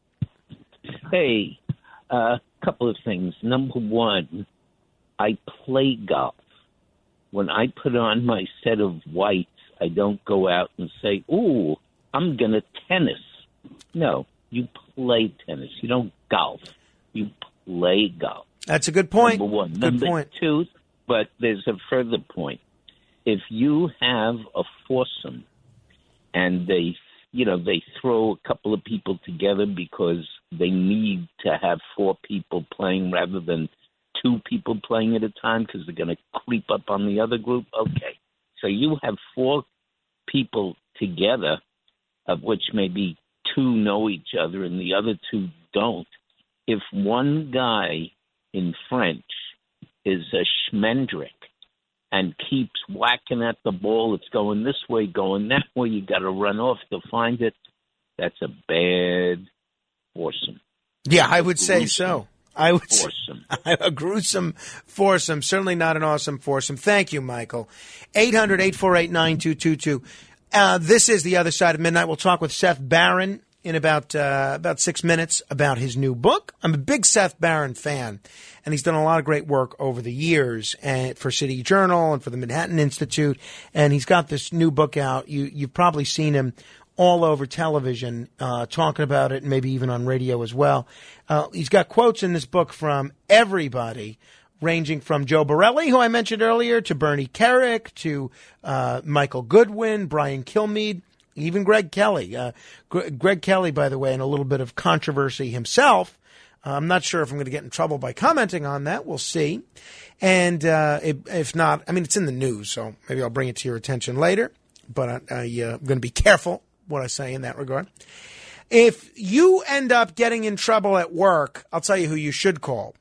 Hey, a uh, couple of things. Number one, I play golf. When I put on my set of whites, I don't go out and say, ooh, I'm going to tennis. No, you play tennis. You don't golf. You play golf.
That's a good point.
Number one.
Good
Number
point.
two, but there's a further point. If you have a foursome and they, you know, they throw a couple of people together because they need to have four people playing rather than two people playing at a time because they're going to creep up on the other group. Okay. So you have four people together, of which maybe two know each other and the other two don't. If one guy in French is a schmendrick and keeps whacking at the ball, it's going this way, going that way, you got to run off to find it. That's a bad foursome.
Yeah, I would say so. I would
foursome.
Say, a gruesome foursome. Certainly not an awesome foursome. Thank you, Michael. eight hundred, eight four eight, nine two two two. Uh, this is The Other Side of Midnight. We'll talk with Seth Barron in about uh, about six minutes about his new book. I'm a big Seth Barron fan, and he's done a lot of great work over the years and for City Journal and for the Manhattan Institute. And he's got this new book out. You, you've probably seen him all over television uh, talking about it, and maybe even on radio as well. Uh, he's got quotes in this book from everybody, ranging from Joe Borelli, who I mentioned earlier, to Bernie Kerik, to uh, Michael Goodwin, Brian Kilmeade, even Greg Kelly. Uh, Gre- Greg Kelly, by the way, in a little bit of controversy himself. Uh, I'm not sure if I'm going to get in trouble by commenting on that. We'll see. And uh, if, if not, I mean, it's in the news, so maybe I'll bring it to your attention later. But I, I, uh, I'm going to be careful what I say in that regard. If you end up getting in trouble at work, I'll tell you who you should call.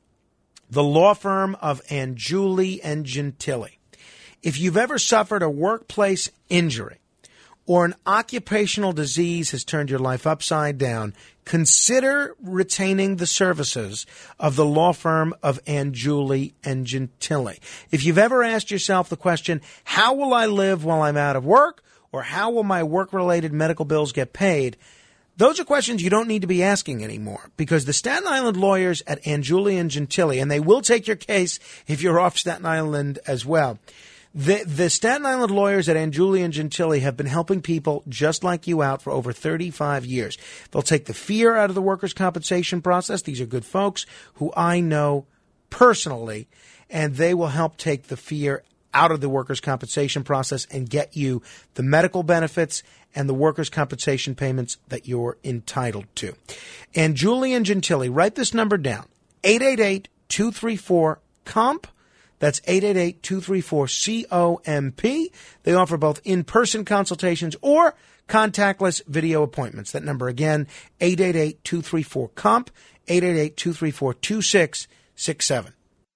The law firm of Angiuli and Gentili. If you've ever suffered a workplace injury or an occupational disease has turned your life upside down, consider retaining the services of the law firm of Angiuli and Gentili. If you've ever asked yourself the question, how will I live while I'm out of work, or how will my work-related medical bills get paid, those are questions you don't need to be asking anymore, because the Staten Island lawyers at Angiuli and Gentili, and they will take your case if you're off Staten Island as well, The, the Staten Island lawyers at Angiuli and Gentili have been helping people just like you out for over thirty-five years. They'll take the fear out of the workers' compensation process. These are good folks who I know personally, and they will help take the fear out of the workers' compensation process and get you the medical benefits and the workers' compensation payments that you're entitled to. Angiuli and Gentili, write this number down, eight eight eight, two three four, C O M P. That's eight eight eight, two three four, C O M P. They offer both in-person consultations or contactless video appointments. That number again, eight eight eight, two three four, C O M P, eight eight eight, two three four, two six six seven.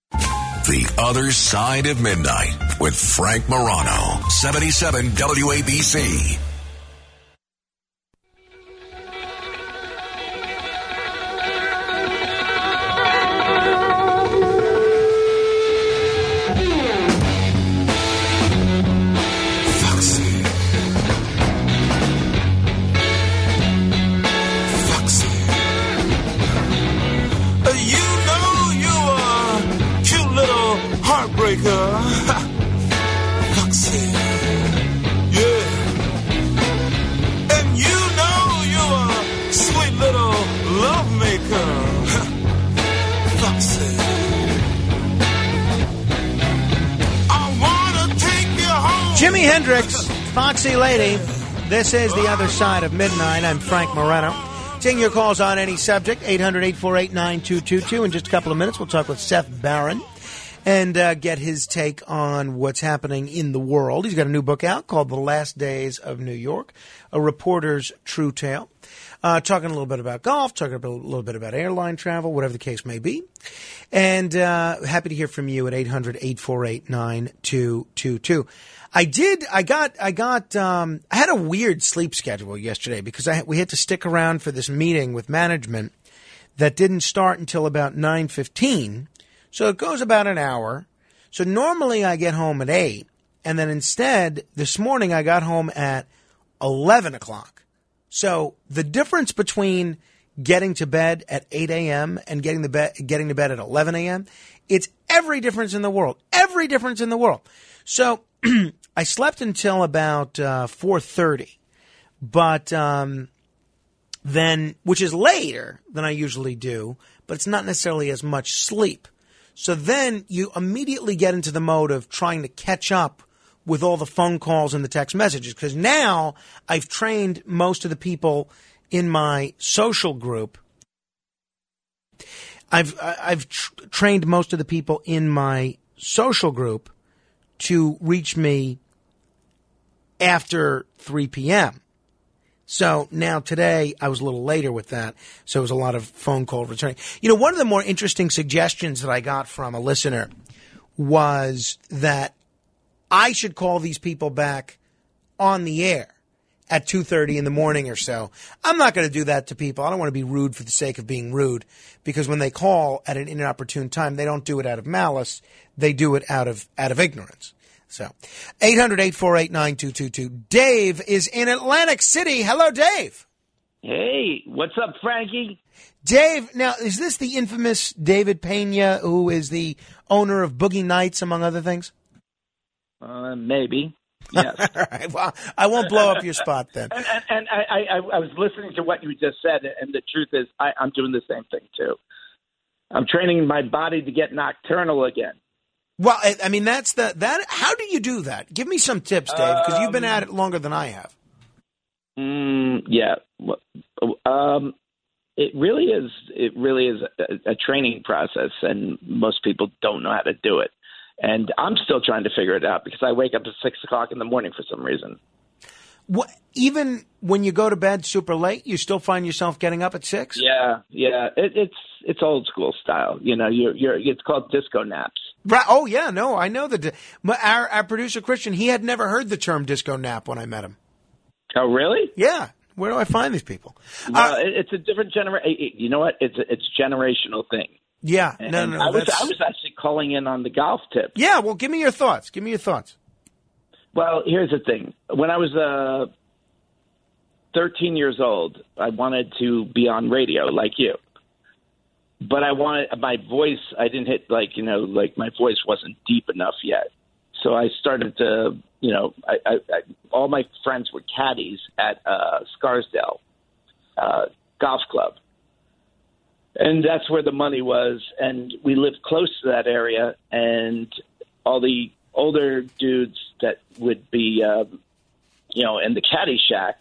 The Other Side of Midnight with Frank Morano, seventy-seven W A B C.
Foxy, yeah. And you know you're a sweet little love maker. Foxy, I wanna take you home.
Jimi Hendrix, Foxy Lady. This is The Other Side of Midnight. I'm Frank Morano. Taking your calls on any subject, eight hundred, eight four eight, nine two two two. In just a couple of minutes, we'll talk with Seth Barron and uh, get his take on what's happening in the world. He's got a new book out called The Last Days of New York, A Reporter's True Tale. Uh, talking a little bit about golf, talking a little bit about airline travel, whatever the case may be. And uh, happy to hear from you at eight hundred, eight four eight, nine two two two. I did, I got, I got, um, I had a weird sleep schedule yesterday because I we had to stick around for this meeting with management that didn't start until about nine fifteen. So it goes about an hour. So normally I get home at eight, and then instead this morning I got home at eleven o'clock. So the difference between getting to bed at eight a.m. and getting the bed getting to bed at eleven a.m., it's every difference in the world. Every difference in the world. So I slept until about uh, four thirty, but um, then, which is later than I usually do, but it's not necessarily as much sleep. So then you immediately get into the mode of trying to catch up with all the phone calls and the text messages, because now I've trained most of the people in my social group. I've I've tr- trained most of the people in my social group to reach me after three p.m. So now today I was a little later with that, so it was a lot of phone call returning. You know, one of the more interesting suggestions that I got from a listener was that I should call these people back on the air at two thirty in the morning or so. I'm not going to do that to people. I don't want to be rude for the sake of being rude, because when they call at an inopportune time, they don't do it out of malice. They do it out of out of ignorance. So, eight hundred, eight four eight, nine two two two. Dave is in Atlantic City. Hello, Dave.
Hey, what's up, Frankie?
Dave, now, is this the infamous David Pena, who is the owner of Boogie Nights, among other things?
Uh, maybe. Yes.
All right. Well, I won't blow up your spot then.
And, and, and I, I, I was listening to what you just said, and the truth is, I, I'm doing the same thing too. I'm training my body to get nocturnal again.
Well, I, I mean, that's the that. How do you do that? Give me some tips, Dave, because you've been at it longer than I have.
Mm, yeah. Um, it really is. It really is a, a training process, and most people don't know how to do it. And I'm still trying to figure it out because I wake up at six o'clock in the morning for some reason.
What, even when you go to bed super late, you still find yourself getting up at six?
Yeah, yeah. It, it's it's old school style. You know, you're you're. It's called disco naps.
Right. Oh yeah, no, I know that. Our our producer Christian, he had never heard the term disco nap when I met him.
Oh really?
Yeah. Where do I find these people?
Well, uh, it, it's a different generation. You know what? It's a, it's a generational thing.
Yeah.
And
no, no.
I was
that's...
I was actually calling in on the golf tip.
Yeah. Well, give me your thoughts. Give me your thoughts.
Well, here's the thing. When I was uh, thirteen years old, I wanted to be on radio like you. But I wanted my voice, I didn't hit like, you know, like my voice wasn't deep enough yet. So I started to, you know, I, I, I, all my friends were caddies at uh, Scarsdale uh, Golf Club. And that's where the money was. And we lived close to that area. And all the older dudes that would be, uh, you know, in the caddy shack,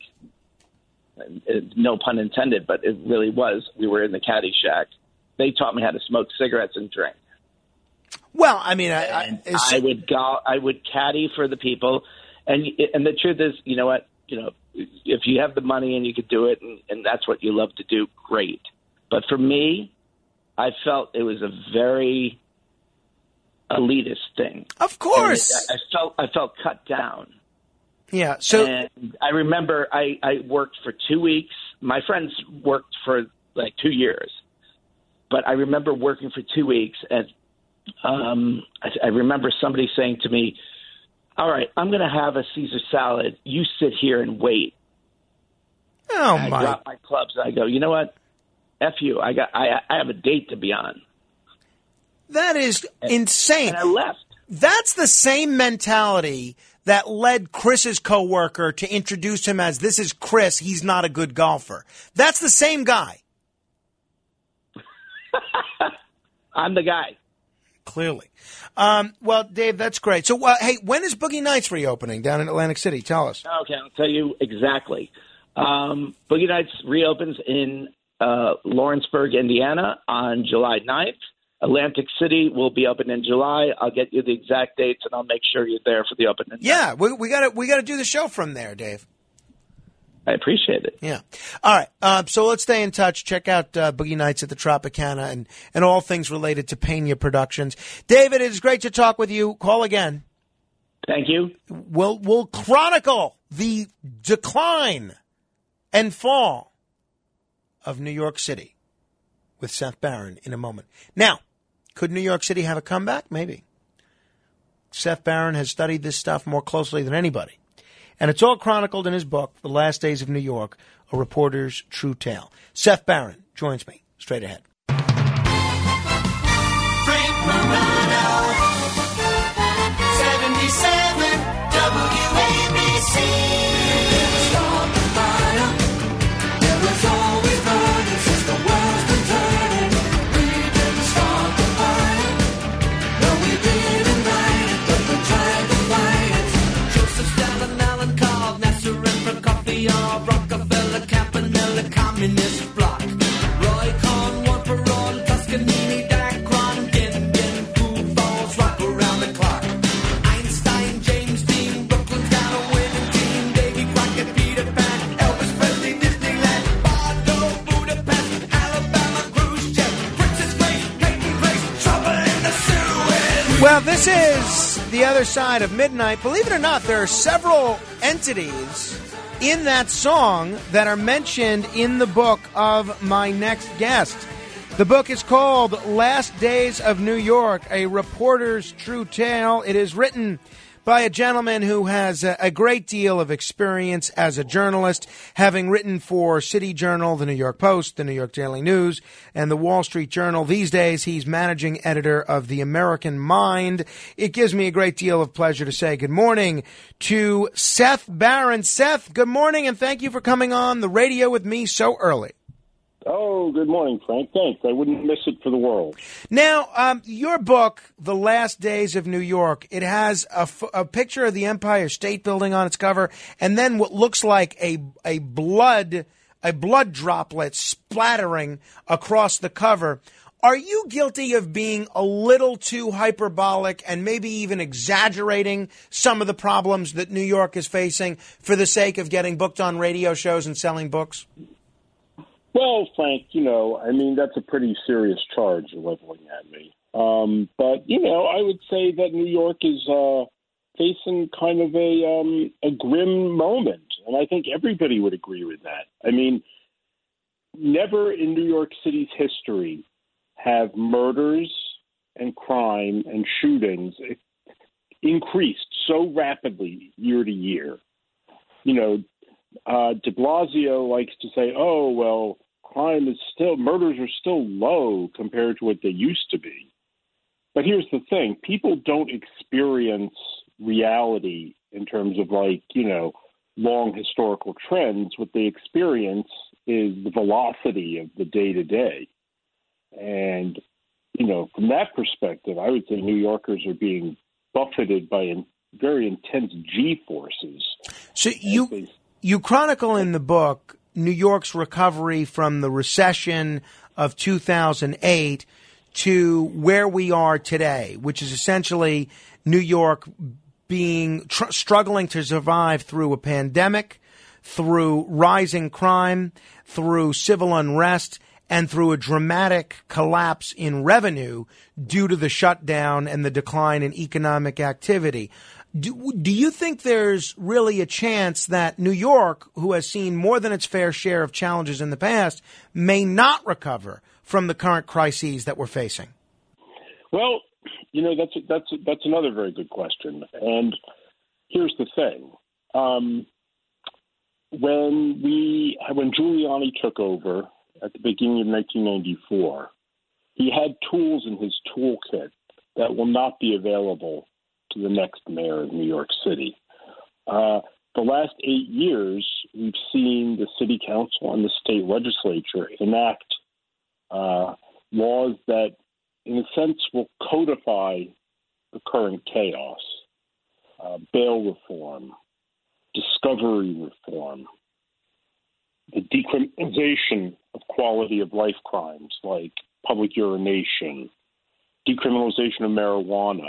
no pun intended, but it really was. We were in the caddy shack. They taught me how to smoke cigarettes and drink.
Well, I mean, I,
I,
I,
I would go, I would caddy for the people, and and the truth is, you know what, you know, if you have the money and you could do it, and, and that's what you love to do, great. But for me, I felt it was a very elitist thing.
Of course,
it, I felt I felt cut down.
Yeah. So
and I remember I, I worked for two weeks. My friends worked for like two years. But I remember working for two weeks, and um, I, I remember somebody saying to me, all right, I'm going to have a Caesar salad. You sit here and wait.
Oh,
and
my.
I drop my clubs. And I go, you know what? F you. I, got, I, I have a date to be on.
That is
and,
insane.
And I left.
That's the same mentality that led Chris's coworker to introduce him as, this is Chris, he's not a good golfer. That's the same guy.
I'm the guy.
Clearly. Um, well, Dave, that's great. So, uh, hey, when is Boogie Nights reopening down in Atlantic City? Tell us.
Okay, I'll tell you exactly. Um, Boogie Nights reopens in uh, Lawrenceburg, Indiana on July ninth. Atlantic City will be open in July. I'll get you the exact dates, and I'll make sure you're there for the opening.
Yeah, we, we got to we got to do the show from there, Dave.
I appreciate it.
Yeah. All right. Uh, so let's stay in touch. Check out uh, Boogie Nights at the Tropicana and, and all things related to Pena Productions. David, it is great to talk with you. Call again.
Thank you.
We'll, we'll chronicle the decline and fall of New York City with Seth Barron in a moment. Now, could New York City have a comeback? Maybe. Seth Barron has studied this stuff more closely than anybody. And it's all chronicled in his book, The Last Days of New York, A Reporter's True Tale. Seth Barron joins me straight ahead.
Frank Morano, seventy-seven W A B C. Never stop the fire. There was always burning since the world's been turning. We didn't stop the fire. No, we didn't light it, but we tried to fight it. Joseph Stalin, Alan Cobb, Nasser and Prokofiev, Rockefeller, Campanella, Communist Bloc. Roy Cohn, Juan Perón, Toscanini, Dacron, Din Din, Foo Falls, rock around the clock. Einstein, James Dean, Brooklyn's got a winning team. Davy Crockett, Peter Pan, Elvis Presley, Disneyland, Bardo, Budapest, Alabama, Khrushchev, Princess Grace, Peyton Place, trouble in the Suez.
Well, this is The Other Side of Midnight. Believe it or not, there are several entities in that song that are mentioned in the book of my next guest. The book is called Last Days of New York, A Reporter's True Tale. It is written by a gentleman who has a, a great deal of experience as a journalist, having written for City Journal, the New York Post, the New York Daily News, and the Wall Street Journal. These days, he's managing editor of The American Mind. It gives me a great deal of pleasure to say good morning to Seth Barron. Seth, good morning, and thank you for coming on the radio with me so early.
Oh, good morning, Frank. Thanks. I wouldn't miss it for the world.
Now, um, your book, The Last Days of New York, it has a, f- a picture of the Empire State Building on its cover, and then what looks like a a blood a blood droplet splattering across the cover. Are you guilty of being a little too hyperbolic and maybe even exaggerating some of the problems that New York is facing for the sake of getting booked on radio shows and selling books?
Well, Frank, you know, I mean, that's a pretty serious charge you're leveling at me. Um, but, you know, I would say that New York is uh, facing kind of a um, a grim moment. And I think everybody would agree with that. I mean, never in New York City's history have murders and crime and shootings increased so rapidly year to year. You know, uh, de Blasio likes to say, oh, well, crime is still, murders are still low compared to what they used to be. But here's the thing. People don't experience reality in terms of like, you know, long historical trends. What they experience is the velocity of the day to day. And, you know, from that perspective, I would say New Yorkers are being buffeted by in, very intense G-forces.
So you, you chronicle in the book New York's recovery from the recession of two thousand eight to where we are today, which is essentially New York being tr- struggling to survive through a pandemic, through rising crime, through civil unrest, and through a dramatic collapse in revenue due to the shutdown and the decline in economic activity. Do, do you think there's really a chance that New York, who has seen more than its fair share of challenges in the past, may not recover from the current crises that we're facing?
Well, you know, that's that's that's another very good question. And here's the thing: um, when we when Giuliani took over at the beginning of nineteen ninety-four, he had tools in his toolkit that will not be available to the next mayor of New York City. Uh, the last eight years, we've seen the city council and the state legislature enact uh, laws that, in a sense, will codify the current chaos. Uh, bail reform, discovery reform, the decriminalization of quality of life crimes like public urination, decriminalization of marijuana,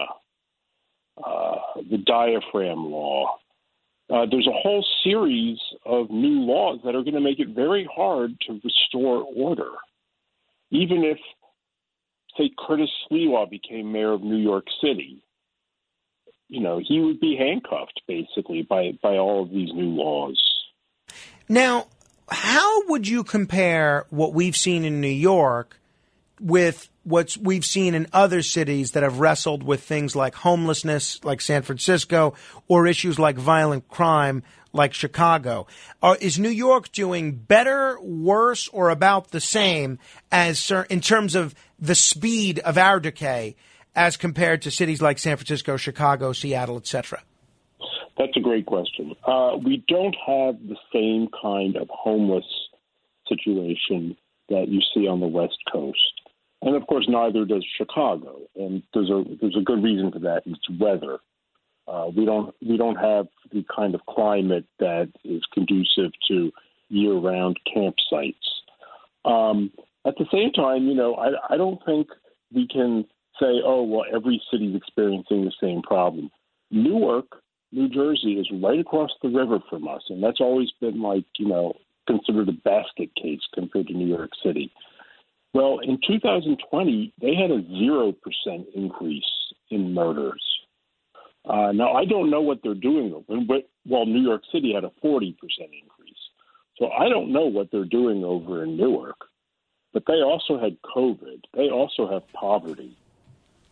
uh, the diaphragm law. Uh, there's a whole series of new laws that are going to make it very hard to restore order. Even if, say, Curtis Sliwa became mayor of New York City, you know, he would be handcuffed, basically, by, by all of these new laws.
Now, how would you compare what we've seen in New York with what we've seen in other cities that have wrestled with things like homelessness, like San Francisco, or issues like violent crime, like Chicago? Or is New York doing better, worse, or about the same as in terms of the speed of our decay as compared to cities like San Francisco, Chicago, Seattle, et cetera?
That's a great question. Uh, we don't have the same kind of homeless situation that you see on the West Coast. And, of course, neither does Chicago. And there's a there's a good reason for that. It's weather. Uh, we don't we don't have the kind of climate that is conducive to year-round campsites. Um, at the same time, you know, I, I don't think we can say, oh, well, every city's experiencing the same problem. Newark, New Jersey, is right across the river from us, and that's always been, like, you know, considered a basket case compared to New York City. Well, in two thousand twenty, they had a zero percent increase in murders. Uh, now, I don't know what they're doing. Well, New York City had a forty percent increase. So I don't know what they're doing over in Newark. But they also had COVID. They also have poverty.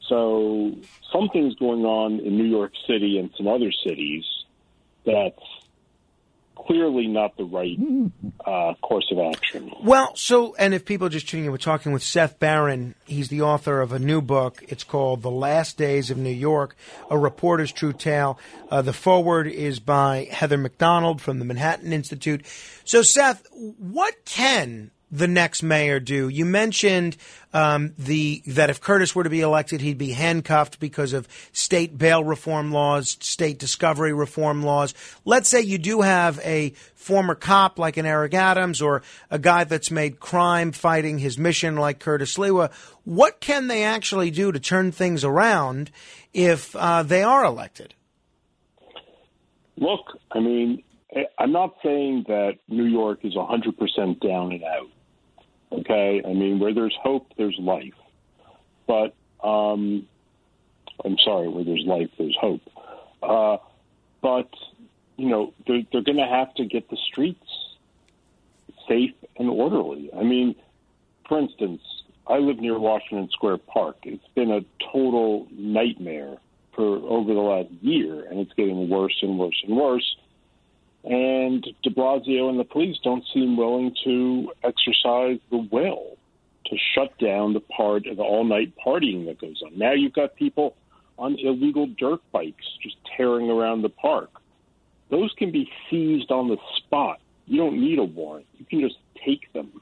So something's going on in New York City and some other cities that's clearly not the right uh, course of action.
Well, so, and if people are just tuning in, we're talking with Seth Barron. He's the author of a new book. It's called The Last Days of New York, A Reporter's True Tale. Uh, the foreword is by Heather McDonald from the Manhattan Institute. So, Seth, what can the next mayor do? You mentioned um, the that if Curtis were to be elected, he'd be handcuffed because of state bail reform laws, state discovery reform laws. Let's say you do have a former cop like an Eric Adams or a guy that's made crime fighting his mission like Curtis Lewa. What can they actually do to turn things around if uh, they are elected?
Look, I mean, I'm not saying that New York is one hundred percent down and out. Okay, I mean, where there's hope, there's life. But um, I'm sorry, where there's life, there's hope. Uh, but you know, they're, they're going to have to get the streets safe and orderly. I mean, for instance, I live near Washington Square Park. It's been a total nightmare for over the last year, and it's getting worse and worse and worse. And de Blasio and the police don't seem willing to exercise the will to shut down the part of the all-night partying that goes on. Now you've got people on illegal dirt bikes just tearing around the park. Those can be seized on the spot. You don't need a warrant. You can just take them.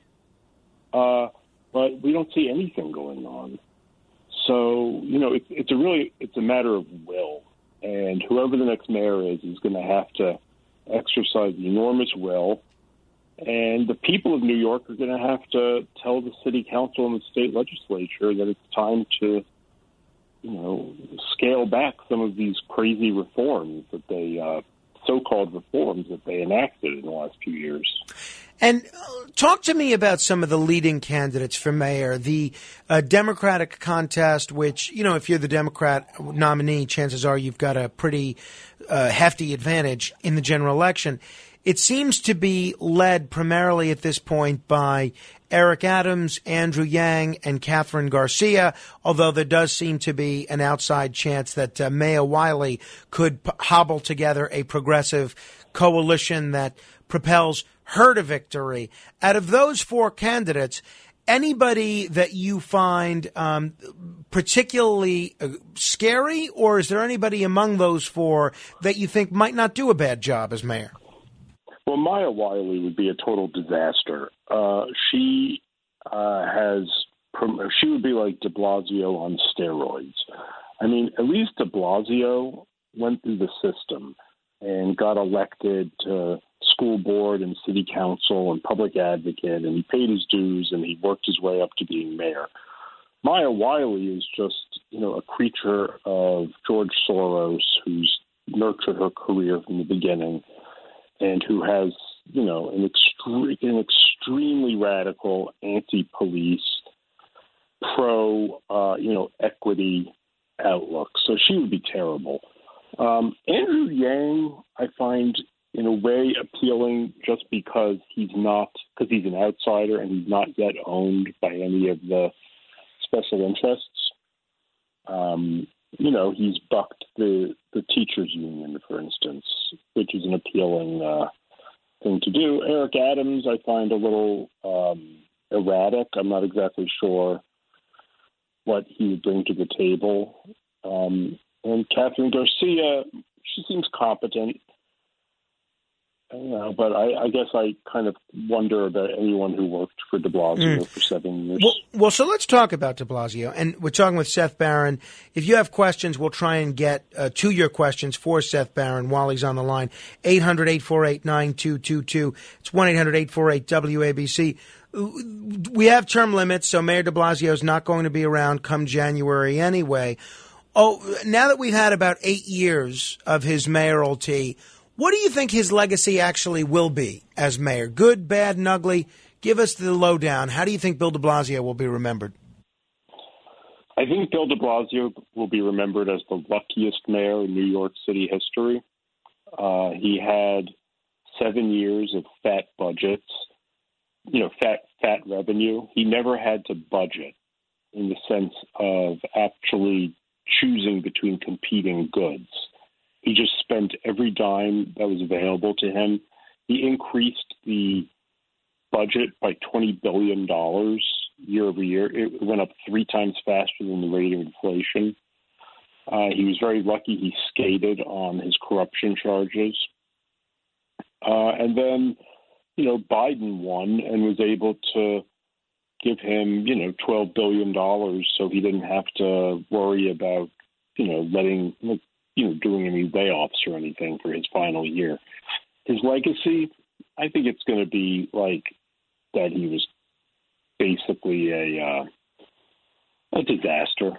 Uh, but we don't see anything going on. So, you know, it's, it's a really, it's a matter of will. And whoever the next mayor is, is going to have to exercise enormous will, and the people of New York are going to have to tell the city council and the state legislature that it's time to, you know, scale back some of these crazy reforms that they, uh, so-called reforms that they enacted in the last few years.
And uh, talk to me about some of the leading candidates for mayor. The uh, Democratic contest, which, you know, if you're the Democrat nominee, chances are you've got a pretty uh, hefty advantage in the general election. It seems to be led primarily at this point by Eric Adams, Andrew Yang, and Catherine Garcia, although there does seem to be an outside chance that uh, Maya Wiley could p- hobble together a progressive coalition that propels her to victory. Out of those four candidates, anybody that you find um, particularly uh, scary, or is there anybody among those four that you think might not do a bad job as mayor?
Well, Maya Wiley would be a total disaster. Uh, she uh, has, she would be like de Blasio on steroids. I mean, at least de Blasio went through the system and got elected to school board and city council and public advocate, and he paid his dues and he worked his way up to being mayor. Maya Wiley is just, you know, a creature of George Soros, who's nurtured her career from the beginning, and who has, you know, an, extre- an extremely radical anti-police, pro, uh, you know, equity outlook. So she would be terrible. Um, Andrew Yang, I find, in a way, appealing just because he's not, because he's an outsider and he's not yet owned by any of the special interests. Um, you know, he's bucked the, the teachers union, for instance, which is an appealing uh, thing to do. Eric Adams, I find a little um, erratic. I'm not exactly sure what he would bring to the table. Um, and Catherine Garcia, she seems competent. I don't know, but I, I guess I kind of wonder about anyone who worked for de Blasio mm. for seven years.
Well, well, so let's talk about de Blasio. And we're talking with Seth Barron. If you have questions, we'll try and get uh, to your questions for Seth Barron while he's on the line. eight hundred, eight four eight, nine two two two. It's one eight hundred, eight four eight, W A B C. We have term limits, so Mayor de Blasio is not going to be around come January anyway. Oh, now that we've had about eight years of his mayoralty, what do you think his legacy actually will be as mayor? Good, bad, and ugly? Give us the lowdown. How do you think Bill de Blasio will be remembered?
I think Bill de Blasio will be remembered as the luckiest mayor in New York City history. Uh, he had seven years of fat budgets, you know, fat fat revenue. He never had to budget. in the sense of actually choosing between competing goods. He just spent every dime that was available to him. He increased the budget by twenty billion dollars year over year. It went up three times faster than the rate of inflation. Uh, he was very lucky he skated on his corruption charges. Uh, and then, you know, Biden won and was able to give him, you know, twelve billion dollars so he didn't have to worry about, you know, letting, you know, doing any layoffs or anything for his final year. His legacy, I think it's going to be like that he was basically a, uh, a disaster.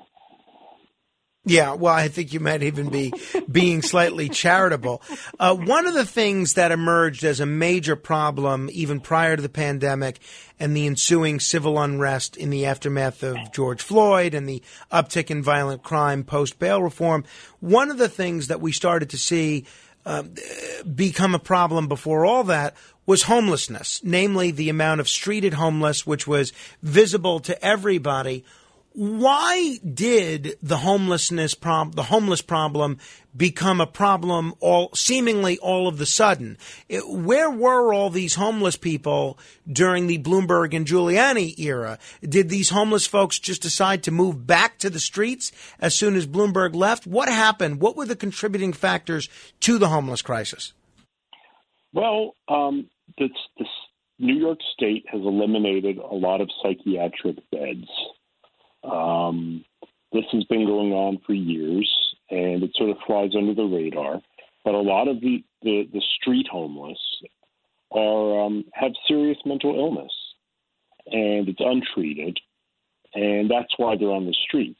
Yeah, well, I think you might even be being slightly charitable. Uh, one of the things that emerged as a major problem even prior to the pandemic and the ensuing civil unrest in the aftermath of George Floyd and the uptick in violent crime post-bail reform, one of the things that we started to see uh, become a problem before all that was homelessness, namely the amount of streeted homeless, which was visible to everybody. Why did the homelessness prob- the homeless problem become a problem all seemingly all of the sudden? It, where were all these homeless people during the Bloomberg and Giuliani era? Did these homeless folks just decide to move back to the streets as soon as Bloomberg left? What happened? What were the contributing factors to the homeless crisis?
Well, um, this, this New York State has eliminated a lot of psychiatric beds. Um, this has been going on for years, and it sort of flies under the radar. But a lot of the, the, the street homeless are um, have serious mental illness, and it's untreated, and that's why they're on the streets.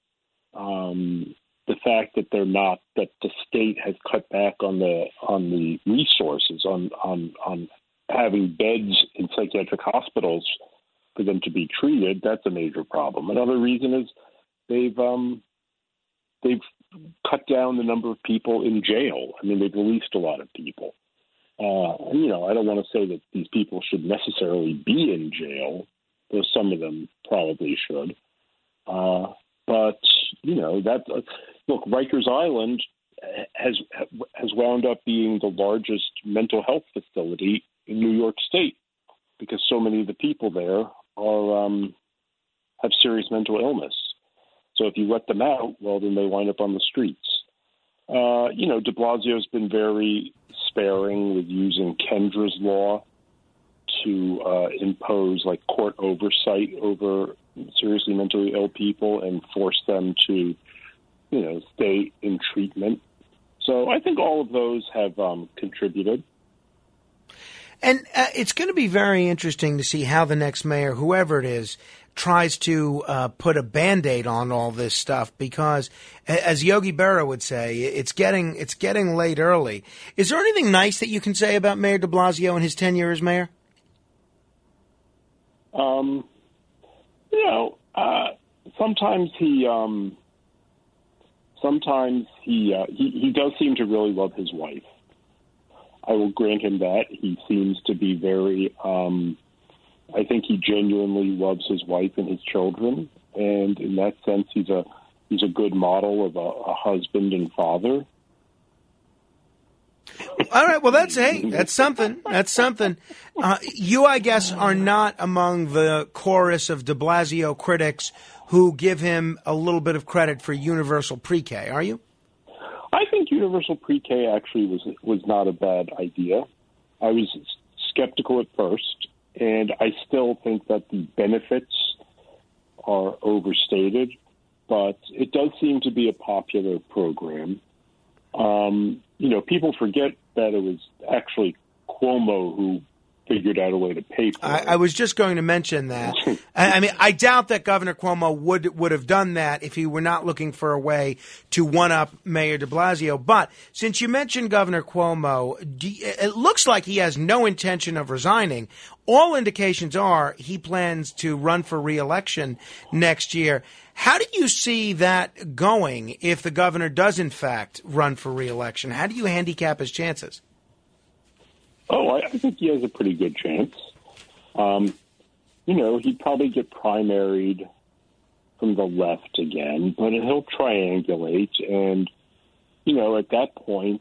Um, the fact that they're not, that the state has cut back on the on the resources on on on having beds in psychiatric hospitals for them to be treated, that's a major problem. Another reason is they've um, they've cut down the number of people in jail. I mean, they've released a lot of people. Uh, and, you know, I don't want to say that these people should necessarily be in jail, though some of them probably should. Uh, but you know, that uh, look, Rikers Island has has wound up being the largest mental health facility in New York State because so many of the people there are um, have serious mental illness. So if you let them out, well, then they wind up on the streets. Uh, you know, de Blasio's been very sparing with using Kendra's law to uh, impose like court oversight over seriously mentally ill people and force them to, you know, stay in treatment. So I think all of those have um, contributed.
And uh, it's going to be very interesting to see how the next mayor, whoever it is, tries to uh, put a Band-Aid on all this stuff because, as Yogi Berra would say, it's getting it's getting late early. Is there anything nice that you can say about Mayor de Blasio and his tenure as mayor?
Um, you know, uh, sometimes he um, sometimes he, uh, he he does seem to really love his wife. I will grant him that. He seems to be very, um, I think he genuinely loves his wife and his children. And in that sense, he's a he's a good model of a, a husband and father.
All right. Well, that's, hey, that's something. That's something. Uh, you, I guess, are not among the chorus of de Blasio critics who give him a little bit of credit for universal pre-K, are you?
I think universal pre-K actually was was not a bad idea. I was skeptical at first, and I still think that the benefits are overstated, but it does seem to be a popular program. Um, you know, people forget that it was actually Cuomo who figured out a way to pay for
I,
it.
I was just going to mention that. I, I mean, I doubt that Governor Cuomo would would have done that if he were not looking for a way to one-up Mayor de Blasio. But since you mentioned Governor Cuomo, do you, it looks like he has no intention of resigning. All indications are he plans to run for re-election next year. How do you see that going if the governor does, in fact, run for re-election? How do you handicap his chances?
Oh, I, I think he has a pretty good chance. Um, you know, he'd probably get primaried from the left again, but he'll triangulate. And, you know, at that point,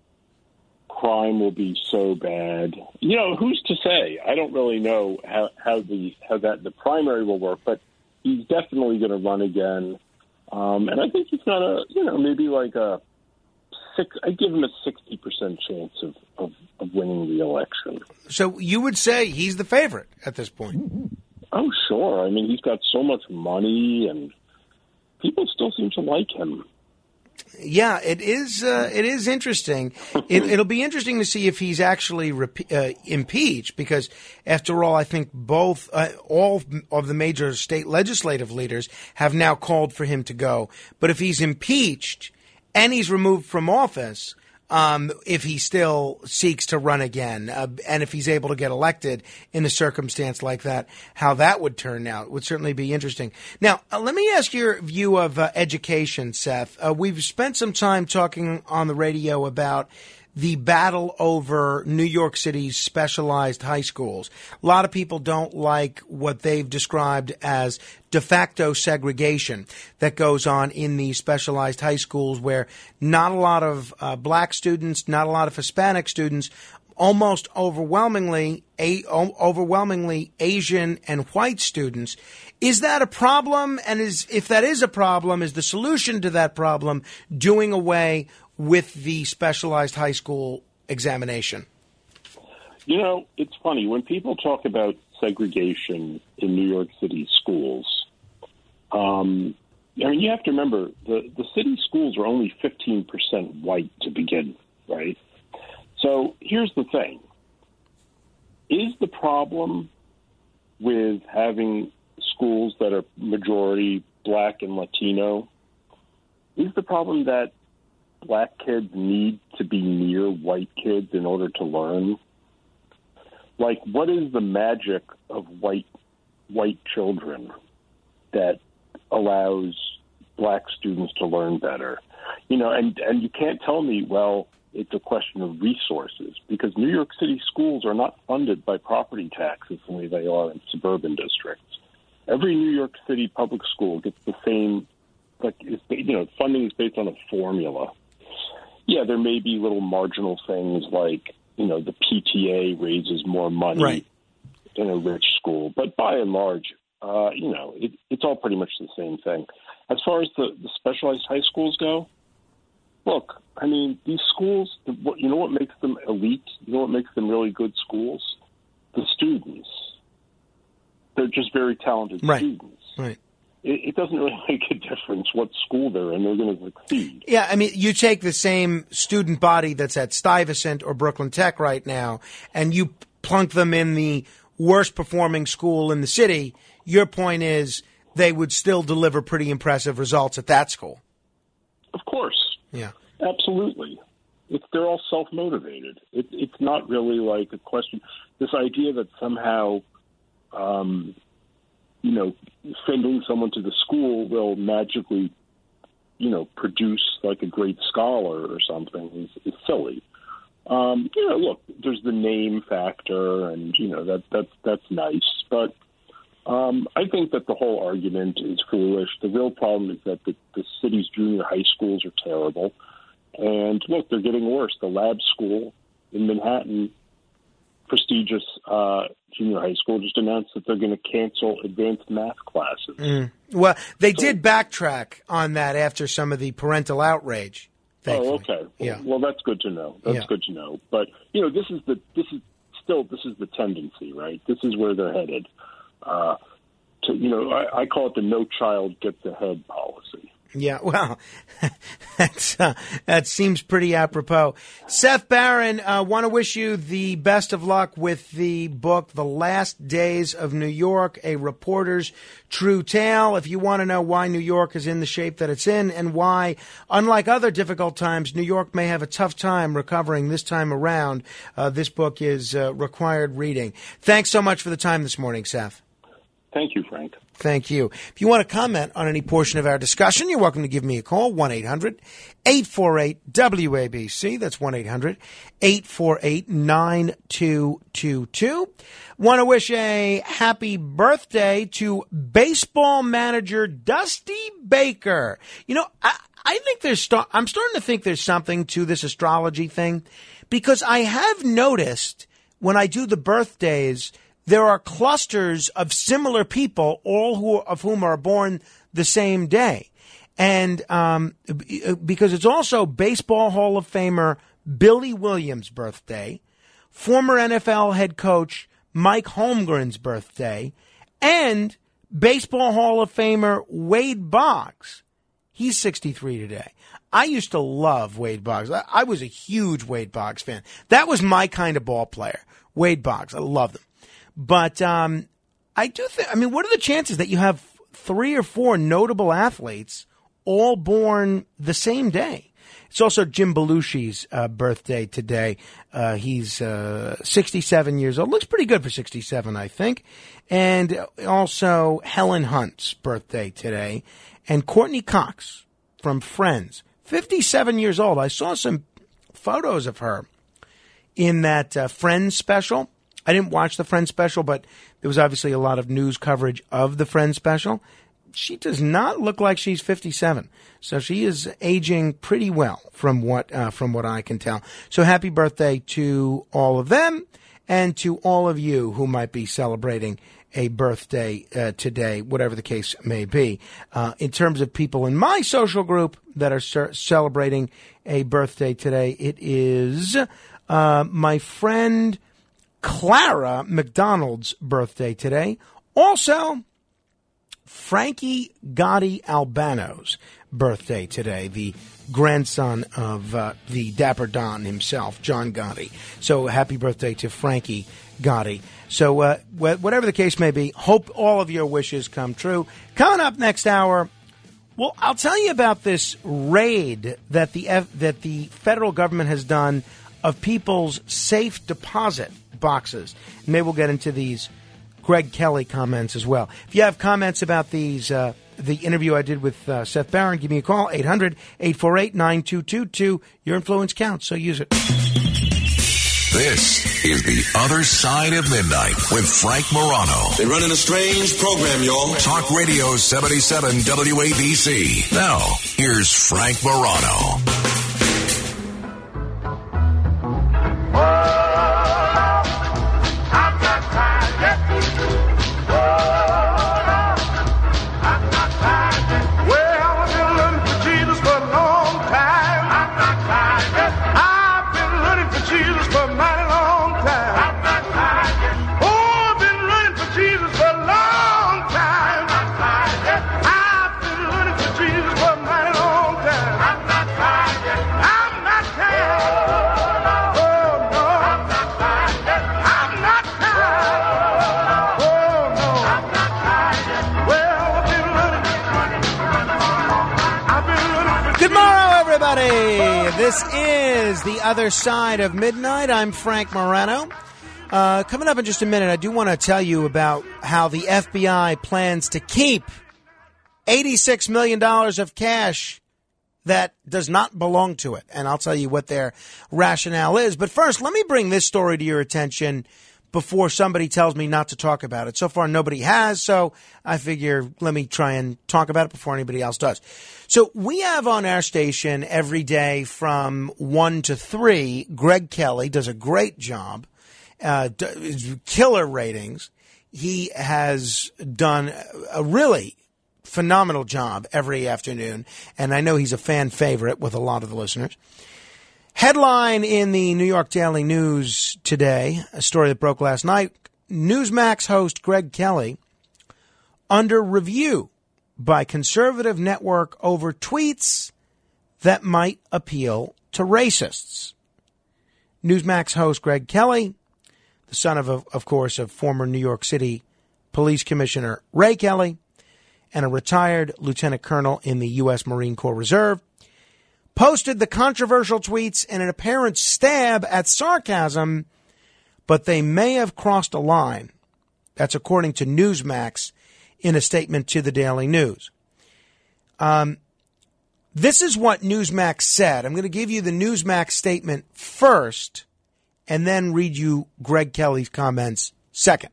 crime will be so bad. You know, who's to say? I don't really know how, how the how that the primary will work, but he's definitely going to run again. Um, and I think he's got a, you know, maybe like a six. I give him a sixty percent chance of, of, of winning the election.
So you would say he's the favorite at this point?
Oh, sure. I mean, he's got so much money, and people still seem to like him.
Yeah, it is. Uh, it is interesting. It, it'll be interesting to see if he's actually rep- uh, impeached, because, after all, I think both uh, all of the major state legislative leaders have now called for him to go. But if he's impeached and he's removed from office, um, if he still seeks to run again, uh, and if he's able to get elected in a circumstance like that, how that would turn out would certainly be interesting. Now, uh, let me ask your view of uh, education, Seth. Uh, we've spent some time talking on the radio about the battle over New York City's specialized high schools. A lot of people don't like what they've described as de facto segregation that goes on in these specialized high schools, where not a lot of uh, black students, not a lot of Hispanic students, almost overwhelmingly, a, overwhelmingly Asian and white students. Is that a problem? And is, if that is a problem, is the solution to that problem doing away with the specialized high school examination?
You know, it's funny. When people talk about segregation in New York City schools, um, I mean, you have to remember, the, the city schools are only fifteen percent white to begin, right? So here's the thing. Is the problem with having schools that are majority black and Latino, is the problem that black kids need to be near white kids in order to learn? Like, what is the magic of white white children that allows black students to learn better? You know, and, and you can't tell me, well, it's a question of resources, because New York City schools are not funded by property taxes the way they are in suburban districts. Every New York City public school gets the same, like, it's, you know, funding is based on a formula. Yeah, there may be little marginal things like, you know, the P T A raises more money
right.
in a rich school. But by and large, uh, you know, it, it's all pretty much the same thing. As far as the, the specialized high schools go, look, I mean, these schools, the, what, you know what makes them elite? You know what makes them really good schools? The students. They're just very talented
right.
students.
Right.
It, it doesn't really make a difference what school they're in. They're going to succeed.
Yeah, I mean, you take the same student body that's at Stuyvesant or Brooklyn Tech right now, and you plunk them in the worst performing school in the city. Your point is they would still deliver pretty impressive results at that school.
Of course.
Yeah.
Absolutely. It's, they're all self-motivated. It, it's not really like a question. This idea that somehow, um, you know, sending someone to the school will magically, you know, produce like a great scholar or something is, is silly. Um, you know, look, there's the name factor, and you know that that's that's nice, but um, I think that the whole argument is foolish. The real problem is that the, the city's junior high schools are terrible, and look, they're getting worse. The Lab School in Manhattan, prestigious uh, junior high school, just announced that they're going to cancel advanced math classes.
Mm. Well, they so, did backtrack on that after some of the parental outrage. Thankfully.
Oh, okay.
Yeah.
Well, that's good to know. That's
yeah.
good to know. But you know, this is the this is still this is the tendency, right? This is where they're headed. Uh, to you know, I, I call it the "no child gets ahead" policy.
Yeah, well, that's, uh, that seems pretty apropos. Seth Barron, I uh, want to wish you the best of luck with the book, The Last Days of New York, A Reporter's True Tale. If you want to know why New York is in the shape that it's in and why, unlike other difficult times, New York may have a tough time recovering this time around, uh, this book is uh, required reading. Thanks so much for the time this morning, Seth.
Thank you, Frank.
Thank you. If you want to comment on any portion of our discussion, you're welcome to give me a call, one eight hundred eight four eight W A B C. That's one eight hundred eight four eight nine two two two. Want to wish a happy birthday to baseball manager Dusty Baker. You know, I, I think there's, st- I'm starting to think there's something to this astrology thing, because I have noticed when I do the birthdays, there are clusters of similar people, all who of whom are born the same day. And um, because it's also Baseball Hall of Famer Billy Williams' birthday, former N F L head coach Mike Holmgren's birthday, and Baseball Hall of Famer Wade Boggs. He's sixty-three today. I used to love Wade Boggs. I, I was a huge Wade Boggs fan. That was my kind of ball player, Wade Boggs. I loved him. But um, I do think, I mean, what are the chances that you have three or four notable athletes all born the same day? It's also Jim Belushi's uh, birthday today. Uh, he's uh, sixty-seven years old. Looks pretty good for sixty-seven, I think. And also Helen Hunt's birthday today. And Courtney Cox from Friends, fifty-seven years old. I saw some photos of her in that uh, Friends special. I didn't watch the Friends special, but there was obviously a lot of news coverage of the Friends special. She does not look like she's fifty-seven, so she is aging pretty well from what uh, from what I can tell. So happy birthday to all of them and to all of you who might be celebrating a birthday uh, today, whatever the case may be. Uh, in terms of people in my social group that are cer- celebrating a birthday today, it is uh, my friend Clara McDonald's birthday today. Also, Frankie Gotti Albano's birthday today, the grandson of uh, the Dapper Don himself, John Gotti. So happy birthday to Frankie Gotti. So uh, wh- whatever the case may be, hope all of your wishes come true. Coming up next hour, well, I'll tell you about this raid that the F- that the federal government has done of people's safe deposit boxes. Maybe we'll get into these Greg Kelly comments as well. If you have comments about these, uh, the interview I did with uh, Seth Barron, give me a call, eight hundred eight four eight nine two two two. Your influence counts, so use it.
This is The Other Side of Midnight with Frank Morano.
They're running a strange program, y'all.
Talk Radio seventy-seven W A B C. Now, here's Frank Morano.
This is The Other Side of Midnight. I'm Frank Morano. Uh, coming up in just a minute, I do want to tell you about how the F B I plans to keep eighty-six million dollars of cash that does not belong to it. And I'll tell you what their rationale is. But first, let me bring this story to your attention before somebody tells me not to talk about it. So far, nobody has, so I figure let me try and talk about it before anybody else does. So we have on our station every day from one to three, Greg Kelly does a great job, uh, killer ratings. He has done a really phenomenal job every afternoon, and I know he's a fan favorite with a lot of the listeners. Headline in the New York Daily News today, a story that broke last night, Newsmax host Greg Kelly under review by conservative network over tweets that might appeal to racists. Newsmax host Greg Kelly, the son of, of course, of former New York City Police Commissioner Ray Kelly and a retired lieutenant colonel in the U S Marine Corps Reserve, posted the controversial tweets in an apparent stab at sarcasm, but they may have crossed a line. That's according to Newsmax in a statement to the Daily News. Um, this is what Newsmax said. I'm going to give you the Newsmax statement first and then read you Greg Kelly's comments second.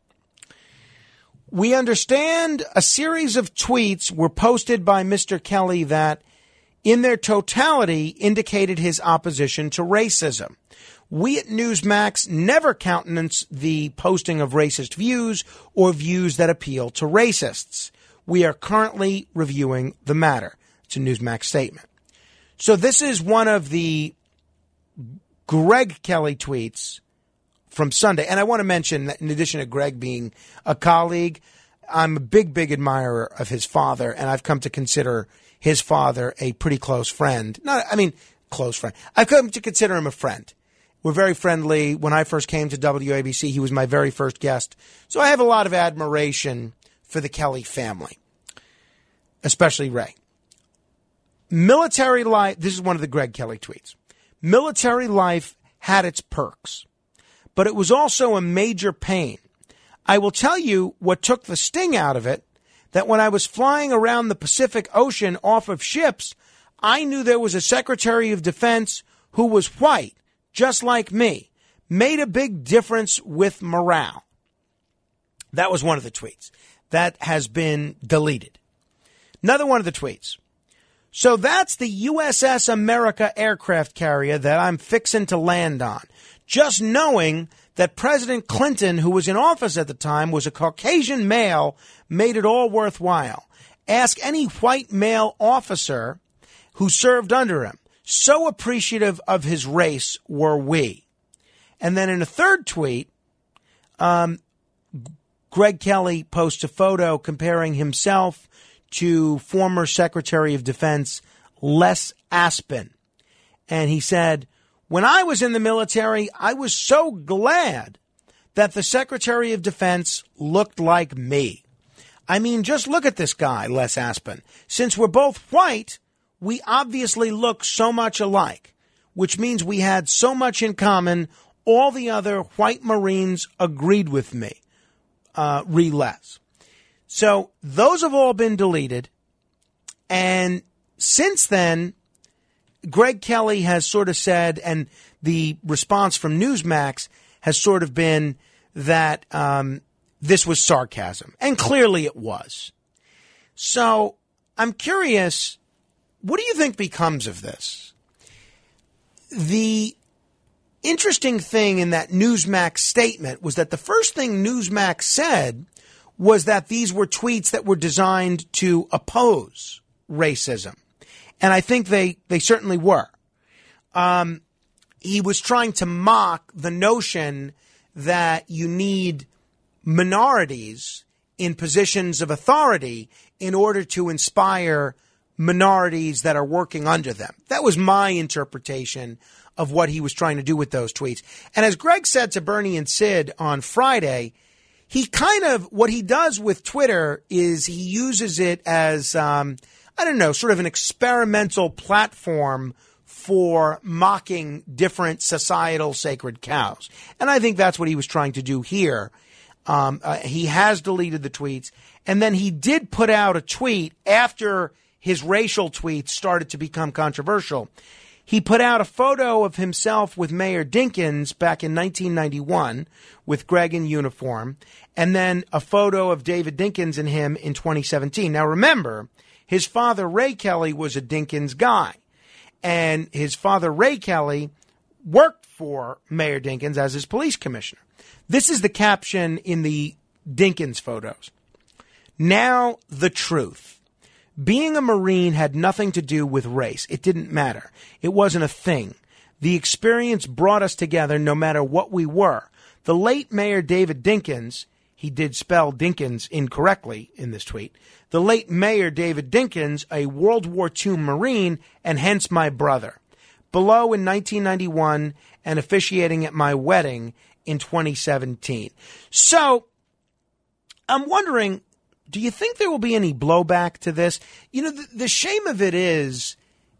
We understand a series of tweets were posted by Mister Kelly that, in their totality, indicated his opposition to racism. We at Newsmax never countenance the posting of racist views or views that appeal to racists. We are currently reviewing the matter. It's a Newsmax statement. So this is one of the Greg Kelly tweets from Sunday. And I want to mention that in addition to Greg being a colleague, I'm a big, big admirer of his father, and I've come to consider his father a pretty close friend. Not, I mean, close friend. I've come to consider him a friend. We're very friendly. When I first came to W A B C, he was my very first guest. So I have a lot of admiration for the Kelly family, especially Ray. Military life, this is one of the Greg Kelly tweets. Military life had its perks, but it was also a major pain. I will tell you what took the sting out of it, that when I was flying around the Pacific Ocean off of ships, I knew there was a Secretary of Defense who was white, just like me. Made a big difference with morale. That was one of the tweets. That has been deleted. Another one of the tweets. So that's the U S S America aircraft carrier that I'm fixing to land on. Just knowing that President Clinton, who was in office at the time, was a Caucasian male, made it all worthwhile. Ask any white male officer who served under him. So appreciative of his race were we. And then in a third tweet, um, Greg Kelly posts a photo comparing himself to former Secretary of Defense Les Aspin. And he said, when I was in the military, I was so glad that the Secretary of Defense looked like me. I mean, just look at this guy, Les Aspin. Since we're both white, we obviously look so much alike, which means we had so much in common. All the other white Marines agreed with me. Uh, re Les. So those have all been deleted. And since then, Greg Kelly has sort of said, and the response from Newsmax has sort of been that um, this was sarcasm. And clearly it was. So I'm curious, what do you think becomes of this? The interesting thing in that Newsmax statement was that the first thing Newsmax said was that these were tweets that were designed to oppose racism. And I think they, they certainly were. Um, he was trying to mock the notion that you need minorities in positions of authority in order to inspire minorities that are working under them. That was my interpretation of what he was trying to do with those tweets. And as Greg said to Bernie and Sid on Friday, he kind of, what he does with Twitter is he uses it as, um, I don't know, sort of an experimental platform for mocking different societal sacred cows. And I think that's what he was trying to do here. Um, uh, he has deleted the tweets. And then he did put out a tweet after his racial tweets started to become controversial. He put out a photo of himself with Mayor Dinkins back in nineteen ninety-one with Greg in uniform, and then a photo of David Dinkins and him in twenty seventeen. Now remember, his father Ray Kelly was a Dinkins guy, and his father Ray Kelly worked for Mayor Dinkins as his police commissioner. This is the caption in the Dinkins photos. Now the truth. Being a Marine had nothing to do with race. It didn't matter. It wasn't a thing. The experience brought us together no matter what we were. The late Mayor David Dinkins, he did spell Dinkins incorrectly in this tweet, the late Mayor David Dinkins, a World War Two Marine, and hence my brother. Below in nineteen ninety-one and officiating at my wedding in twenty seventeen. So, I'm wondering, do you think there will be any blowback to this? You know, the, the shame of it is,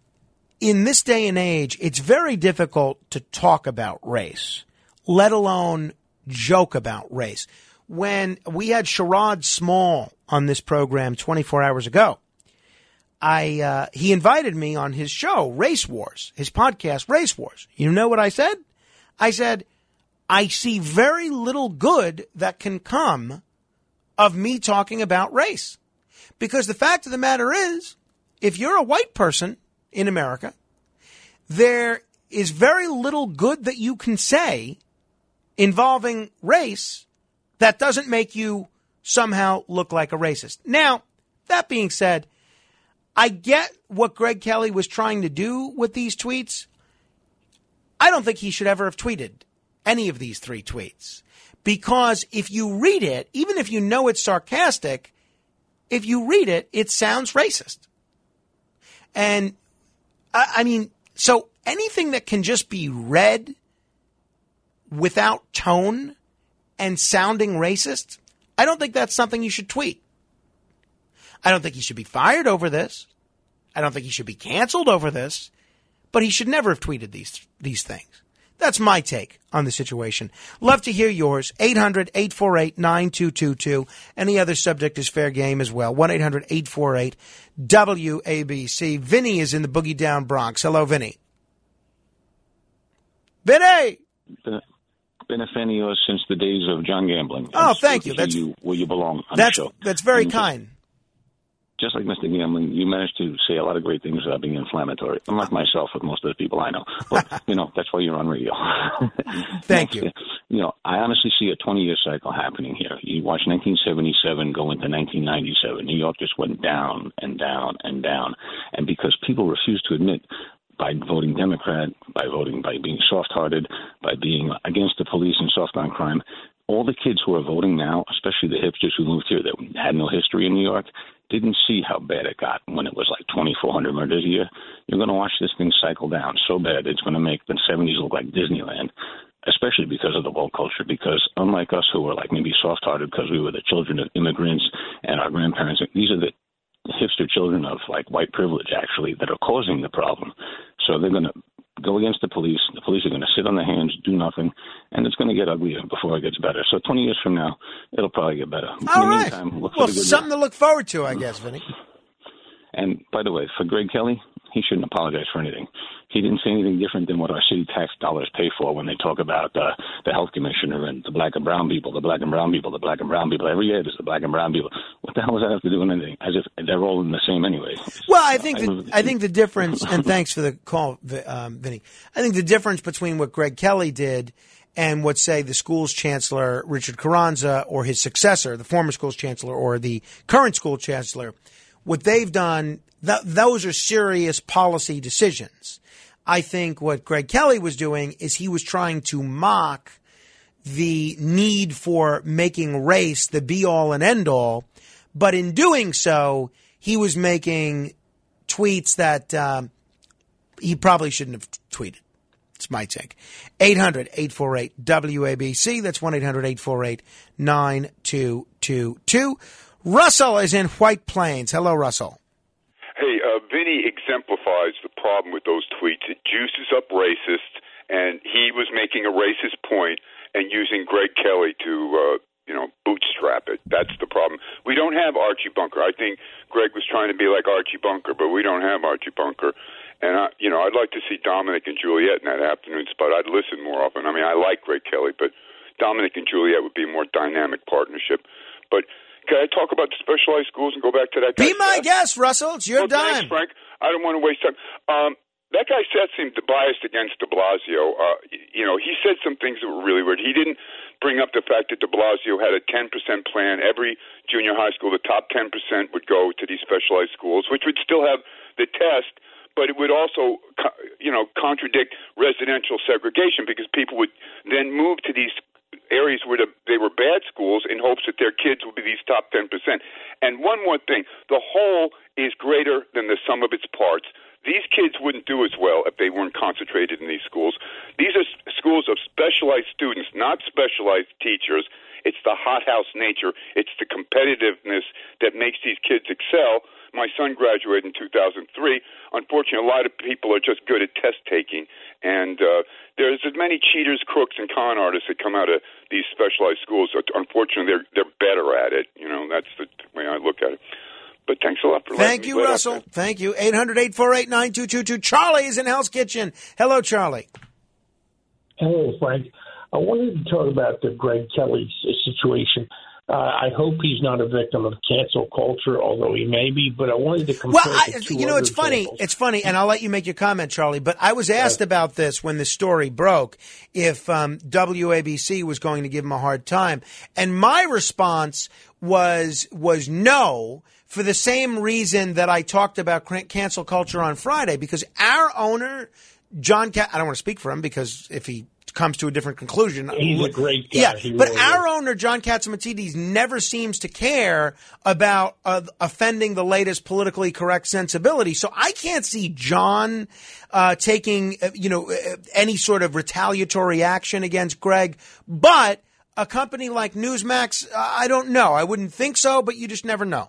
in this day and age, it's very difficult to talk about race, let alone joke about race. when we had Sherrod Small on this program twenty-four hours ago, I uh, he invited me on his show, Race Wars, his podcast, Race Wars. You know what I said? I said, I see very little good that can come of me talking about race. Because the fact of the matter is, if you're a white person in America, there is very little good that you can say involving race that doesn't make you somehow look like a racist. Now, that being said, I get what Greg Kelly was trying to do with these tweets. I don't think he should ever have tweeted any of these three tweets. Because if you read it, even if you know it's sarcastic, if you read it, it sounds racist. And, I, I mean, so anything that can just be read without tone and sounding racist, I don't think that's something you should tweet. I don't think he should be fired over this. I don't think he should be canceled over this. But he should never have tweeted these these things. That's my take on the situation. Love to hear yours. eight hundred, eight four eight, nine two two two. Any other subject is fair game as well. one eight hundred, eight four eight, W A B C. Vinny is in the Boogie Down Bronx. Hello, Vinny. Vinny!
Been, been a fan of yours since the days of John Gambling.
Oh,
It's
thank
good
you.
to
That's
see you where you belong on
that's
the show.
that's very
And just-
kind.
Just like Mister Gambling, you managed to say a lot of great things without being inflammatory. Unlike myself with most of the people I know. But, you know, that's why you're on radio.
Thank you.
You know, I honestly see a twenty-year cycle happening here. You watch nineteen seventy-seven go into nineteen ninety-seven. New York just went down and down and down. And because people refuse to admit by voting Democrat, by voting, by being soft-hearted, by being against the police and soft on crime, all the kids who are voting now, especially the hipsters who moved here that had no history in New York, didn't see how bad it got when it was like twenty-four hundred murders a year. You're going to watch this thing cycle down so bad it's going to make the seventies look like Disneyland, especially because of the woke culture, because unlike us who were like maybe soft-hearted because we were the children of immigrants and our grandparents, these are the hipster children of like white privilege actually that are causing the problem. So they're going to go against the police. The police are going to sit on their hands, do nothing, and it's going to get uglier before it gets better. So twenty years from now, it'll probably get better. In
All
the
right.
meantime, look for
Well,
the good
something to look forward to, I guess, Vinny.
And by the way, for Greg Kelly, he shouldn't apologize for anything. He didn't say anything different than what our city tax dollars pay for when they talk about uh, the health commissioner and the black and brown people, the black and brown people, the black and brown people. Every year there's the black and brown people. What the hell does that have to do with anything? As if they're all in the same anyway.
Well, I think the, I think the difference, and thanks for the call, Vi- um, Vinny. I think the difference between what Greg Kelly did and what, say, the school's chancellor, Richard Carranza, or his successor, the former school's chancellor, or the current school chancellor, what they've done, th- those are serious policy decisions. I think what Greg Kelly was doing is he was trying to mock the need for making race the be-all and end-all, but in doing so, he was making tweets that um, he probably shouldn't have tweeted. It's my take. eight hundred, eight four eight, W A B C. That's one eight hundred, eight four eight, nine two two two. Russell is in White Plains. Hello, Russell.
Hey, uh, Vinny exemplifies the problem with those tweets. It juices up racists, and he was making a racist point and using Greg Kelly to, uh, you know, bootstrap it. That's the problem. We don't have Archie Bunker. I think Greg was trying to be like Archie Bunker, but we don't have Archie Bunker. And, I, you know, I'd like to see Dominic and Juliet in that afternoon spot. I'd listen more often. I mean, I like Greg Kelly, but Dominic and Juliet would be a more dynamic partnership. But can I talk about the specialized schools and go back to that guy?
Be my guest, Russell. It's your
well,
dime.
Thanks, Frank. I don't want to waste time. Um, that guy Seth seemed biased against de Blasio. Uh, you know, he said some things that were really weird. He didn't bring up the fact that de Blasio had a ten percent plan. Every junior high school, the top ten percent would go to these specialized schools, which would still have the test, but it would also, you know, contradict residential segregation because people would then move to these areas where the, they were bad schools in hopes that their kids would be these top ten percent. And one more thing, the whole is greater than the sum of its parts. These kids wouldn't do as well if they weren't concentrated in these schools. These are schools of specialized students, not specialized teachers. It's the hothouse nature. It's the competitiveness that makes these kids excel. My son graduated in two thousand three. Unfortunately, a lot of people are just good at test taking, And uh, there's as many cheaters, crooks, and con artists that come out of these specialized schools. Unfortunately, they're they're better at it. You know, that's the way I look at it. But thanks a lot for letting
Thank
me
you,
let up
Russell.
that.
Thank you. eight hundred, eight four eight, nine two two two. Charlie is in Hell's Kitchen. Hello, Charlie.
Hello, Frank. I wanted to talk about the Greg Kelly situation. Uh, I hope he's not a victim of cancel culture, although he may be. But I wanted to compare.
Well, I,
the two
you know,
other
it's funny.
examples.
It's funny, and I'll let you make your comment, Charlie. But I was asked about this when the story broke, if um, W A B C was going to give him a hard time, and my response was was no, for the same reason that I talked about cancel culture on Friday, because our owner, John, Cat- I don't want to speak for him because if he comes to a different conclusion.
He's a great guy.
Yeah,
He
but
really
our owner, John Catsimatidis, never seems to care about uh, offending the latest politically correct sensibility. So I can't see John uh, taking, uh, you know, uh, any sort of retaliatory action against Greg. But a company like Newsmax, uh, I don't know. I wouldn't think so, but you just never know.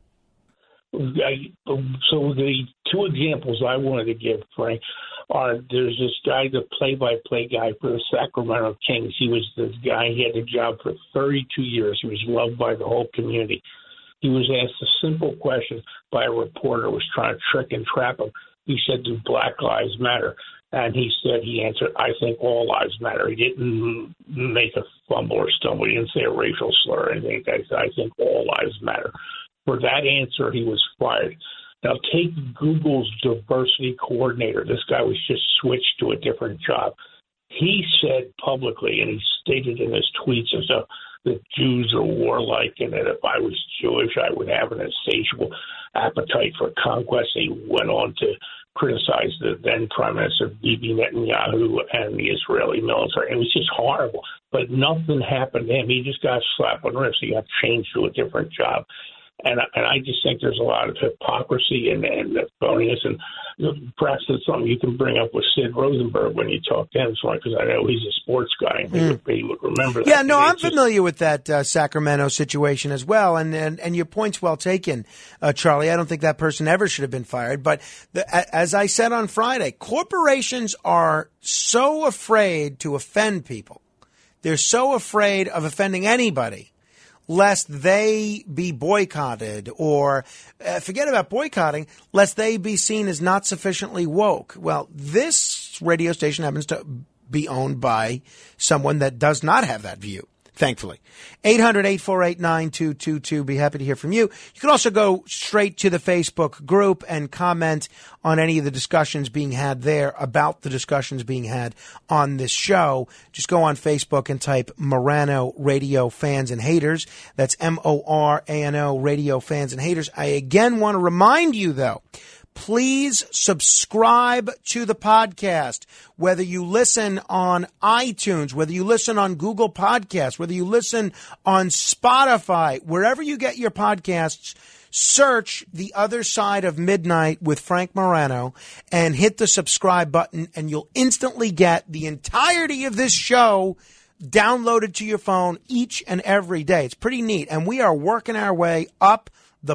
I, so the two examples I wanted to give, Frank, are there's this guy, the play-by-play guy for the Sacramento Kings. He was the guy, he had the job for thirty-two years. He was loved by the whole community. He was asked a simple question by a reporter who was trying to trick and trap him. He said, do Black Lives Matter? And he said, he answered, I think all lives matter. He didn't make a fumble or stumble. He didn't say a racial slur or anything. He said, I think all lives matter. For that answer, he was fired. Now, take Google's diversity coordinator. This guy was just switched to a different job. He said publicly, and he stated in his tweets as though that Jews are warlike and that if I was Jewish, I would have an insatiable appetite for conquest. He went on to criticize the then Prime Minister Bibi Netanyahu and the Israeli military. It was just horrible. But nothing happened to him. He just got slapped on the wrist. He got changed to a different job. And, and I just think there's a lot of hypocrisy and, and phoniness. And perhaps it's something you can bring up with Sid Rosenberg when you talk to him, because I know he's a sports guy and he,
Mm.
would, he would remember that.
Yeah, no, I'm
It's just-
familiar with that uh, Sacramento situation as well, and, and and your point's well taken, uh, Charlie. I don't think that person ever should have been fired. But the, a- as I said on Friday, corporations are so afraid to offend people. They're so afraid of offending anybody, lest they be boycotted, or uh, forget about boycotting, lest they be seen as not sufficiently woke. Well, this radio station happens to be owned by someone that does not have that view, thankfully. eight hundred, eight four eight, nine two two two. Be happy to hear from you. You can also go straight to the Facebook group and comment on any of the discussions being had there about the discussions being had on this show. Just go on Facebook and type Morano Radio Fans and Haters. That's M O R A N O Radio Fans and Haters. I again want to remind you, though, please subscribe to the podcast, whether you listen on iTunes, whether you listen on Google Podcasts, whether you listen on Spotify, wherever you get your podcasts. Search The Other Side of Midnight with Frank Morano and hit the subscribe button, and you'll instantly get the entirety of this show downloaded to your phone each and every day. It's pretty neat. And we are working our way up the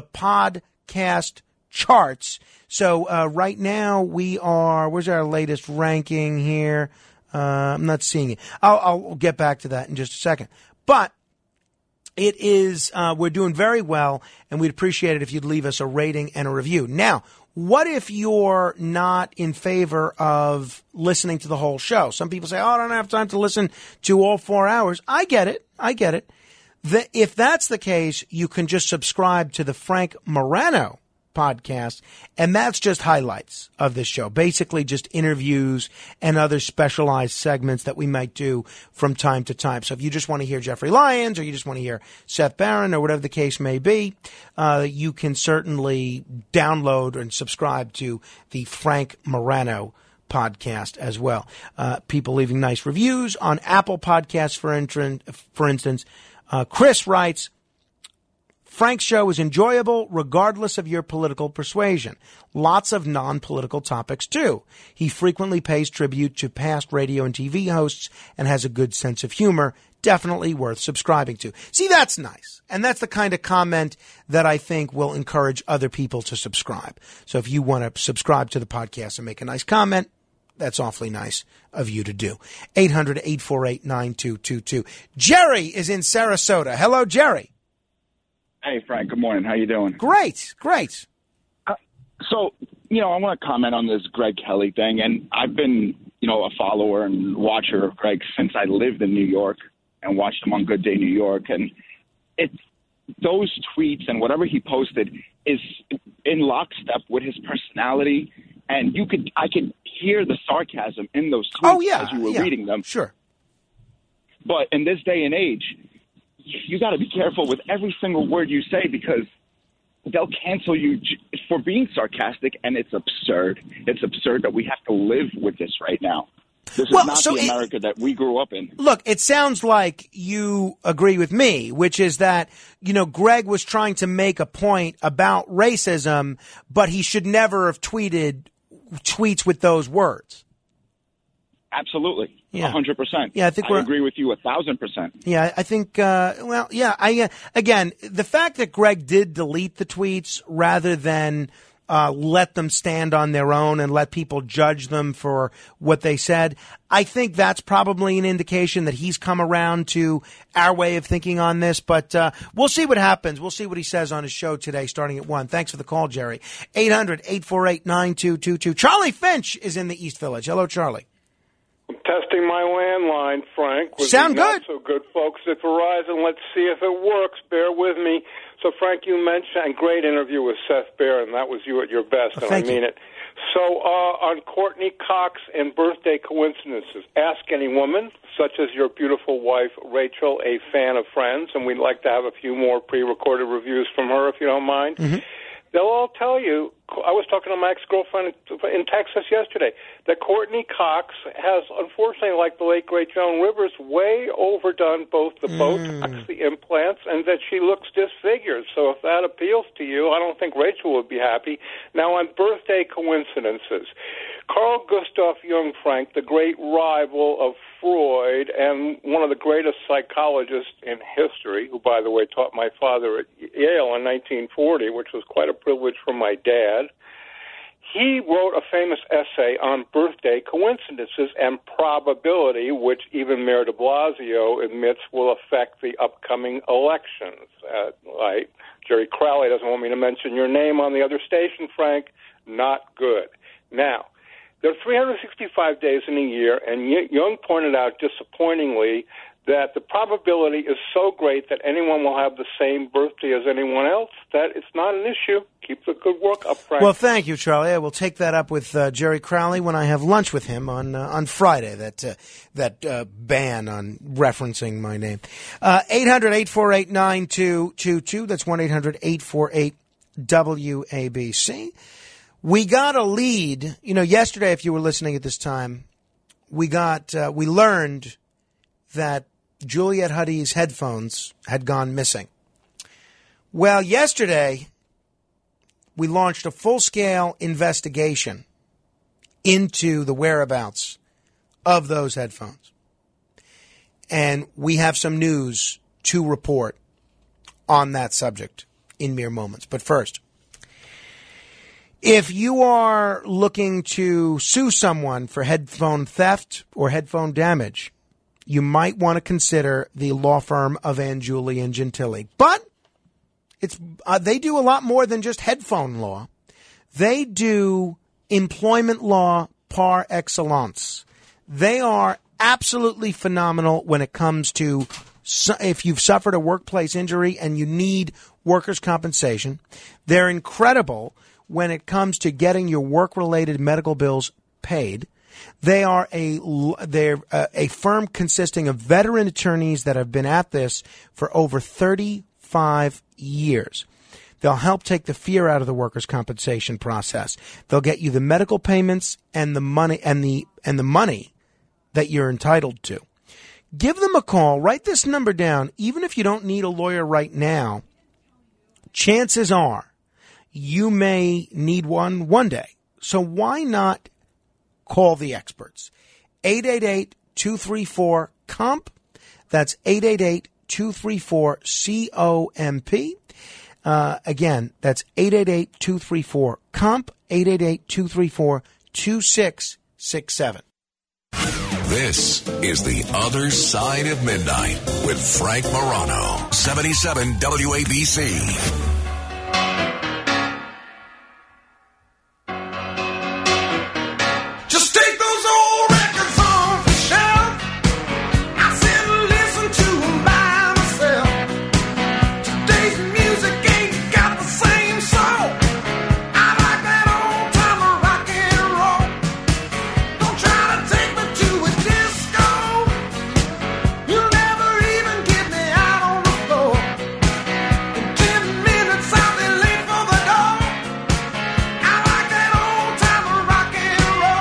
podcast charts. So uh, right now we are, where's our latest ranking here? Uh, I'm not seeing it. I'll, I'll get back to that in just a second. But it is, uh, we're doing very well, and we'd appreciate it if you'd leave us a rating and a review. Now, what if you're not in favor of listening to the whole show? Some people say, oh, I don't have time to listen to all four hours. I get it. I get it. The, if that's the case, you can just subscribe to the Frank Morano podcast, and that's just highlights of this show. Basically just interviews and other specialized segments that we might do from time to time. So if you just want to hear Jeffrey Lyons, or you just want to hear Seth Barron, or whatever the case may be, uh, you can certainly download and subscribe to the Frank Morano podcast as well. Uh, people leaving nice reviews on Apple Podcasts, for, intrin- for instance. Uh, Chris writes, Frank's show is enjoyable regardless of your political persuasion. Lots of non-political topics, too. He frequently pays tribute to past radio and T V hosts and has a good sense of humor. Definitely worth subscribing to. See, that's nice. And that's the kind of comment that I think will encourage other people to subscribe. So if you want to subscribe to the podcast and make a nice comment, that's awfully nice of you to do. eight hundred, eight four eight, nine two two two. Jerry is in Sarasota. Hello, Jerry.
Hey, Frank. Good morning. How you doing?
Great, great.
Uh, so, you know, I want to comment on this Greg Kelly thing, and I've been, you know, a follower and watcher of Greg since I lived in New York and watched him on Good Day New York, and it's those tweets and whatever he posted is in lockstep with his personality, and you could I could hear the sarcasm in those tweets
oh, yeah,
as you were
yeah,
reading them.
Sure.
But in this day and age, you got to be careful with every single word you say because they'll cancel you for being sarcastic, and it's absurd. It's absurd that we have to live with this right now. This
Well,
is not
so
the
it-
America that we grew up in.
Look, it sounds like you agree with me, which is that, you know, Greg was trying to make a point about racism, but he should never have tweeted tweets with those words.
Absolutely.
Yeah.
A hundred percent.
Yeah, I think we're-
agree with you a thousand percent.
Yeah, I think, uh, well, yeah, I, uh, again, the fact that Greg did delete the tweets rather than, uh, let them stand on their own and let people judge them for what they said, I think that's probably an indication that he's come around to our way of thinking on this, but, uh, we'll see what happens. We'll see what he says on his show today starting at one. Thanks for the call, Jerry. eight hundred, eight four eight, nine two two two. Charlie Finch is in the East Village. Hello, Charlie.
Testing my landline, Frank. With
Sound
the
good.
Not so good folks at Verizon. Let's see if it works. Bear with me. So, Frank, you mentioned, and great interview with Seth Barron. That was you at your best, and I mean it. So, uh, on Courtney Cox and birthday coincidences, ask any woman, such as your beautiful wife, Rachel, a fan of Friends, and we'd like to have a few more pre-recorded reviews from her, if you don't mind.
Mm-hmm.
They'll all tell you, I was talking to my ex-girlfriend in Texas yesterday, that Courtney Cox has, unfortunately, like the late, great Joan Rivers, way overdone both the Botox, the implants, and that she looks disfigured. So if that appeals to you, I don't think Rachel would be happy. Now, on birthday coincidences, Carl Gustav Jung, Frank, the great rival of Freud and one of the greatest psychologists in history, who, by the way, taught my father at Yale in nineteen forty, which was quite a privilege for my dad, he wrote a famous essay on birthday coincidences and probability, which even Mayor de Blasio admits will affect the upcoming elections. Uh, like Jerry Crowley doesn't want me to mention your name on the other station, Frank. Not good. Now, there are three hundred sixty-five days in a year, and Jung pointed out disappointingly that the probability is so great that anyone will have the same birthday as anyone else that it's not an issue. Keep the good work up, Frank.
Well, thank you, Charlie. I will take that up with uh, Jerry Crowley when I have lunch with him on uh, on Friday. That uh, that uh, ban on referencing my name. Uh, eight hundred, eight four eight, nine two two two. That's one eight hundred, eight four eight, W A B C. We got a lead. You know, yesterday, if you were listening at this time, we got uh, we learned that Juliet Huddy's headphones had gone missing. Well, yesterday, we launched a full-scale investigation into the whereabouts of those headphones. And we have some news to report on that subject in mere moments. But first, if you are looking to sue someone for headphone theft or headphone damage, you might want to consider the law firm of Angiuli and Gentili. But it's uh, they do a lot more than just headphone law. They do employment law par excellence. They are absolutely phenomenal when it comes to if you've suffered a workplace injury and you need workers' compensation. They're incredible when it comes to getting your work-related medical bills paid. They are a they're a, a firm consisting of veteran attorneys that have been at this for over thirty-five years. They'll help take the fear out of the workers' compensation process. They'll get you the medical payments and the money and the and the money that you're entitled to. Give them a call. Write this number down. Even if you don't need a lawyer right now, chances are you may need one one day. So why not call the experts? eight eight eight, two three four, C O M P. That's eight eight eight, two three four, C O M P. Uh, again, that's eight eight eight, two three four, C O M P, eight eight eight, two three four, two six six seven.
This is The Other Side of Midnight with Frank Morano, seventy-seven W A B C.
Just take those old records off the shelf. I sit and listen to them by myself. Today's music ain't got the same soul. I like that old time of rock and roll. Don't try to take me to a disco. You'll never even get me out on the floor. In ten minutes I'll be late for the door. I like that old time of rock and roll.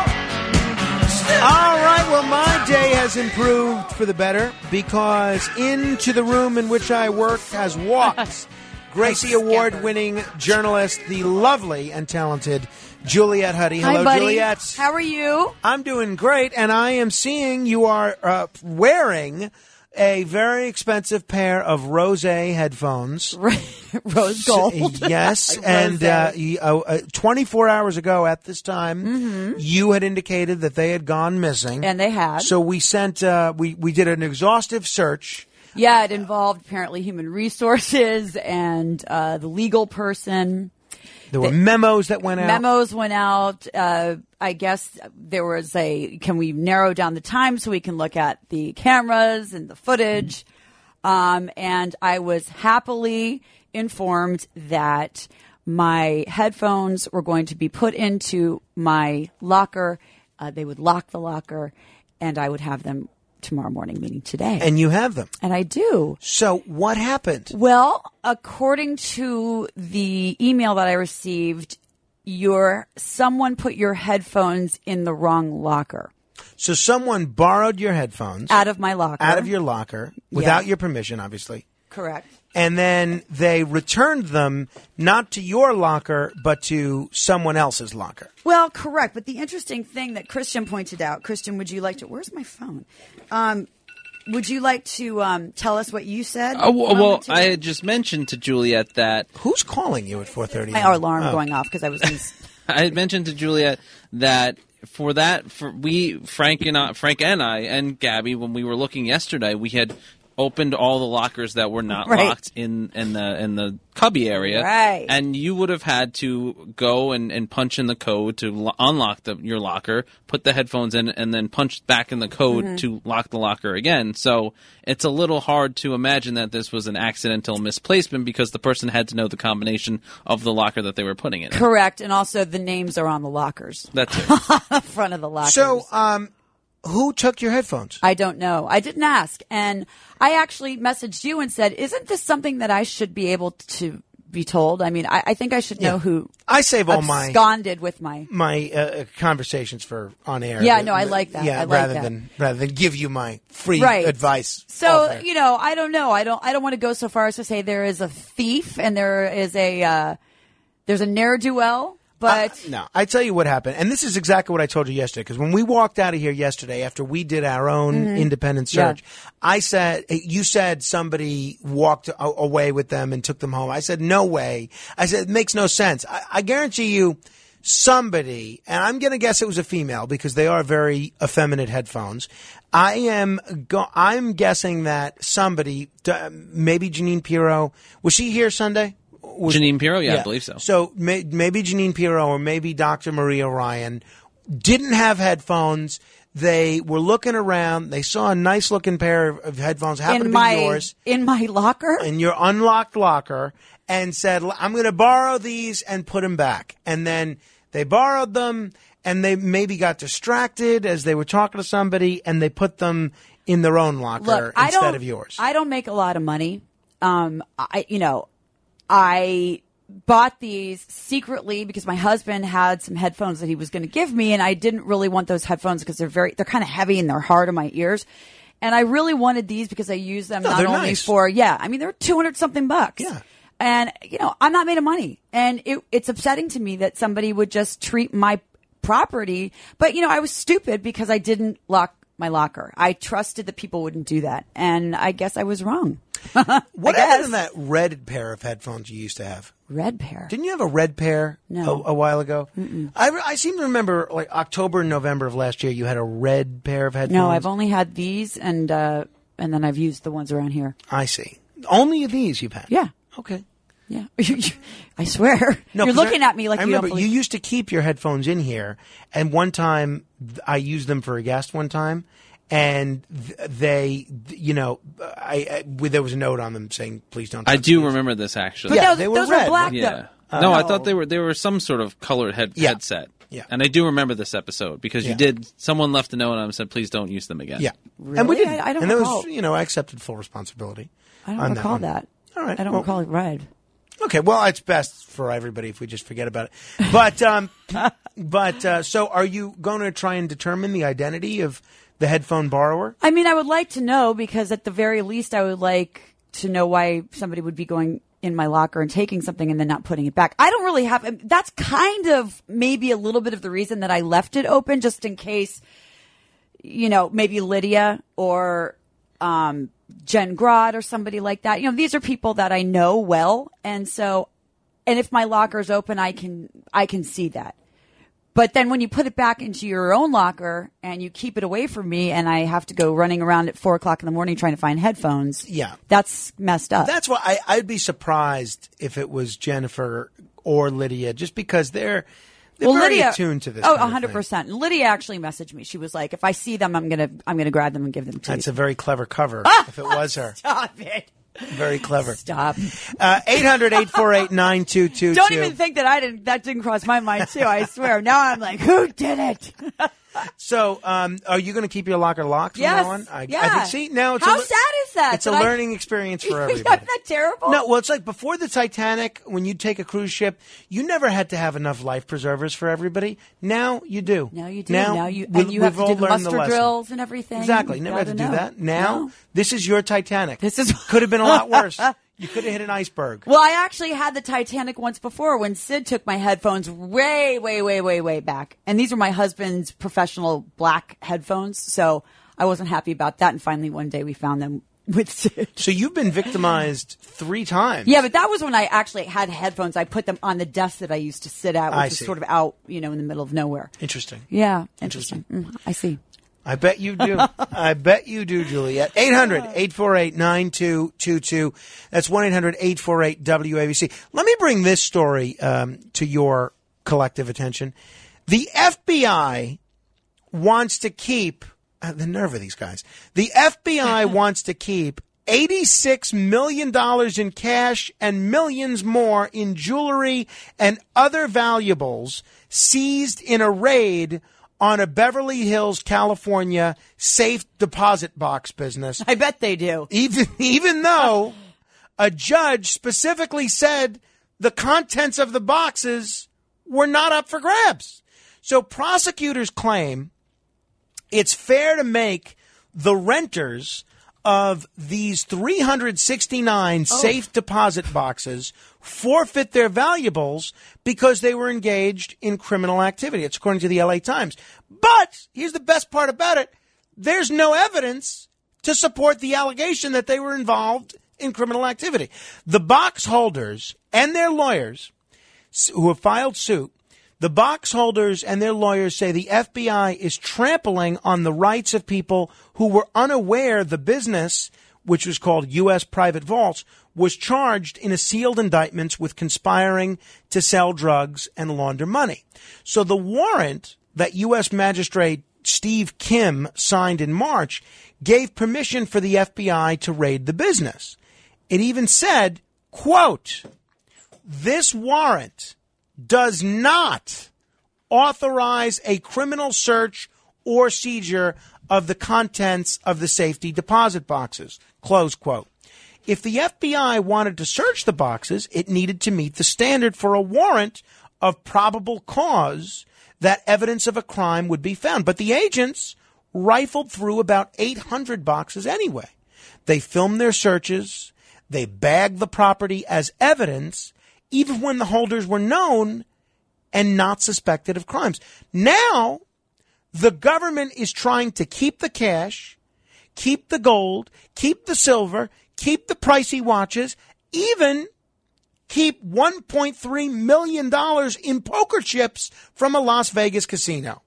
All right, well, my day has improved for the better because into the room in which I work has walked Gracie Award-winning journalist, the lovely and talented Juliet Huddy. Hello,
Hi, buddy.
Juliet.
How are you?
I'm doing great, and I am seeing you are uh, wearing a very expensive pair of Rose headphones.
Rose gold.
Yes,
Rose.
and uh, you- uh, uh, twenty-four hours ago at this time, you had indicated that they had gone missing.
And they had.
So we sent, uh, we, we did an exhaustive search.
Yeah, it involved apparently human resources and uh, the legal person.
There were memos that went out.
Memos went out. Uh, I guess there was a, can we narrow down the time so we can look at the cameras and the footage? Um, and I was happily informed that my headphones were going to be put into my locker. Uh, they would lock the locker, and I would have them tomorrow morning, meaning today.
And you have them.
And I do.
So what happened?
Well, according to the email that I received, your someone put your headphones in the wrong locker.
So someone borrowed your headphones.
Out of my locker.
Out of your locker, without
Yeah.
your permission, obviously.
Correct.
And then they returned them not to your locker, but to someone else's locker.
Well, correct. But the interesting thing that Christian pointed out, Christian, would you like to, where's my phone? Um, would you like to um, tell us what you said?
Oh, well, well, I had just mentioned to Juliet that...
Who's calling you at four thirty?
My alarm
Oh.
going off because I was in
I had mentioned to Juliet that for that, for we, Frank and I, Frank and I and Gabby, when we were looking yesterday, we had opened all the lockers that were not
Right.
locked in, in the in the cubby area,
Right.
and you would have had to go and, and punch in the code to lo- unlock the, your locker, put the headphones in, and then punch back in the code
Mhm.
to lock the locker again. So it's a little hard to imagine that this was an accidental misplacement because the person had to know the combination of the locker that they were putting it in.
Correct. And also the names are on the lockers.
That's it.
the front of the lockers.
So, um, who took your headphones?
I don't know. I didn't ask. And I actually messaged you and said, isn't this something that I should be able to be told? I mean, I, I think I should know
Yeah.
who
I save all my
absconded with my...
my uh, conversations for on air.
Yeah, no, I like that.
Yeah,
I like
rather
that.
than rather than give you my free
Right.
advice.
So,
off air.
you know, I don't know. I don't I don't want to go so far as to say there is a thief and there is a uh, there's a ne'er-do-well, but
Uh, no, I tell you what happened, and this is exactly what I told you yesterday. Because when we walked out of here yesterday, after we did our own
Mhm.
independent
Yeah.
search, I said, you said somebody walked a- away with them and took them home. I said, no way. I said, it makes no sense. I, I guarantee you, somebody, and I'm going to guess it was a female because they are very effeminate headphones. I am, go- I'm guessing that somebody, d- maybe Janine Pirro, was she here Sunday? Was-
Janine Pirro? Yeah, I believe so.
So may, maybe Janine Pirro or maybe Doctor Maria Ryan didn't have headphones. They were looking around. They saw a nice looking pair of, of headphones, happened to
in
be
my
yours,
in my locker.
in your unlocked locker, and said, I'm going to borrow these and put them back. And then they borrowed them, and they maybe got distracted as they were talking to somebody, and they put them in their own locker
Look, I
instead
don't,
of yours.
I don't make a lot of money. Um, I you know, I bought these secretly because my husband had some headphones that he was going to give me, and I didn't really want those headphones because they're very they're kind of heavy and they're hard on my ears. And I really wanted these because I use them
No,
not
they're
only
nice.
for yeah, I mean they're two hundred something bucks.
Yeah.
And you know, I'm not made of money, and it, it's upsetting to me that somebody would just treat my property. But you know, I was stupid because I didn't lock my locker. I trusted that people wouldn't do that, and I guess I was wrong.
What happened to that red pair of headphones you used to have?
Red pair.
Didn't you have a red pair
No.
a, a while ago? I, I seem to remember, like, October and November of last year, you had a red pair of headphones.
No, I've only had these, and uh, and then I've used the ones around here.
I see. Only these you've had?
Yeah.
Okay.
Yeah. I swear.
No,
You're
'cause
looking
I,
at me like
I
you
remember
don't believe.
you used to keep your headphones in here, and one time th- I used them for a guest one time, and th- they, th- you know, I, I there was a note on them saying, "Please don't."
I
touch
do
these."
remember this actually.
But Yeah, those- they were those were red. black,
Yeah.
though.
no,
Uh,
I thought they were they were some sort of colored head,
Yeah.
headset.
Yeah.
And I do remember this episode because
Yeah.
you did. Someone left a note on them and said, "Please don't use them again."
Yeah,
Really?
and we did,
I, I don't
and that
recall.
was, you know, I accepted full responsibility.
I don't
on
recall
one.
that.
All right,
I don't
well-
recall it red.
Okay, well, it's best for everybody if we just forget about it. But, um, but uh, so, are you going to try and determine the identity of the headphone borrower?
I mean, I would like to know because at the very least, I would like to know why somebody would be going in my locker and taking something and then not putting it back. I don't really have. That's kind of maybe a little bit of the reason that I left it open, just in case, you know, maybe Lydia or um, Jen Grod or somebody like that. You know, these are people that I know well, and so, and if my locker's open, I can I can see that. But then when you put it back into your own locker and you keep it away from me, and I have to go running around at four o'clock in the morning trying to find headphones,
Yeah.
that's messed up.
That's why I, I'd be surprised if it was Jennifer or Lydia, just because they're they're
well,
very
Lydia,
attuned to this.
Oh,
kind of
hundred
thing.
percent. Lydia actually messaged me. She was like, "If I see them, I'm gonna I'm gonna grab them and give them to
That's
you."
a very clever cover. If it was her,
Stop it.
very clever.
Stop.
Uh, eight hundred, eight four eight, nine two two two.
Don't even think that I didn't. That didn't cross my mind too. I swear. Now I'm like, who did it?
So, um, are you going to keep your locker locked from
Yes.
now on? I,
yeah.
I think. See, now it's
how
a,
sad is that?
It's a
that I-
learning experience for everybody.
Isn't that terrible?
No, well, it's like before the Titanic, when you take a cruise ship, you never had to have enough life preservers for everybody. Now you do.
Now you do.
Now,
Now you
we-
and you have
we've
to do
all
the
learned
muster
lesson.
drills and everything.
Exactly.
You
Never had to
gotta
do
know.
that. Now,
No.
this is your Titanic.
This is
could have been a lot worse. You could have hit an iceberg.
Well, I actually had the Titanic once before when Sid took my headphones way, way, way, way, way back. And these were my husband's professional black headphones. So I wasn't happy about that. And finally, one day we found them with Sid.
So you've been victimized three times.
Yeah, but that was when I actually had headphones. I put them on the desk that I used to sit at, which
I
was
see.
sort of out, you know, in the middle of nowhere.
Interesting.
Yeah, interesting. Mm, I see.
I bet you do. I bet you do, Juliet. eight hundred, eight four eight, nine two two two. That's one eight hundred, eight four eight, W A B C. Let me bring this story um, to your collective attention. The F B I wants to keep, uh, the nerve of these guys, the F B I wants to keep eighty-six million dollars in cash and millions more in jewelry and other valuables seized in a raid on a Beverly Hills, California safe deposit box business.
I bet they do.
Even, even though a judge specifically said the contents of the boxes were not up for grabs. So prosecutors claim it's fair to make the renters of these three hundred sixty-nine
Oh.
safe deposit boxes forfeit their valuables because they were engaged in criminal activity. It's according to the L A Times. But here's the best part about it. There's no evidence to support the allegation that they were involved in criminal activity. The box holders and their lawyers who have filed suit, the box holders and their lawyers say the F B I is trampling on the rights of people who were unaware the business, which was called U S Private Vaults, was charged in a sealed indictment with conspiring to sell drugs and launder money. So the warrant that U S Magistrate Steve Kim signed in March gave permission for the F B I to raid the business. It even said, quote, "This warrant does not authorize a criminal search or seizure of the contents of the safety deposit boxes," close quote. If the F B I wanted to search the boxes, it needed to meet the standard for a warrant of probable cause that evidence of a crime would be found. But the agents rifled through about eight hundred boxes anyway. They filmed their searches. They bagged the property as evidence, even when the holders were known and not suspected of crimes. Now, the government is trying to keep the cash, keep the gold, keep the silver, keep the pricey watches, even keep one point three million dollars in poker chips from a Las Vegas casino.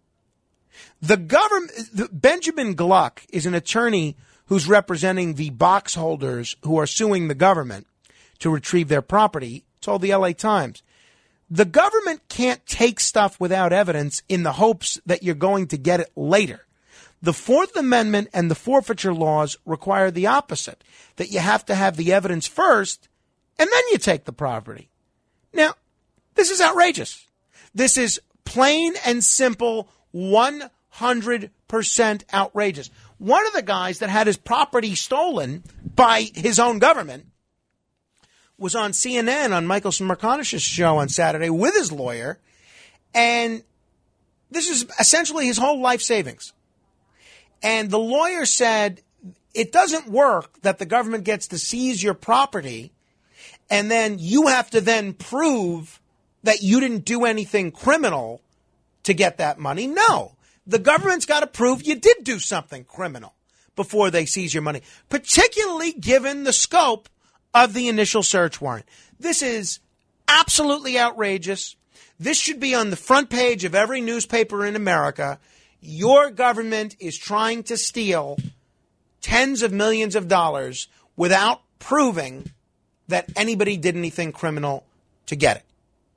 The government, the, Benjamin Gluck is an attorney who's representing the box holders who are suing the government to retrieve their property, told the L A Times. The government can't take stuff without evidence in the hopes that you're going to get it later. The Fourth Amendment and the forfeiture laws require the opposite, that you have to have the evidence first, and then you take the property. Now, this is outrageous. This is plain and simple, one hundred percent outrageous. One of the guys that had his property stolen by his own government was on C N N on Michael Smerconish's show on Saturday with his lawyer, and this is essentially his whole life savings. And the lawyer said it doesn't work that the government gets to seize your property and then you have to then prove that you didn't do anything criminal to get that money. No, the government's got to prove you did do something criminal before they seize your money, particularly given the scope of the initial search warrant. This is absolutely outrageous. This should be on the front page of every newspaper in America. Your government is trying to steal tens of millions of dollars without proving that anybody did anything criminal to get it.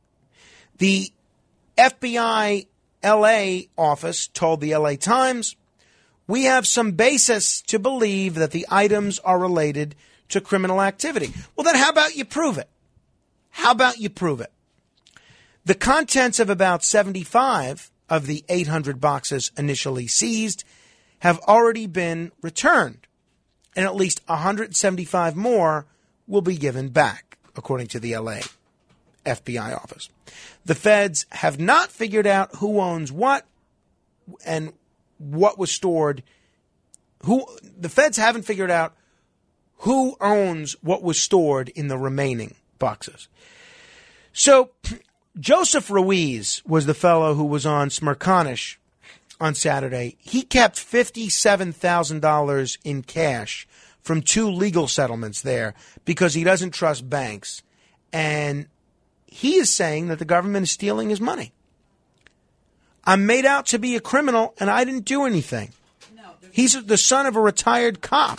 The F B I L A office told the L A Times, we have some basis to believe that the items are related to criminal activity. Well, then how about you prove it? How about you prove it? The contents of about seventy-five of the eight hundred boxes initially seized have already been returned, and at least one hundred seventy-five more will be given back, according to the L A F B I office. The feds have not figured out who owns what and what was stored. Who the feds haven't figured out who owns what was stored in the remaining boxes. So Joseph Ruiz was the fellow who was on Smerconish on Saturday. He kept fifty-seven thousand dollars in cash from two legal settlements there because he doesn't trust banks. And he is saying that the government is stealing his money. I'm made out to be a criminal and I didn't do anything. He's the son of a retired cop.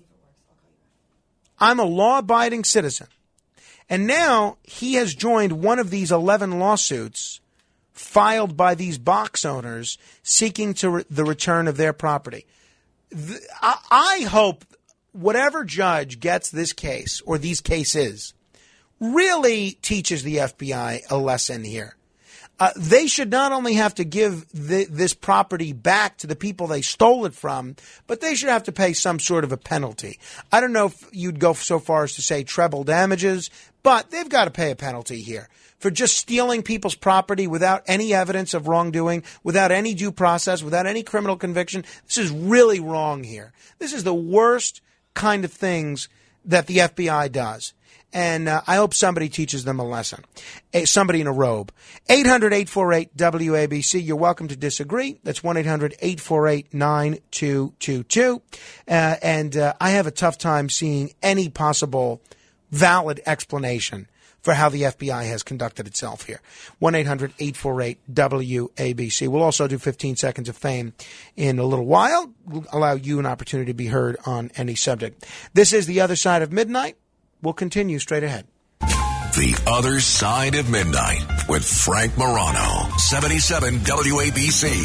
I'm a law-abiding citizen. And now he has joined one of these eleven lawsuits filed by these box owners seeking to re- the return of their property. The, I, I hope whatever judge gets this case or these cases really teaches the F B I a lesson here. Uh, they should not only have to give the, this property back to the people they stole it from, but they should have to pay some sort of a penalty. I don't know if you'd go so far as to say treble damages, but they've got to pay a penalty here for just stealing people's property without any evidence of wrongdoing, without any due process, without any criminal conviction. This is really wrong here. This is the worst kind of things that the F B I does. And uh, I hope somebody teaches them a lesson. A, somebody in a robe. eight hundred, eight four eight, W A B C. You're welcome to disagree. That's one eight hundred, eight four eight, nine two two two. Uh, and uh, I have a tough time seeing any possible valid explanation for how the F B I has conducted itself here. one eight hundred, eight four eight, W A B C. We'll also do fifteen seconds of fame in a little while. We'll allow you an opportunity to be heard on any subject. This is The Other Side of Midnight. We'll continue straight ahead.
The Other Side of Midnight with Frank Morano, seventy-seven W A B C.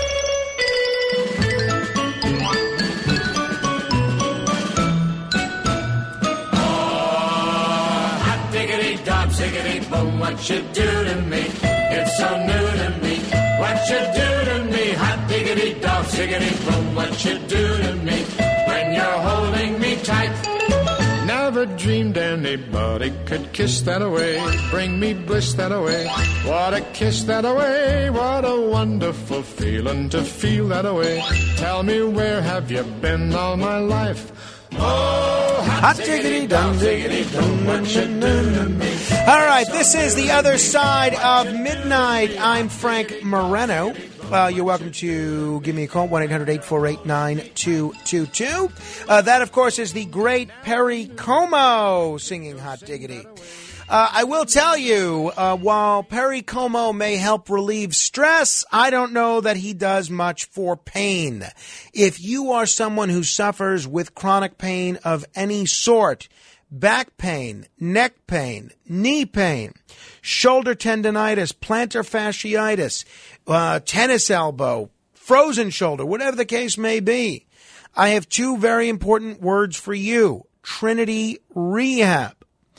Hot diggity dog, ziggity boom, what you do to me? It's so new to me. What you do to me? Hot diggity dog, ziggity boom, what you do to me? When you're holding me tight.
Never dreamed anybody could kiss that away, bring me bliss that away. What a kiss that away, what a wonderful feeling to feel that away. Tell me, where have you been all my life? Oh, hot diggity dum diggity dum, what you do to me.
All right, this is The Other Side of Midnight. I'm Frank Morano. Uh, you're welcome to give me a call, one eight hundred, eight four eight, nine two two two. Uh, that, of course, is the great Perry Como singing Hot Diggity. Uh, I will tell you, uh, while Perry Como may help relieve stress, I don't know that he does much for pain. If you are someone who suffers with chronic pain of any sort, back pain, neck pain, knee pain, shoulder tendonitis, plantar fasciitis, uh, tennis elbow, frozen shoulder, whatever the case may be, I have two very important words for you. Trinity Rehab.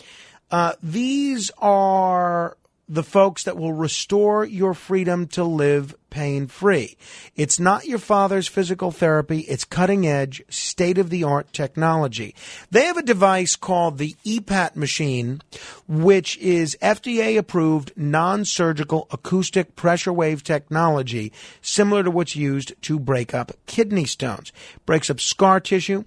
Uh, these are the folks that will restore your freedom to live pain-free. It's not your father's physical therapy. It's cutting-edge, state-of-the-art technology. They have a device called the E PAT machine, which is F D A-approved non-surgical acoustic pressure wave technology, similar to what's used to break up kidney stones. Breaks up scar tissue.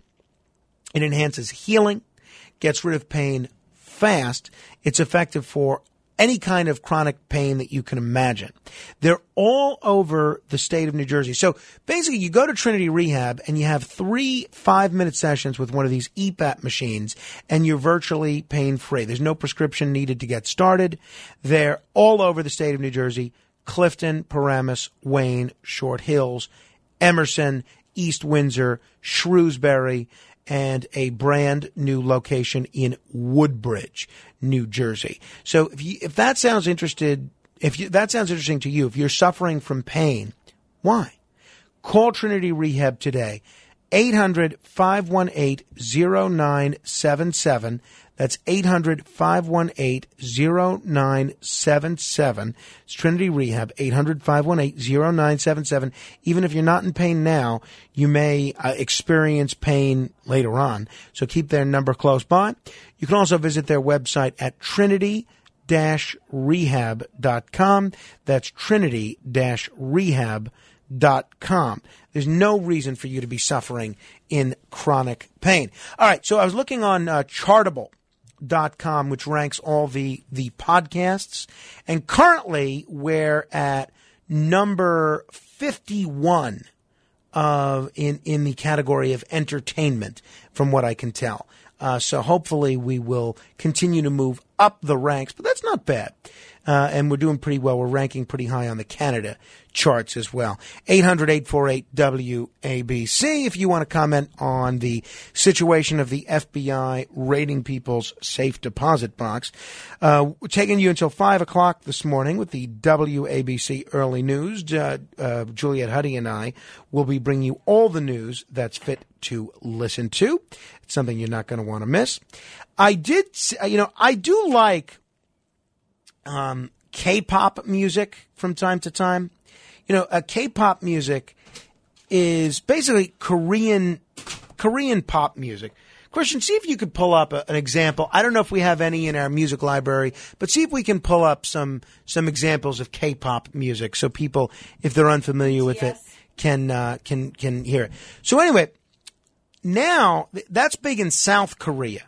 It enhances healing, gets rid of pain fast. It's effective for any kind of chronic pain that you can imagine. They're all over the state of New Jersey. So basically, you go to Trinity Rehab and you have three five-minute sessions with one of these E PAT machines, and you're virtually pain-free. There's no prescription needed to get started. They're all over the state of New Jersey: Clifton, Paramus, Wayne, Short Hills, Emerson, East Windsor, Shrewsbury, and a brand new location in Woodbridge, New Jersey. So if you, if that sounds interested, if you, that sounds interesting to you, if you're suffering from pain, why? Call Trinity Rehab today. eight hundred, five one eight, zero nine seven seven. That's eight hundred, five one eight, zero nine seven seven. It's Trinity Rehab, eight hundred, five one eight, zero nine seven seven. Even if you're not in pain now, you may uh, experience pain later on. So keep their number close by. You can also visit their website at trinity dash rehab dot com. That's trinity dash rehab dot com. There's no reason for you to be suffering in chronic pain. All right, so I was looking on uh, Chartable dot com, which ranks all the the podcasts, and currently we're at number fifty-one of in in the category of entertainment, from what I can tell. Uh, so hopefully we will continue to move up the ranks, but that's not bad. Uh, and we're doing pretty well. We're ranking pretty high on the Canada charts as well. eight hundred, eight four eight, W A B C if you want to comment on the situation of the F B I raiding people's safe deposit box. Uh, we're taking you until five o'clock this morning with the W A B C Early News. Uh, uh, Juliet Huddy and I will be bringing you all the news that's fit to listen to. It's something you're not going to want to miss. I did, you know, I do like Um, K-pop music from time to time. You know, uh, K-pop music is basically Korean Korean pop music. Christian, see if you could pull up a, an example. I don't know if we have any in our music library, but see if we can pull up some some examples of K-pop music so people, if they're unfamiliar with yes. it, can uh, can can hear it. So anyway, now th- that's big in South Korea,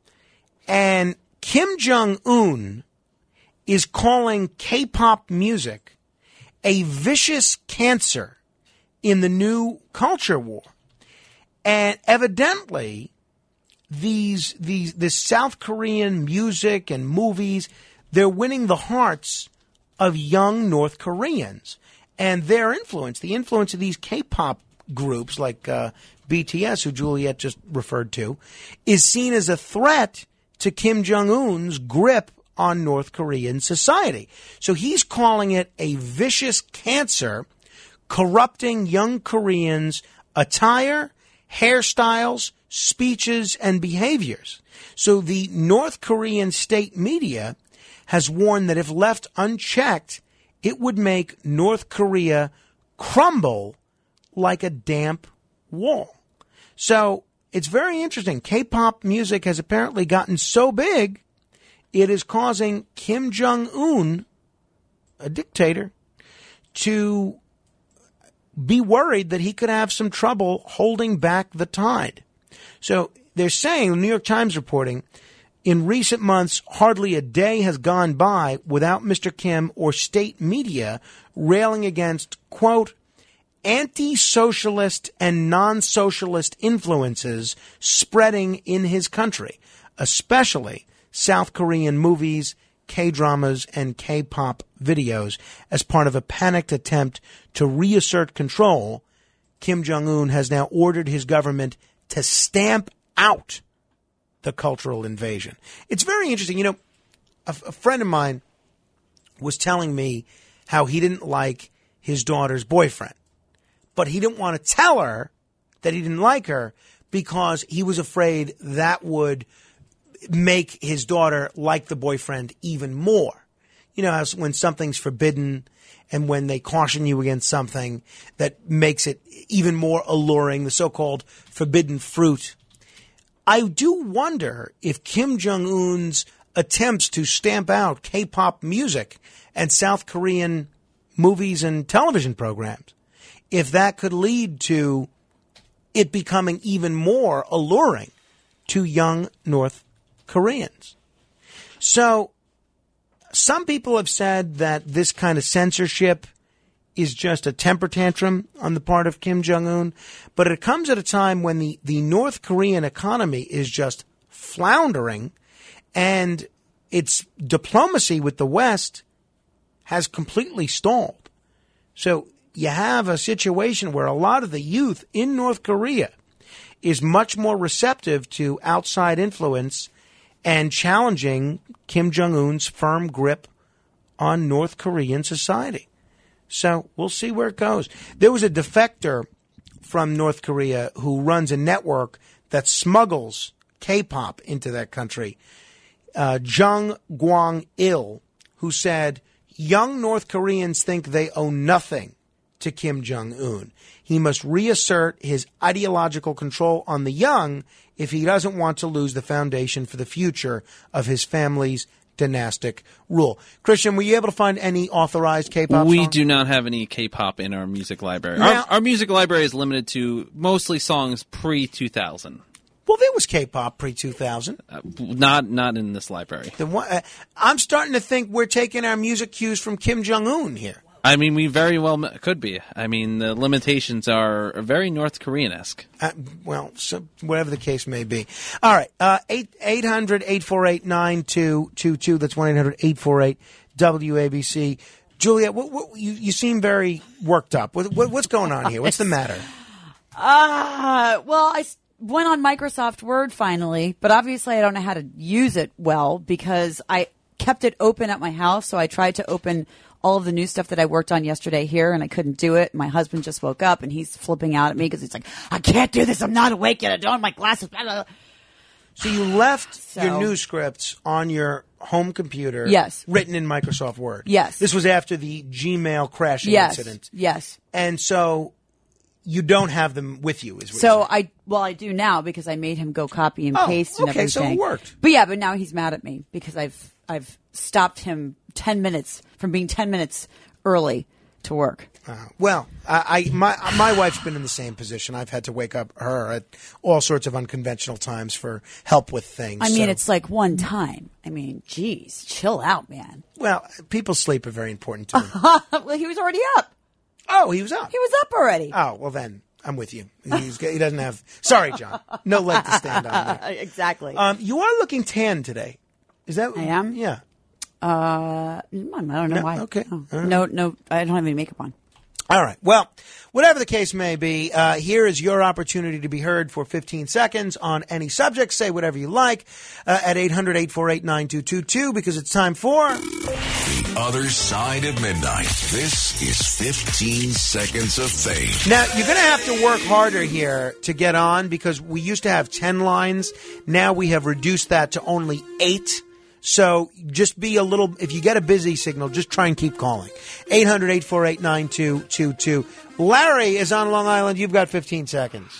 and Kim Jong-un is calling K-pop music a vicious cancer in the new culture war. And evidently, these these this South Korean music and movies, they're winning the hearts of young North Koreans. And their influence, the influence of these K-pop groups like uh, B T S, who Juliet just referred to, is seen as a threat to Kim Jong-un's grip on North Korean society. So he's calling it a vicious cancer, corrupting young Koreans' attire, hairstyles, speeches, and behaviors. So the North Korean state media has warned that if left unchecked, it would make North Korea crumble like a damp wall. So it's very interesting. K-pop music has apparently gotten so big, it is causing Kim Jong-un, a dictator, to be worried that he could have some trouble holding back the tide. So they're saying, the New York Times reporting, in recent months, hardly a day has gone by without Mister Kim or state media railing against, quote, anti-socialist and non-socialist influences spreading in his country, especially South Korean movies, K-dramas, and K-pop videos as part of a panicked attempt to reassert control. Kim Jong-un has now ordered his government to stamp out the cultural invasion. It's very interesting. You know, a, a friend of mine was telling me how he didn't like his daughter's boyfriend, but he didn't want to tell her that he didn't like her because he was afraid that would make his daughter like the boyfriend even more. You know, as when something's forbidden and when they caution you against something that makes it even more alluring, the so-called forbidden fruit. I do wonder if Kim Jong-un's attempts to stamp out K-pop music and South Korean movies and television programs, if that could lead to it becoming even more alluring to young North Koreans. So some people have said that this kind of censorship is just a temper tantrum on the part of Kim Jong-un, but it comes at a time when the, the North Korean economy is just floundering and its diplomacy with the West has completely stalled. So you have a situation where a lot of the youth in North Korea is much more receptive to outside influence and challenging Kim Jong-un's firm grip on North Korean society. So we'll see where it goes. There was a defector from North Korea who runs a network that smuggles K-pop into that country, uh, Jung Gwang-il, who said, young North Koreans think they owe nothing to Kim Jong-un. He must reassert his ideological control on the young if he doesn't want to lose the foundation for the future of his family's dynastic rule. Christian, were you able to find any authorized K-pop
We
songs?
do not have any K-pop in our music library.
Now-
our, our music library is limited to mostly songs pre two thousand.
Well, there was K-pop pre two thousand.
Uh, not not in this library.
The one, uh, I'm starting to think we're taking our music cues from Kim Jong-un here.
I mean, we very well m- could be. I mean, the limitations are very North Korean-esque.
Uh, well, so whatever the case may be. All right, uh, eight hundred, eight four eight, nine two two two. That's one eight hundred, eight four eight, W A B C. Juliet, what, what, you, you seem very worked up. What, what, what's going on here? What's the matter?
Uh, well, I s- went on Microsoft Word finally, but obviously I don't know how to use it well because I kept it open at my house, so I tried to open all of the new stuff that I worked on yesterday here, and I couldn't do it. My husband just woke up, and he's flipping out at me because he's like, I can't do this. I'm not awake yet. I don't have my glasses. Blah, blah, blah.
So you left
So-
your news scripts on your home computer.
Yes.
Written in Microsoft Word.
Yes.
This was after the Gmail crashing
Yes.
incident.
Yes.
And so you don't have them with you, is what
So
you're
I, well, I do now because I made him go copy and
Oh,
paste and
okay, so it
everything.
worked.
But yeah, but now he's mad at me because I've, I've stopped him ten minutes from being ten minutes early to work.
Uh, well, I, I my my wife's been in the same position. I've had to wake up her at all sorts of unconventional times for help with things.
I mean,
so-
it's like one time. I mean, geez, chill out, man.
well, people's sleep are very important to me.
Well, he was already up.
Oh, he was up.
He was up already.
Oh, well then I'm with you. He's, he doesn't have. Sorry, John. No leg to stand on there.
Exactly.
Um, you are looking tan today. Is that?
I am?
Yeah.
Uh, I don't know
No?
why.
Okay.
No,
All right.
no, no, I don't have any makeup on.
All right. Well, whatever the case may be, uh, here is your opportunity to be heard for fifteen seconds on any subject. Say whatever you like uh, at eight hundred, eight four eight, nine two two two because it's time for
The Other Side of Midnight. This is fifteen Seconds of Fame.
Now, you're going to have to work harder here to get on because we used to have ten lines. Now we have reduced that to only eight. So just be a little, if you get a busy signal, just try and keep calling. eight hundred, eight four eight, nine two two two. Larry is on Long Island. You've got fifteen seconds.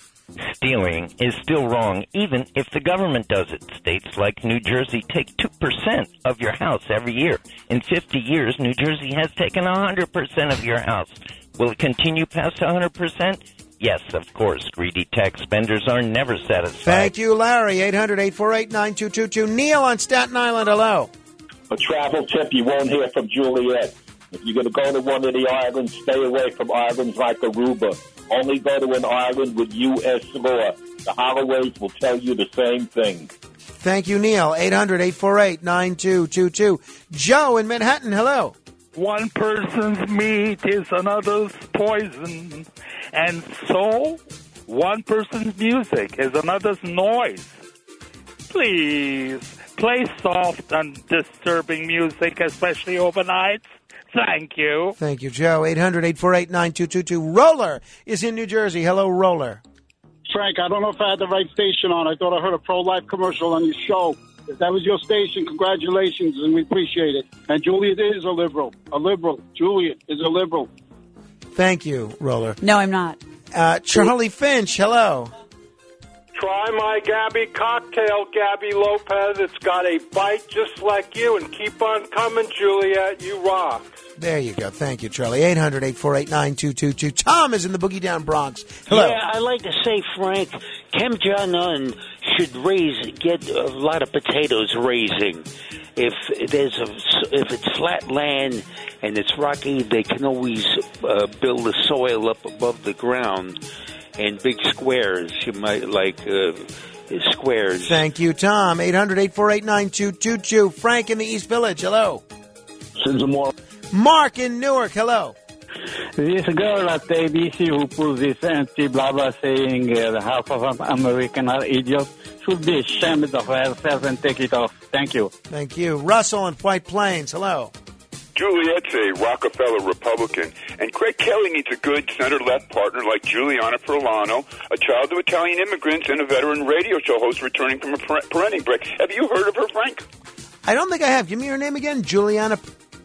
Stealing is still wrong, even if the government does it. States like New Jersey take two percent of your house every year. In fifty years, New Jersey has taken one hundred percent of your house. Will it continue past one hundred percent? Yes, of course. Greedy tax spenders are never satisfied.
Thank you, Larry. eight hundred, eight four eight, nine two two two. Neil on Staten Island. Hello.
A travel tip you won't hear from Juliet. If you're going to go to one of the islands, stay away from islands like Aruba. Only go to an island with U S law. The Holloways will tell you the same thing.
Thank you, Neil. eight hundred, eight four eight, nine two two two. Joe in Manhattan, hello.
One person's meat is another's poison. And so, one person's music is another's noise. Please, play soft and disturbing music, especially overnight. Thank you.
Thank you, Joe. eight hundred, eight four eight, nine two two two. Roller is in New Jersey. Hello, Roller.
Frank, I don't know if I had the right station on. I thought I heard a pro-life commercial on your show. If that was your station, congratulations, and we appreciate it. And Juliet is a liberal. A liberal. Juliet is a liberal.
Thank you, Roller.
No, I'm not.
Uh, Charlie Finch, hello.
Try my Gabby cocktail, Gabby Lopez. It's got a bite just like you. And keep on coming, Juliet. You rock.
There you go. Thank you, Charlie. eight hundred, eight four eight, nine two two two. Tom is in the Boogie Down Bronx. Hello.
Yeah, I like to say, Frank, Kim Jong-un should raise, get a lot of potatoes raising. If there's a, if it's flat land and it's rocky, they can always uh, build the soil up above the ground in big squares. You might like uh, squares.
Thank you, Tom. eight hundred, eight four eight, nine two two two. Frank in the East Village. Hello. Mark in Newark. Hello.
This girl at A B C who pulls this anti-blah blah saying uh, half of American are idiots should be ashamed of herself and take it off. Thank you.
Thank you. Russell in White Plains. Hello.
Juliet's a Rockefeller Republican, and Greg Kelly needs a good center-left partner like Giuliana Furlano, a child of Italian immigrants and a veteran radio show host returning from a parenting break. Have you heard of her, Frank?
I don't think I have. Give me her name again. Giuliana.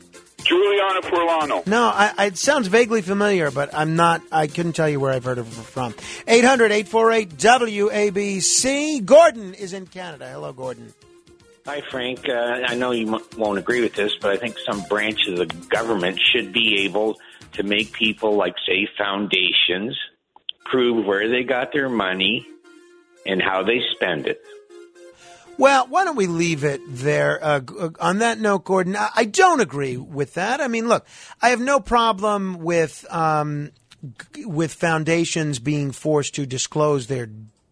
Giuliana Furlano.
No, I, I, it sounds vaguely familiar, but I'm not. I couldn't tell you where I've heard of her from. eight hundred, eight four eight, W A B C. Gordon is in Canada. Hello, Gordon.
Hi, Frank. Uh, I know you m- won't agree with this, but I think some branches of government should be able to make people, like, say, foundations, prove where they got their money and how they spend it.
Well, why don't we leave it there? Uh, on that note, Gordon, I, I don't agree with that. I mean, look, I have no problem with um, g- with foundations being forced to disclose their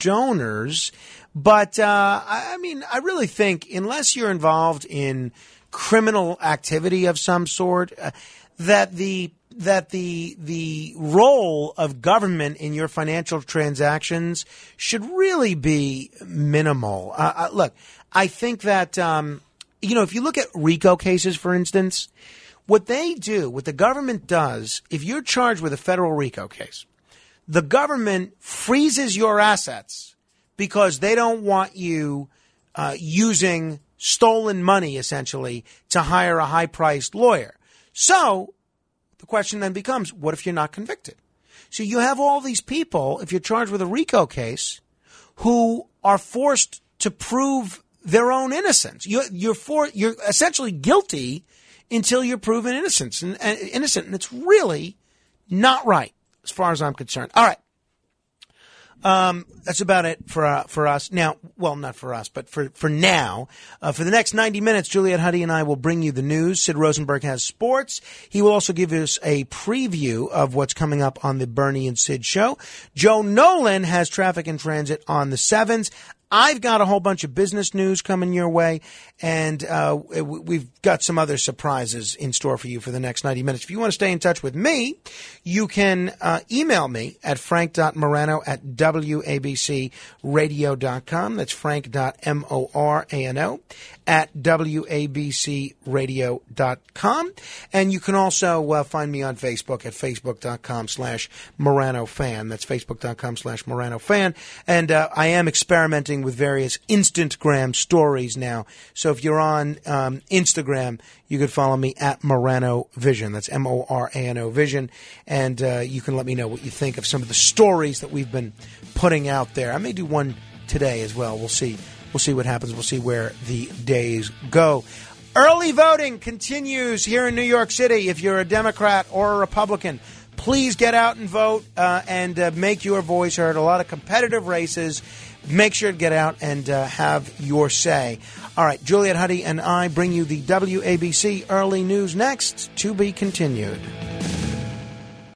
donors. But, uh, I, I mean, I really think unless you're involved in criminal activity of some sort, uh, that the that the the role of government in your financial transactions should really be minimal. Uh, uh, look, I think that, um, you know, if you look at RICO cases, for instance, what they do, what the government does, if you're charged with a federal RICO case, the government freezes your assets because they don't want you uh, using stolen money, essentially, to hire a high-priced lawyer. So the question then becomes, what if you're not convicted? So you have all these people, if you're charged with a RICO case, who are forced to prove their own innocence. You're, you're, for, you're essentially guilty until you're proven innocent, and, and innocent, and it's really not right, as far as I'm concerned. All right. Um, that's about it for uh, for us now. Well, not for us, but for for now. Uh, for the next ninety minutes, Juliet Huddy and I will bring you the news. Sid Rosenberg has sports. He will also give us a preview of what's coming up on the Bernie and Sid show. Joe Nolan has traffic and transit on the sevens. I've got a whole bunch of business news coming your way, and uh, we've got some other surprises in store for you for the next ninety minutes. If you want to stay in touch with me, you can uh, email me at frank.morano at w a b c radio dot com. That's frank.morano at w a b c radio dot com. And you can also uh, find me on Facebook at facebook.com slash Morano fan. That's facebook.com slash Morano fan. And uh, I am experimenting with various Instagram stories now. So if you're on um, Instagram, you could follow me at Morano Vision. That's M O R A N O Vision. And uh, you can let me know what you think of some of the stories that we've been putting out there. I may do one today as well. We'll see. We'll see what happens. We'll see where the days go. Early voting continues here in New York City. If you're a Democrat or a Republican, please get out and vote uh, and uh, make your voice heard. A lot of competitive races. Make sure to get out and uh, have your say. All right, Juliet Huddy and I bring you the W A B C Early News next, to be continued.